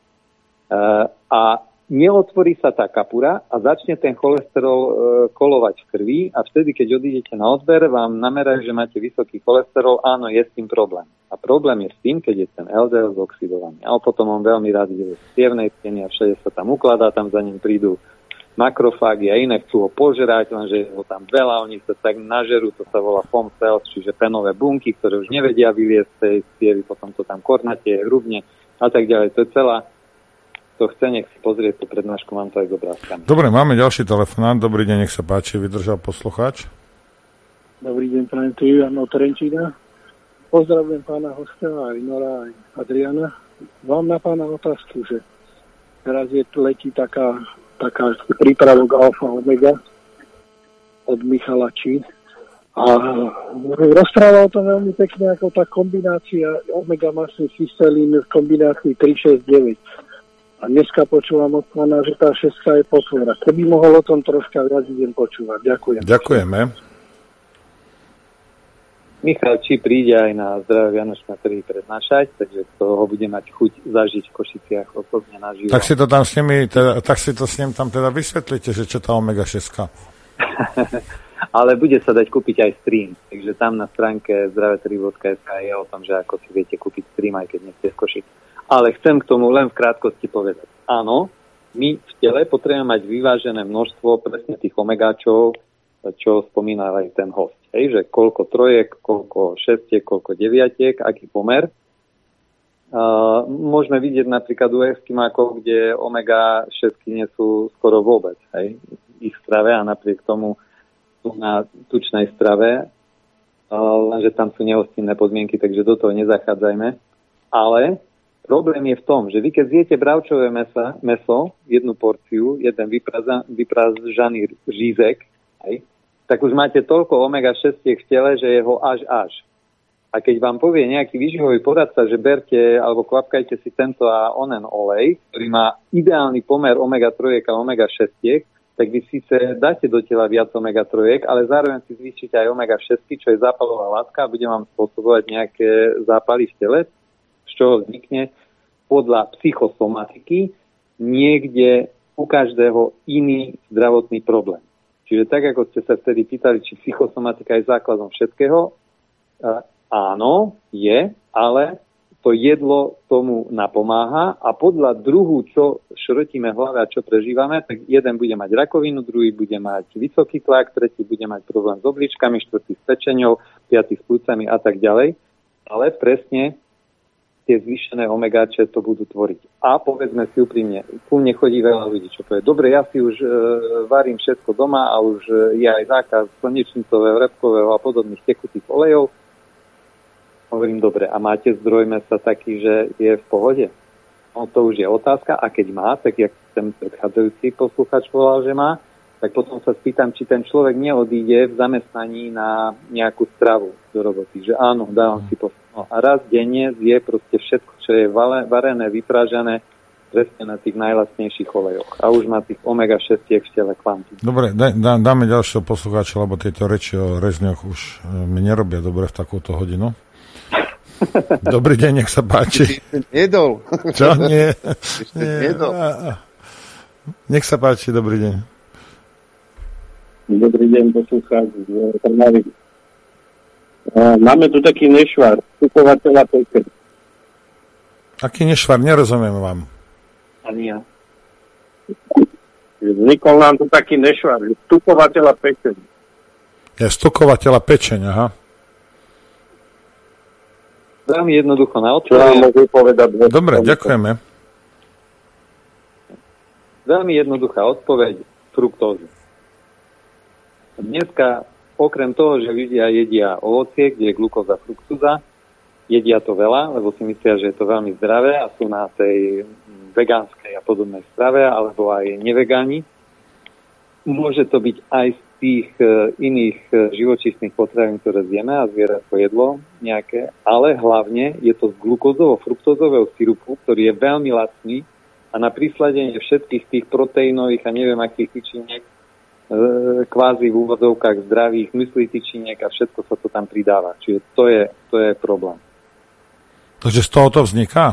A neotvorí sa tá kapura a začne ten cholesterol kolovať v krvi a vtedy, keď odídete na odber, vám namerajú, že máte vysoký cholesterol, áno, je s tým problém. A problém je s tým, keď je ten LDL zoxidovaný. A potom on veľmi rád ide z cievnej steny a všade sa tam ukladá, tam za ním prídu makrofágy a iné, chcú ho požerať, lenže ho tam veľa, oni sa tak nažerú, to sa volá foam cells, čiže penové bunky, ktoré už nevedia vyliesť z tej cievy, potom to tam kornatie, hrubne a tak ďalej. To je celá, to chce, nech si pozrieť tú prednášku, mám to aj s obrázkami.
Dobre, máme ďalší telefonát, dobrý deň, nech sa páči, vydržal poslucháč.
Dobrý deň, pán Jano Trenčína. Pozdravujem pána hostia, aj Nora, aj Adriana. Vám na pána otázku, že teraz letí taká prípravok Alfa Omega od Michala Čín a rozprával o tom veľmi pekne, ako tá kombinácia Omega masný cystelín v kombinácii 369. A dneska počúvam od pána, že tá šestka je potvora. Keby mohol o tom troška viac idem počúvať. Ďakujem.
Ďakujeme.
Michal Či príde aj na Zdravé Vianočné trhy prednášať, takže toho bude mať chuť zažiť v Košiciach osobne naživo.
Tak si to tam s nimi, tam teda vysvetlíte, že čo tá Omega 6.
Ale bude sa dať kúpiť aj stream, takže tam na stránke zdravetrhy.sk je o tom, že ako si viete kúpiť stream, aj keď nechcete v Košic. Ale chcem k tomu len v krátkosti povedať. Áno, my v tele potrebujeme mať vyvážené množstvo presne tých omegáčov, čo spomínal aj ten host. Že koľko trojek, koľko šestiek, koľko deviatiek, aký pomer. Môžeme vidieť napríklad u eskimákov, kde omega 6 nie sú skoro vôbec v ich strave a napriek tomu sú na tučnej strave, lenže tam sú nehostinné podmienky, takže do toho nezachádzajme. Ale problém je v tom, že vy keď zjete bravčové mäso, jednu porciu, jeden vypražaný řízek, tak už máte toľko omega 6 v tele, že je ho až. A keď vám povie nejaký výživový poradca, že berte alebo kvapkajte si tento a onen olej, ktorý má ideálny pomer omega-3 a omega-6, tak vy síce dáte do tela viac omega-3, ale zároveň si zvýšite aj omega-6, čo je zápalová látka a bude vám spôsobovať nejaké zápaly v tele, z čoho vznikne podľa psychosomatiky niekde u každého iný zdravotný problém. Čiže tak, ako ste sa vtedy pýtali, či psychosomatika je základom všetkého, áno, je, ale to jedlo tomu napomáha a podľa druhu, čo šrotíme v hlave a čo prežívame, tak jeden bude mať rakovinu, druhý bude mať vysoký tlak, tretí bude mať problém s obličkami, štvrtý s pečeňou, piatý s plúcami a tak ďalej. Ale presne tie zvýšené omegáče to budú tvoriť. A povedzme si úprimne, ku mne chodí veľa ľudí, čo povie, dobre, ja si už varím všetko doma a už je aj zákaz slnečnicového, repkového a podobných tekutých olejov. Hovorím, dobre, a máte zdroj mesa taký, že je v pohode? No to už je otázka, a keď má, tak jak ten predchádzajúci posluchač povedal, že má, tak potom sa spýtam, či ten človek neodíde v zamestnaní na nejakú stravu do roboty, že áno, dávam si no, a raz denne zje proste všetko, čo je varené, vypražané, presne na tých najlacnejších olejoch. A už má tých omega-6 v tele kvantum.
Dobre, dáme ďalšieho poslucháča, lebo tieto reči o rezňoch už mi nerobia dobre v takúto hodinu. Dobrý deň, nech sa páči.
Jedol.
Čo? Nie.
Jedol.
Nech sa páči, dobrý deň.
Dobrý deň, poslúchať z Trnavy. Máme tu taký nešvar, vstupovateľa pečeň.
Aký nešvar? Nerozumiem vám.
Ani ja. Vznikol nám tu taký nešvar, vstupovateľa pečeň.
Je vstupovateľa pečeň, aha.
Veľmi jednoducho na
odpoveď. Čo vám môžu povedať?
Dobre, ďakujeme.
Veľmi jednoduchá odpoveď, fruktózy. Dneska, okrem toho, že ľudia jedia ovocie, kde je glukóza, fruktóza, jedia to veľa, lebo si myslia, že je to veľmi zdravé a sú na tej vegánskej a podobnej strave, alebo aj nevegáni. Môže to byť aj z tých iných živočíšnych potravín, ktoré zjeme a zvieratko jedlo nejaké, ale hlavne je to z glukózovo-fruktózového sirupu, ktorý je veľmi lacný a na prísladenie všetkých tých proteínových a neviem akých tyčiniek, kvázi v úvodzovkách zdravých myslí tyčiniek a všetko sa to tam pridáva. Čiže to je problém.
Takže z toho to vzniká?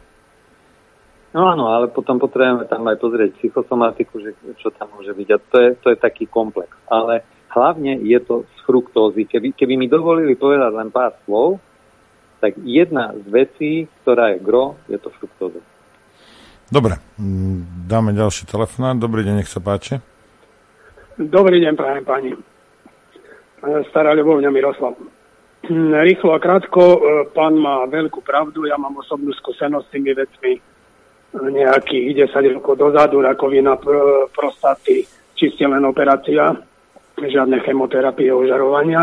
No áno, ale potom potrebujeme tam aj pozrieť psychosomatiku, že čo tam môže byť. A to je taký komplex. Ale hlavne je to z fruktózy. Keby mi dovolili povedať len pár slov, tak jedna z vecí, ktorá je gro, je to fruktóza.
Dobre, dáme ďalší telefonát. Dobrý deň, nech sa páči.
Dobrý deň, prajem pani. Stará Ľubovňa Miroslav. Rýchlo a krátko, pán má veľkú pravdu, ja mám osobnú skúsenosť s tými vecmi. Nejakých 10 rokov dozadu, rakovina prostaty, čiste len operácia, žiadne chemoterapie, ožarovania.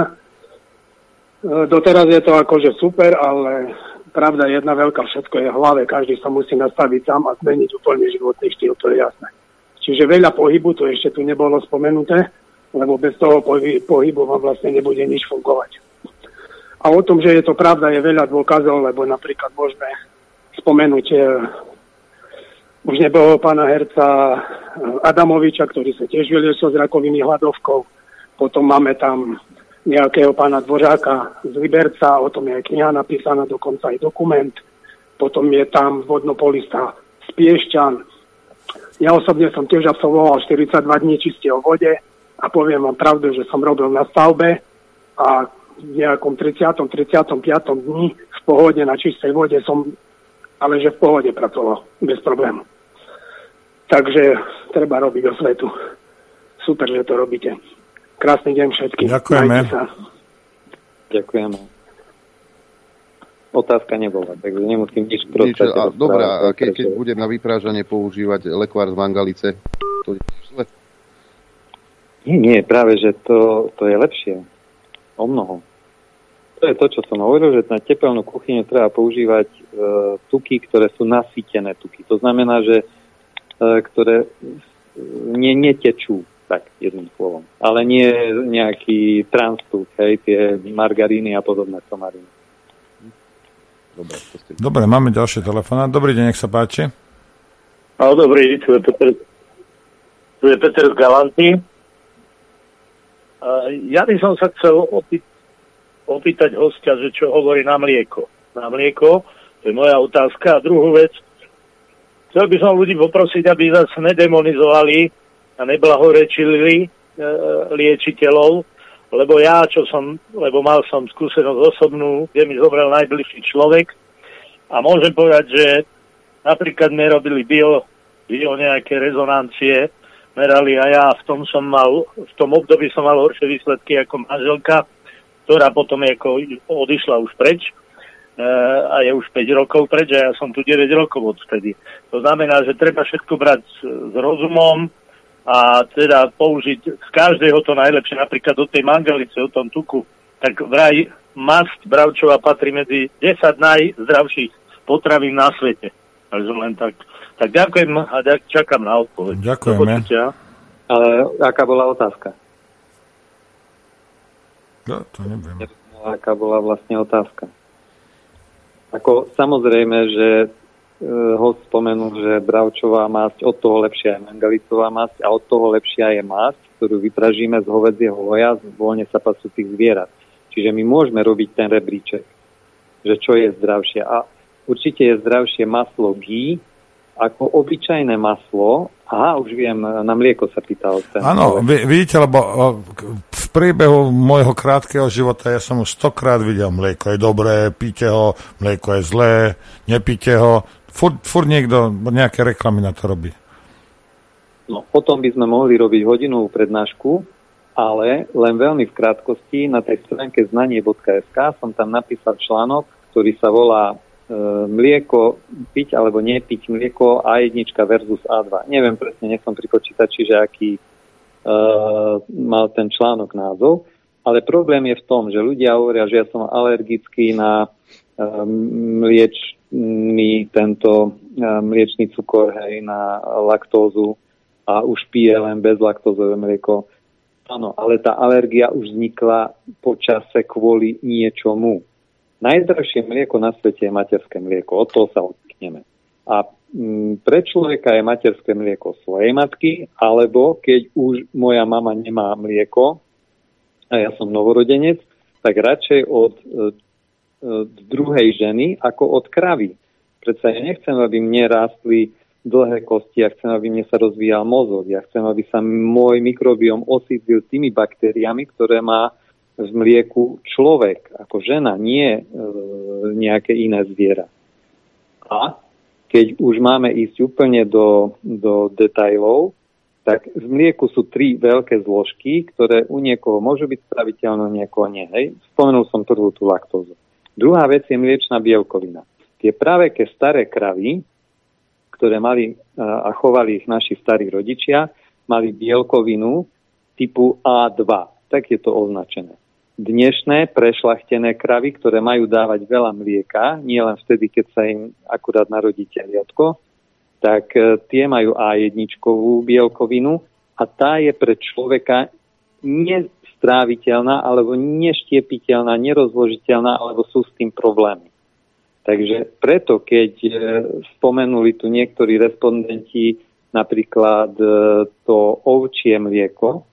Doteraz je to akože super, ale pravda je jedna veľká, všetko je v hlave, každý sa musí nastaviť sám a zmeniť úplne životný štýl, to je jasné. Čiže veľa pohybu, to ešte tu nebolo spomenuté, lebo bez toho pohybu vám vlastne nebude nič fungovať. A o tom, že je to pravda, je veľa dôkazov, lebo napríklad môžeme spomenúť už nebolo pána herca Adamoviča, ktorý sa tiež vyliečil z rakoviny hladovkou. Potom máme tam nejakého pána Dvořáka z Liberca, o tom je aj kniha napísaná, dokonca aj dokument. Potom je tam vodnopolista z Piešťan. Ja osobne som tiež absolvoval 42 dní čiste o vode a poviem vám pravdu, že som robil na stavbe a v nejakom 35. dni v pohode na čistej vode som, ale že v pohode pracoval, bez problému. Takže treba robiť osvetu. Super, že to robíte. Krásny deň všetkým.
Ďakujeme.
Ďakujeme. Otázka nebola, takže nemusím nič prostať.
Dobre, a keď budem na vyprážanie používať lekvár z Mangalice, to je zle?
Nie, práve, že to je lepšie. O mnoho. To je to, čo som hovoril, že na tepelnú kuchyňu treba používať tuky, ktoré sú nasýtené tuky. To znamená, že ktoré netečú, tak jedným slovom. Ale nie nejaký transtuk, hej, tie margaríny a podobné somariny.
Dobre, máme ďalšie telefonát. Dobrý deň, nech sa páči.
Dobrý, tu je Peter z Galanty. Ja by som sa chcel opýtať hostia, že čo hovorí na mlieko. Na mlieko, to je moja otázka. A druhú vec, chcel by som ľudí poprosiť, aby zase nedemonizovali a neblahorečili liečiteľov, lebo mal som skúsenosť osobnú, kde mi zomrel najbližší človek a môžem povedať, že napríklad mi robili bio nejaké rezonancie, merali a ja v tom období som mal horšie výsledky ako manželka, ktorá potom odišla už preč a je už 5 rokov preč a ja som tu 9 rokov odvtedy. To znamená, že treba všetko brať s rozumom a teda použiť z každého to najlepšie, napríklad do tej mangalice, o tom tuku, tak vraj masť bravčová patrí medzi 10 najzdravších potravín na svete. Takže len tak ďakujem a čakám na odpoveď.
Ďakujeme.
Ale aká bola otázka?
No, to neviem.
Aká bola vlastne otázka? Samozrejme, že host spomenul, že bravčová masť, od toho lepšia je mangalicová masť a od toho lepšia je masť, ktorú vypražíme z hovädzieho hoja, z voľne sa pasúcich zvierat. Čiže my môžeme robiť ten rebríček, že čo je zdravšie. A určite je zdravšie maslo ghee ako obyčajné maslo. Aha, už viem, na mlieko sa pýtal.
Áno, vidíte, lebo v priebehu môjho krátkeho života ja som už 100-krát videl, mlieko je dobré, píte ho, mlieko je zlé, nepíte ho. Furt niekto nejaké reklamy na to robí.
No, potom by sme mohli robiť hodinovú prednášku, ale len veľmi v krátkosti na tej stránke znanie.sk som tam napísal článok, ktorý sa volá mlieko, piť alebo nepiť mlieko A1 versus A2. Neviem presne, nech som pri počítači, že aký mal ten článok názov, ale problém je v tom, že ľudia hovoria, že ja som alergický na mliečný cukor, hej, na laktózu a už pije len bezlaktózové mlieko. Áno, ale tá alergia už vznikla po čase kvôli niečomu. Najzdravšie mlieko na svete je materské mlieko. Od toho sa odkneme. A pre človeka je materské mlieko svojej matky, alebo keď už moja mama nemá mlieko a ja som novorodenec, tak radšej od druhej ženy ako od kravy. Predsa ja nechcem, aby mne rástli dlhé kosti, ja chcem, aby mne sa rozvíjal mozog, ja chcem, aby sa môj mikrobióm osídlil tými baktériami, ktoré má v mlieku človek, ako žena, nie nejaké iné zviera. A keď už máme ísť úplne do detailov, tak v mlieku sú 3 veľké zložky, ktoré u niekoho môžu byť straviteľné, u niekoho nie. Hej? Spomenul som prvú tú laktózu. Druhá vec je mliečna bielkovina. Tie praveké staré kravy, ktoré mali a chovali ich naši starí rodičia, mali bielkovinu typu A2. Tak je to označené. Dnešné prešľachtené kravy, ktoré majú dávať veľa mlieka, nie len vtedy, keď sa im akurát narodí teliatko, tak tie majú A1 bielkovinu a tá je pre človeka nestráviteľná alebo neštiepiteľná, nerozložiteľná, alebo sú s tým problémy. Takže preto, keď spomenuli tu niektorí respondenti napríklad to ovčie mlieko,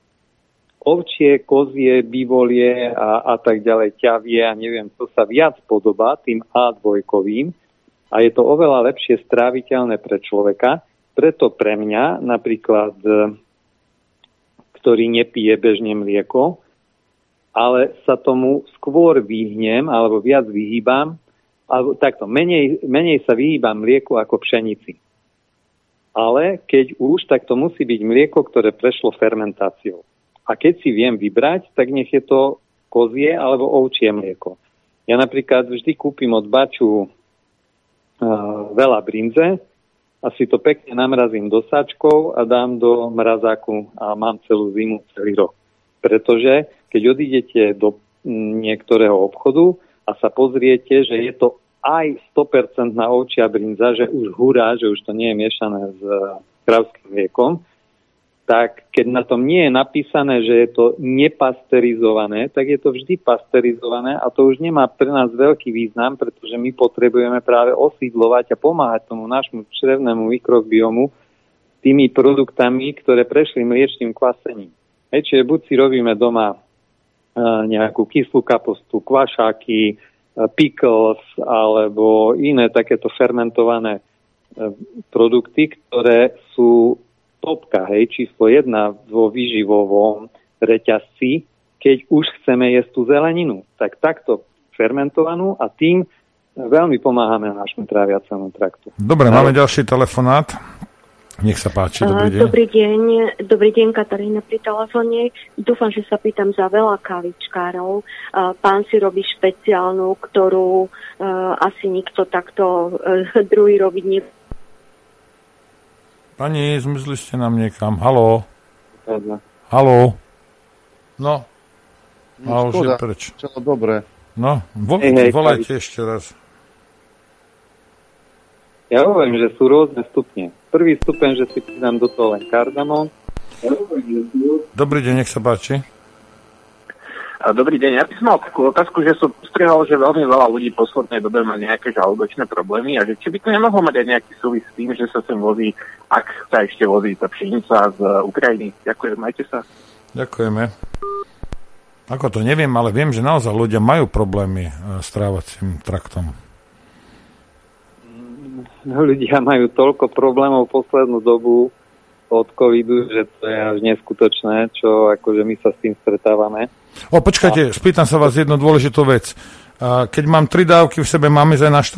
ovčie, kozie, bivolie a tak ďalej, ťavie a neviem, to sa viac podobá tým A2-kovým a je to oveľa lepšie stráviteľné pre človeka. Preto pre mňa, napríklad, ktorý nepije bežne mlieko, ale sa tomu skôr vyhnem alebo viac vyhýbam, alebo takto, menej sa vyhýbam mlieku ako pšenici. Ale keď už, tak to musí byť mlieko, ktoré prešlo fermentáciou. A keď si viem vybrať, tak nech je to kozie alebo ovčie mlieko. Ja napríklad vždy kúpim od Baču veľa brinze a si to pekne namrazím do sáčkov a dám do mrazáku a mám celú zimu, celý rok. Pretože keď odídete do niektorého obchodu a sa pozriete, že je to aj 100% na ovčia brinza, že už hurá, že už to nie je miešané s kravským mliekom, tak keď na tom nie je napísané, že je to nepasterizované, tak je to vždy pasterizované a to už nemá pre nás veľký význam, pretože my potrebujeme práve osídlovať a pomáhať tomu nášmu črevnému mikrobiomu tými produktami, ktoré prešli mliečnym kvasením. Čiže buď si robíme doma nejakú kyslú kapustu, kvašáky, pickles alebo iné takéto fermentované produkty, ktoré sú topka, číslo 1 vo výživovom reťazci, keď už chceme jesť tú zeleninu. Tak takto fermentovanú a tým veľmi pomáhame nášmu tráviacemu traktu.
Dobre, máme ďalší telefonát. Nech sa páči, dobrý deň.
Dobrý deň, Katarína pri telefóne. Dúfam, že sa pýtam za veľa kávičkárov. Pán si robí špeciálnu, ktorú asi nikto takto druhý robiť nebude.
Pani, zmizli ste nám niekam. Haló? Haló? No. A už je preč.
Čelo dobre.
No, volajte ešte raz.
Ja hovorím, že sú rôzne stupne. Prvý stupeň, že si pridám do toho len kardamón.
Dobrý deň, nech sa páči.
Dobrý deň, ja by som mal takú otázku, že som strihal, že veľmi veľa ľudí v poslednej dobe má nejaké žalúdočné problémy a že či by to nemohlo mať aj nejaký súvis s tým, že sa sem vozí, ak sa ešte vozí tá pšenica z Ukrajiny. Ďakujem, majte sa.
Ďakujeme. Ako to neviem, ale viem, že naozaj ľudia majú problémy s trávacím traktom.
Ľudia majú toľko problémov poslednú dobu od covidu, že to je až neskutočné, čo akože my sa s tým stretávame.
Počkajte, spýtam sa vás jednu dôležitú vec. Keď mám 3 dávky v sebe, máme ísť aj na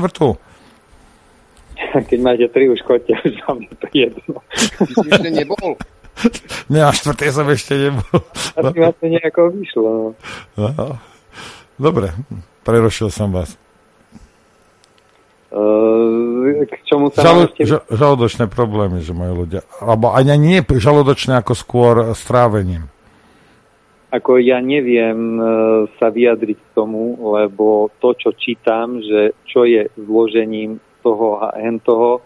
4?
Keď máte 3, už chodte, už vám je to jedno.
Ty si ešte nebol?
Nie, na 4 som ešte nebol.
Asi vás to nejako vyšlo.
No. Dobre, prerušil som vás.
K čomu sa
žalúdočné problémy, že majú ľudia. Alebo ani nie žalúdočné, ako skôr s trávením.
Ako ja neviem sa vyjadriť k tomu, lebo to, čo čítam, že čo je zložením toho a hentoho,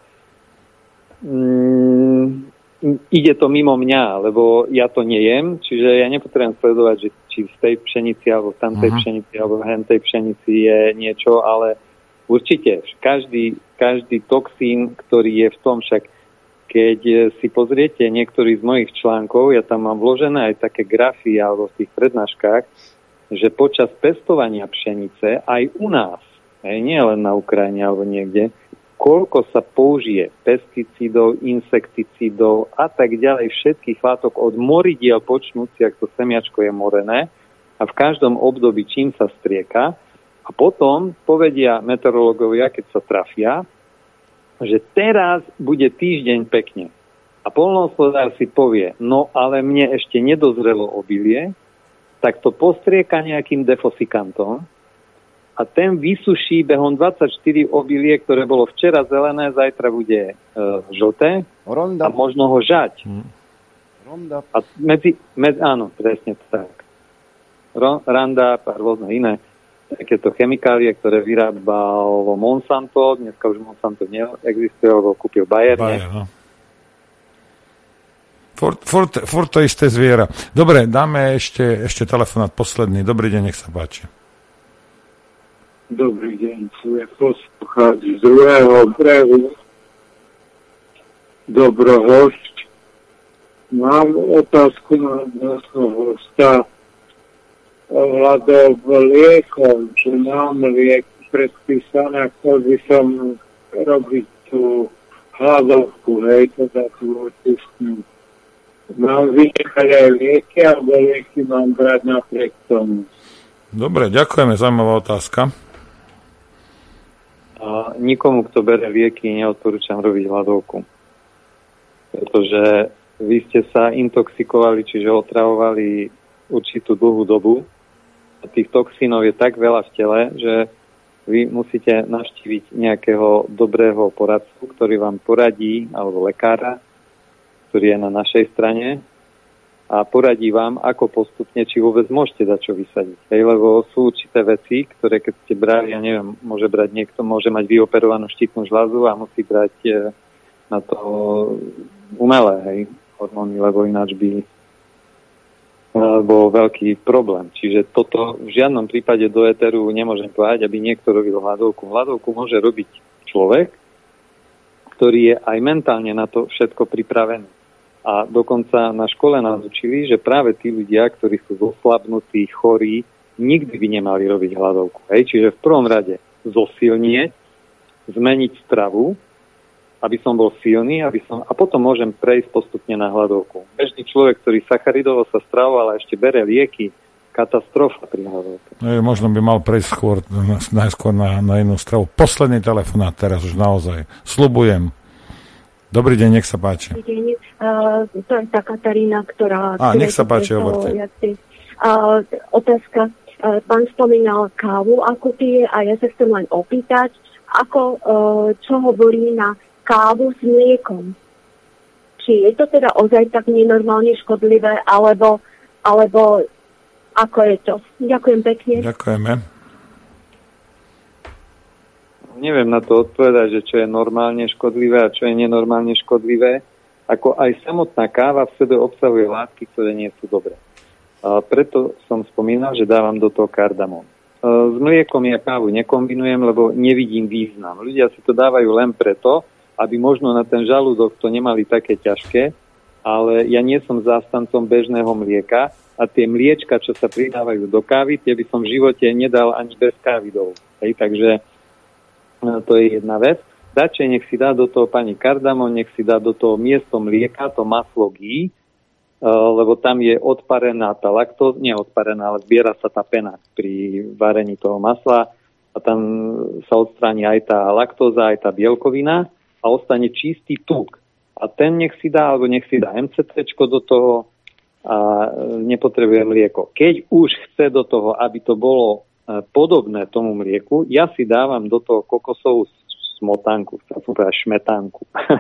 ide to mimo mňa, lebo ja to nejem, čiže ja nepotrebujem sledovať, že či v tej pšenici alebo v tamtej pšenici alebo v hentej pšenici je niečo, ale určite, každý toxín, ktorý je v tom, však keď si pozriete niektorý z mojich článkov, ja tam mám vložené aj také grafy alebo v tých prednáškach, že počas pestovania pšenice aj u nás, nie len na Ukrajine alebo niekde, koľko sa použije pesticídov, insekticídov a tak ďalej, všetkých látok od moridiel počnúci, ak to semiačko je morené a v každom období čím sa strieka. A potom povedia meteorológovia, keď sa trafia, že teraz bude týždeň pekne. A poľnohospodár si povie, no ale mne ešte nedozrelo obilie, tak to postrieka nejakým defosikantom a ten vysuší behom 24 obilie, ktoré bolo včera zelené, zajtra bude žlté a možno ho žať. A áno, presne tak. Roundup a rôzne iné takéto chemikálie, ktoré vyrábalo Monsanto, dneska už Monsanto neexistuje, lebo kúpil Bayer. No.
Furt to isté zviera. Dobre, dáme ešte telefonát posledný. Dobrý deň, nech sa páči.
Dobrý deň, tu je poslucháč z druhého brehu. Dobrohošť. Mám otázku na dnesného hosta ohľadom liekom, či mám liek predpísané, ako by som robiť tú hladovku, teda tú očistnú. Mám vynechať aj lieky, alebo lieky mám brať napriek tomu?
Dobre, ďakujeme, zaujímavá otázka.
A nikomu, kto bere lieky, neodporúčam robiť hladovku. Pretože vy ste sa intoxikovali, čiže otravovali určitú dlhú dobu. A tých toxínov je tak veľa v tele, že vy musíte navštíviť nejakého dobrého poradcu, ktorý vám poradí, alebo lekára, ktorý je na našej strane a poradí vám, ako postupne, či vôbec môžete dať čo vysadiť. Lebo sú určité veci, ktoré keď ste brali, ja neviem, môže brať niekto, môže mať vyoperovanú štítnu žľazu a musí brať na to umelé, hormóny, lebo ináč by bol veľký problém. Čiže toto v žiadnom prípade do éteru nemôžem povedať, aby niekto robil hladovku. Hladovku môže robiť človek, ktorý je aj mentálne na to všetko pripravený. A dokonca na škole nás učili, že práve tí ľudia, ktorí sú zoslabnutí, chorí, nikdy by nemali robiť hladovku. Čiže v prvom rade zosilnieť, zmeniť stravu, aby som bol silný, a potom môžem prejsť postupne na hladovku. Bežný človek, ktorý sacharidovo sa stravoval a ešte bere lieky, katastrofa pri hladovke.
Možno by mal prejsť najskôr na inú stravu. Posledný telefonát teraz už naozaj. Sľubujem. Dobrý deň, nech sa páči.
Dobrý deň. To je tá Katarína, ktorá...
nech sa páči, hovorte.
Otázka. Pán spomínal kávu, ako pije, a ja sa chcem len opýtať, čo hovorí na kávu s mliekom. Či je to teda ozaj tak nenormálne škodlivé, alebo ako je to? Ďakujem pekne.
Ďakujeme.
Neviem na to odpovedať, že čo je normálne škodlivé a čo je nenormálne škodlivé. Ako aj samotná káva v sebe obsahuje látky, ktoré nie sú dobré. Preto som spomínal, že dávam do toho kardamón. S mliekom ja kávu nekombinujem, lebo nevidím význam. Ľudia si to dávajú len preto, aby možno na ten žalúdok to nemali také ťažké, ale ja nie som zástancom bežného mlieka a tie mliečka, čo sa pridávajú do kávy, tie by som v živote nedal ani bez kávy dolu. Takže to je jedna vec. Radšej nech si dá do toho pani kardamón, nech si dá do toho miesto mlieka, to maslo ghee, lebo tam je odparená tá laktóza, nie odparená, ale zbiera sa tá pena pri varení toho masla a tam sa odstráni aj tá laktóza, aj tá bielkovina a ostane čistý tuk. A ten nech si dá, alebo nech si dá MCT do toho a nepotrebuje mlieko. Keď už chce do toho, aby to bolo podobné tomu mlieku, ja si dávam do toho kokosovú smotánku, chcem povedať šmetánku.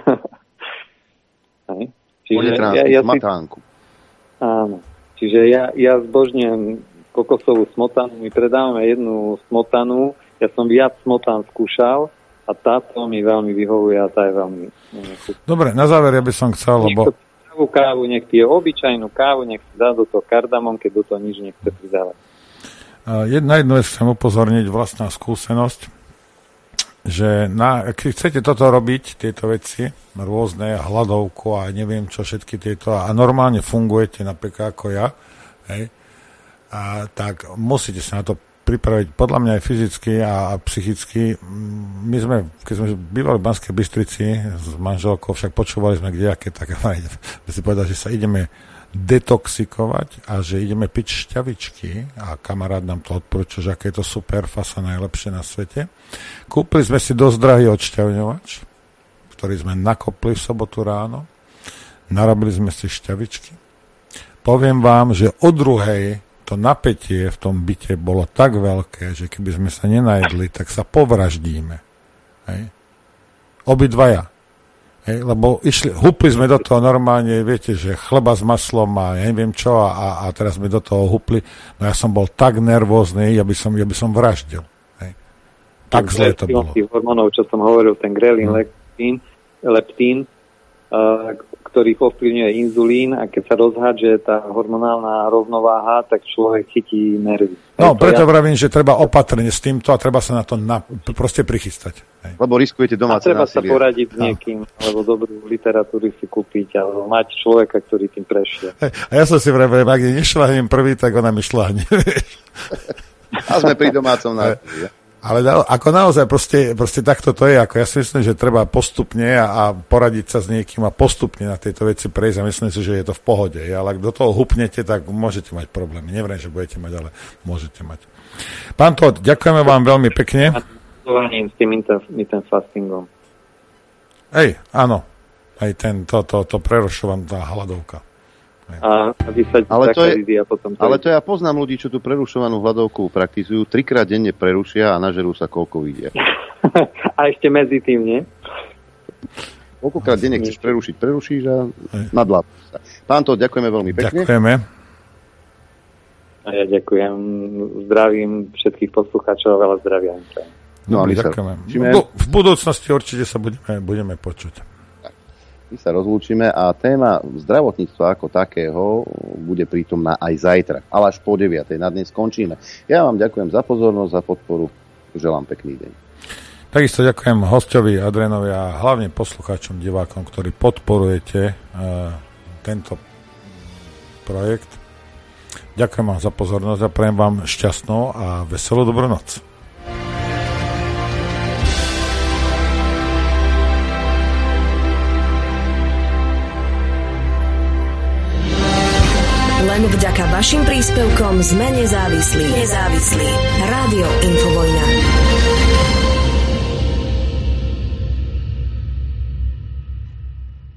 Čiže
smatánku.
Áno. Čiže ja zbožňujem kokosovú smotanu, my predávame jednu smotanu, ja som viac smotán skúšal a táto mi veľmi vyhovuje a tá je veľmi...
Dobre, na záver ja by som chcel, lebo...
Kávu, nech pije obyčajnú kávu, nech si dá do toho kardamón, keď do toho nič nechce pridávať.
Na jednu vec chcem upozorniť, vlastná skúsenosť, že keď chcete toto robiť, tieto veci, rôzne, hladovku a neviem čo, všetky tieto, a normálne fungujete, napríklad ako ja, tak musíte sa na to pripraviť, podľa mňa aj fyzicky a psychicky. My sme, keď sme bývali v Banskej Bystrici s manželkou, však počúvali sme kdejaké, tak si povedali, že sa ideme detoxikovať a že ideme piť šťavičky a kamarát nám to odporúčil, že aké je to super, fasa najlepšie na svete. Kúpili sme si dosť drahý odšťavňovač, ktorý sme nakopli v sobotu ráno, narobili sme si šťavičky. Poviem vám, že o 2:00 to napätie v tom byte bolo tak veľké, že keby sme sa nenajedli, tak sa povraždíme. Obidvaja. Lebo hupli sme do toho normálne, viete, že chleba s maslom a ja neviem čo a teraz sme do toho hupli. No ja som bol tak nervózny, ja by som vraždil. Tak zle to bolo.
Hormónov, čo som hovoril, ten grelín, leptín, ktorý ovplyvňuje inzulín a keď sa rozhádže tá hormonálna rovnováha, tak človek chytí nervy.
No, preto vravím, že treba opatrne s týmto a treba sa na to proste prichystať.
Lebo riskujete domáce násilie.
A treba sa poradiť s niekým, alebo dobrú literatúru si kúpiť, alebo mať človeka, ktorý tým prešiel.
A ja som si vravil, ak nešľahnem prvý, tak ona mi šľahne.
A sme pri domácom násilí.
Ale ako naozaj proste takto to je, ako ja si myslím, že treba postupne a poradiť sa s niekým a postupne na tejto veci prejsť a myslím si, že je to v pohode. Ale ak do toho hupnete, tak môžete mať problémy. Nevriem, že budete mať, ale môžete mať. Pán Todt, ďakujeme vám veľmi pekne.
S tým intermittent fastingom.
Áno. Aj to prerušovaná tá hladovka.
Ale to ja poznám ľudí, čo tú prerušovanú hladovku praktizujú, 3-krát denne prerušia a nažerú sa koľko vidia.
A ešte medzi tým, nie?
Koľkokrát denne chceš prerušiť, prerušíš a nadlápš sa. Pán Todt, ďakujeme veľmi pekne.
Ďakujeme.
A ja ďakujem. Zdravím všetkých poslucháčov, veľa zdravia.
No, ďakujeme. V budúcnosti určite sa budeme počuť.
My sa rozlúčime a téma zdravotníctva ako takého bude prítomná aj zajtra, ale až po 9:00. Na dnes skončíme. Ja vám ďakujem za pozornosť, za podporu. Želám pekný deň.
Takisto ďakujem hosťovi Adrianovi a hlavne poslucháčom, divákom, ktorí podporujete tento projekt. Ďakujem vám za pozornosť a prajem vám šťastnú a veselú dobrú noc.
Len vďaka vašim príspevkom sme nezávislí. Rádio Infovojna.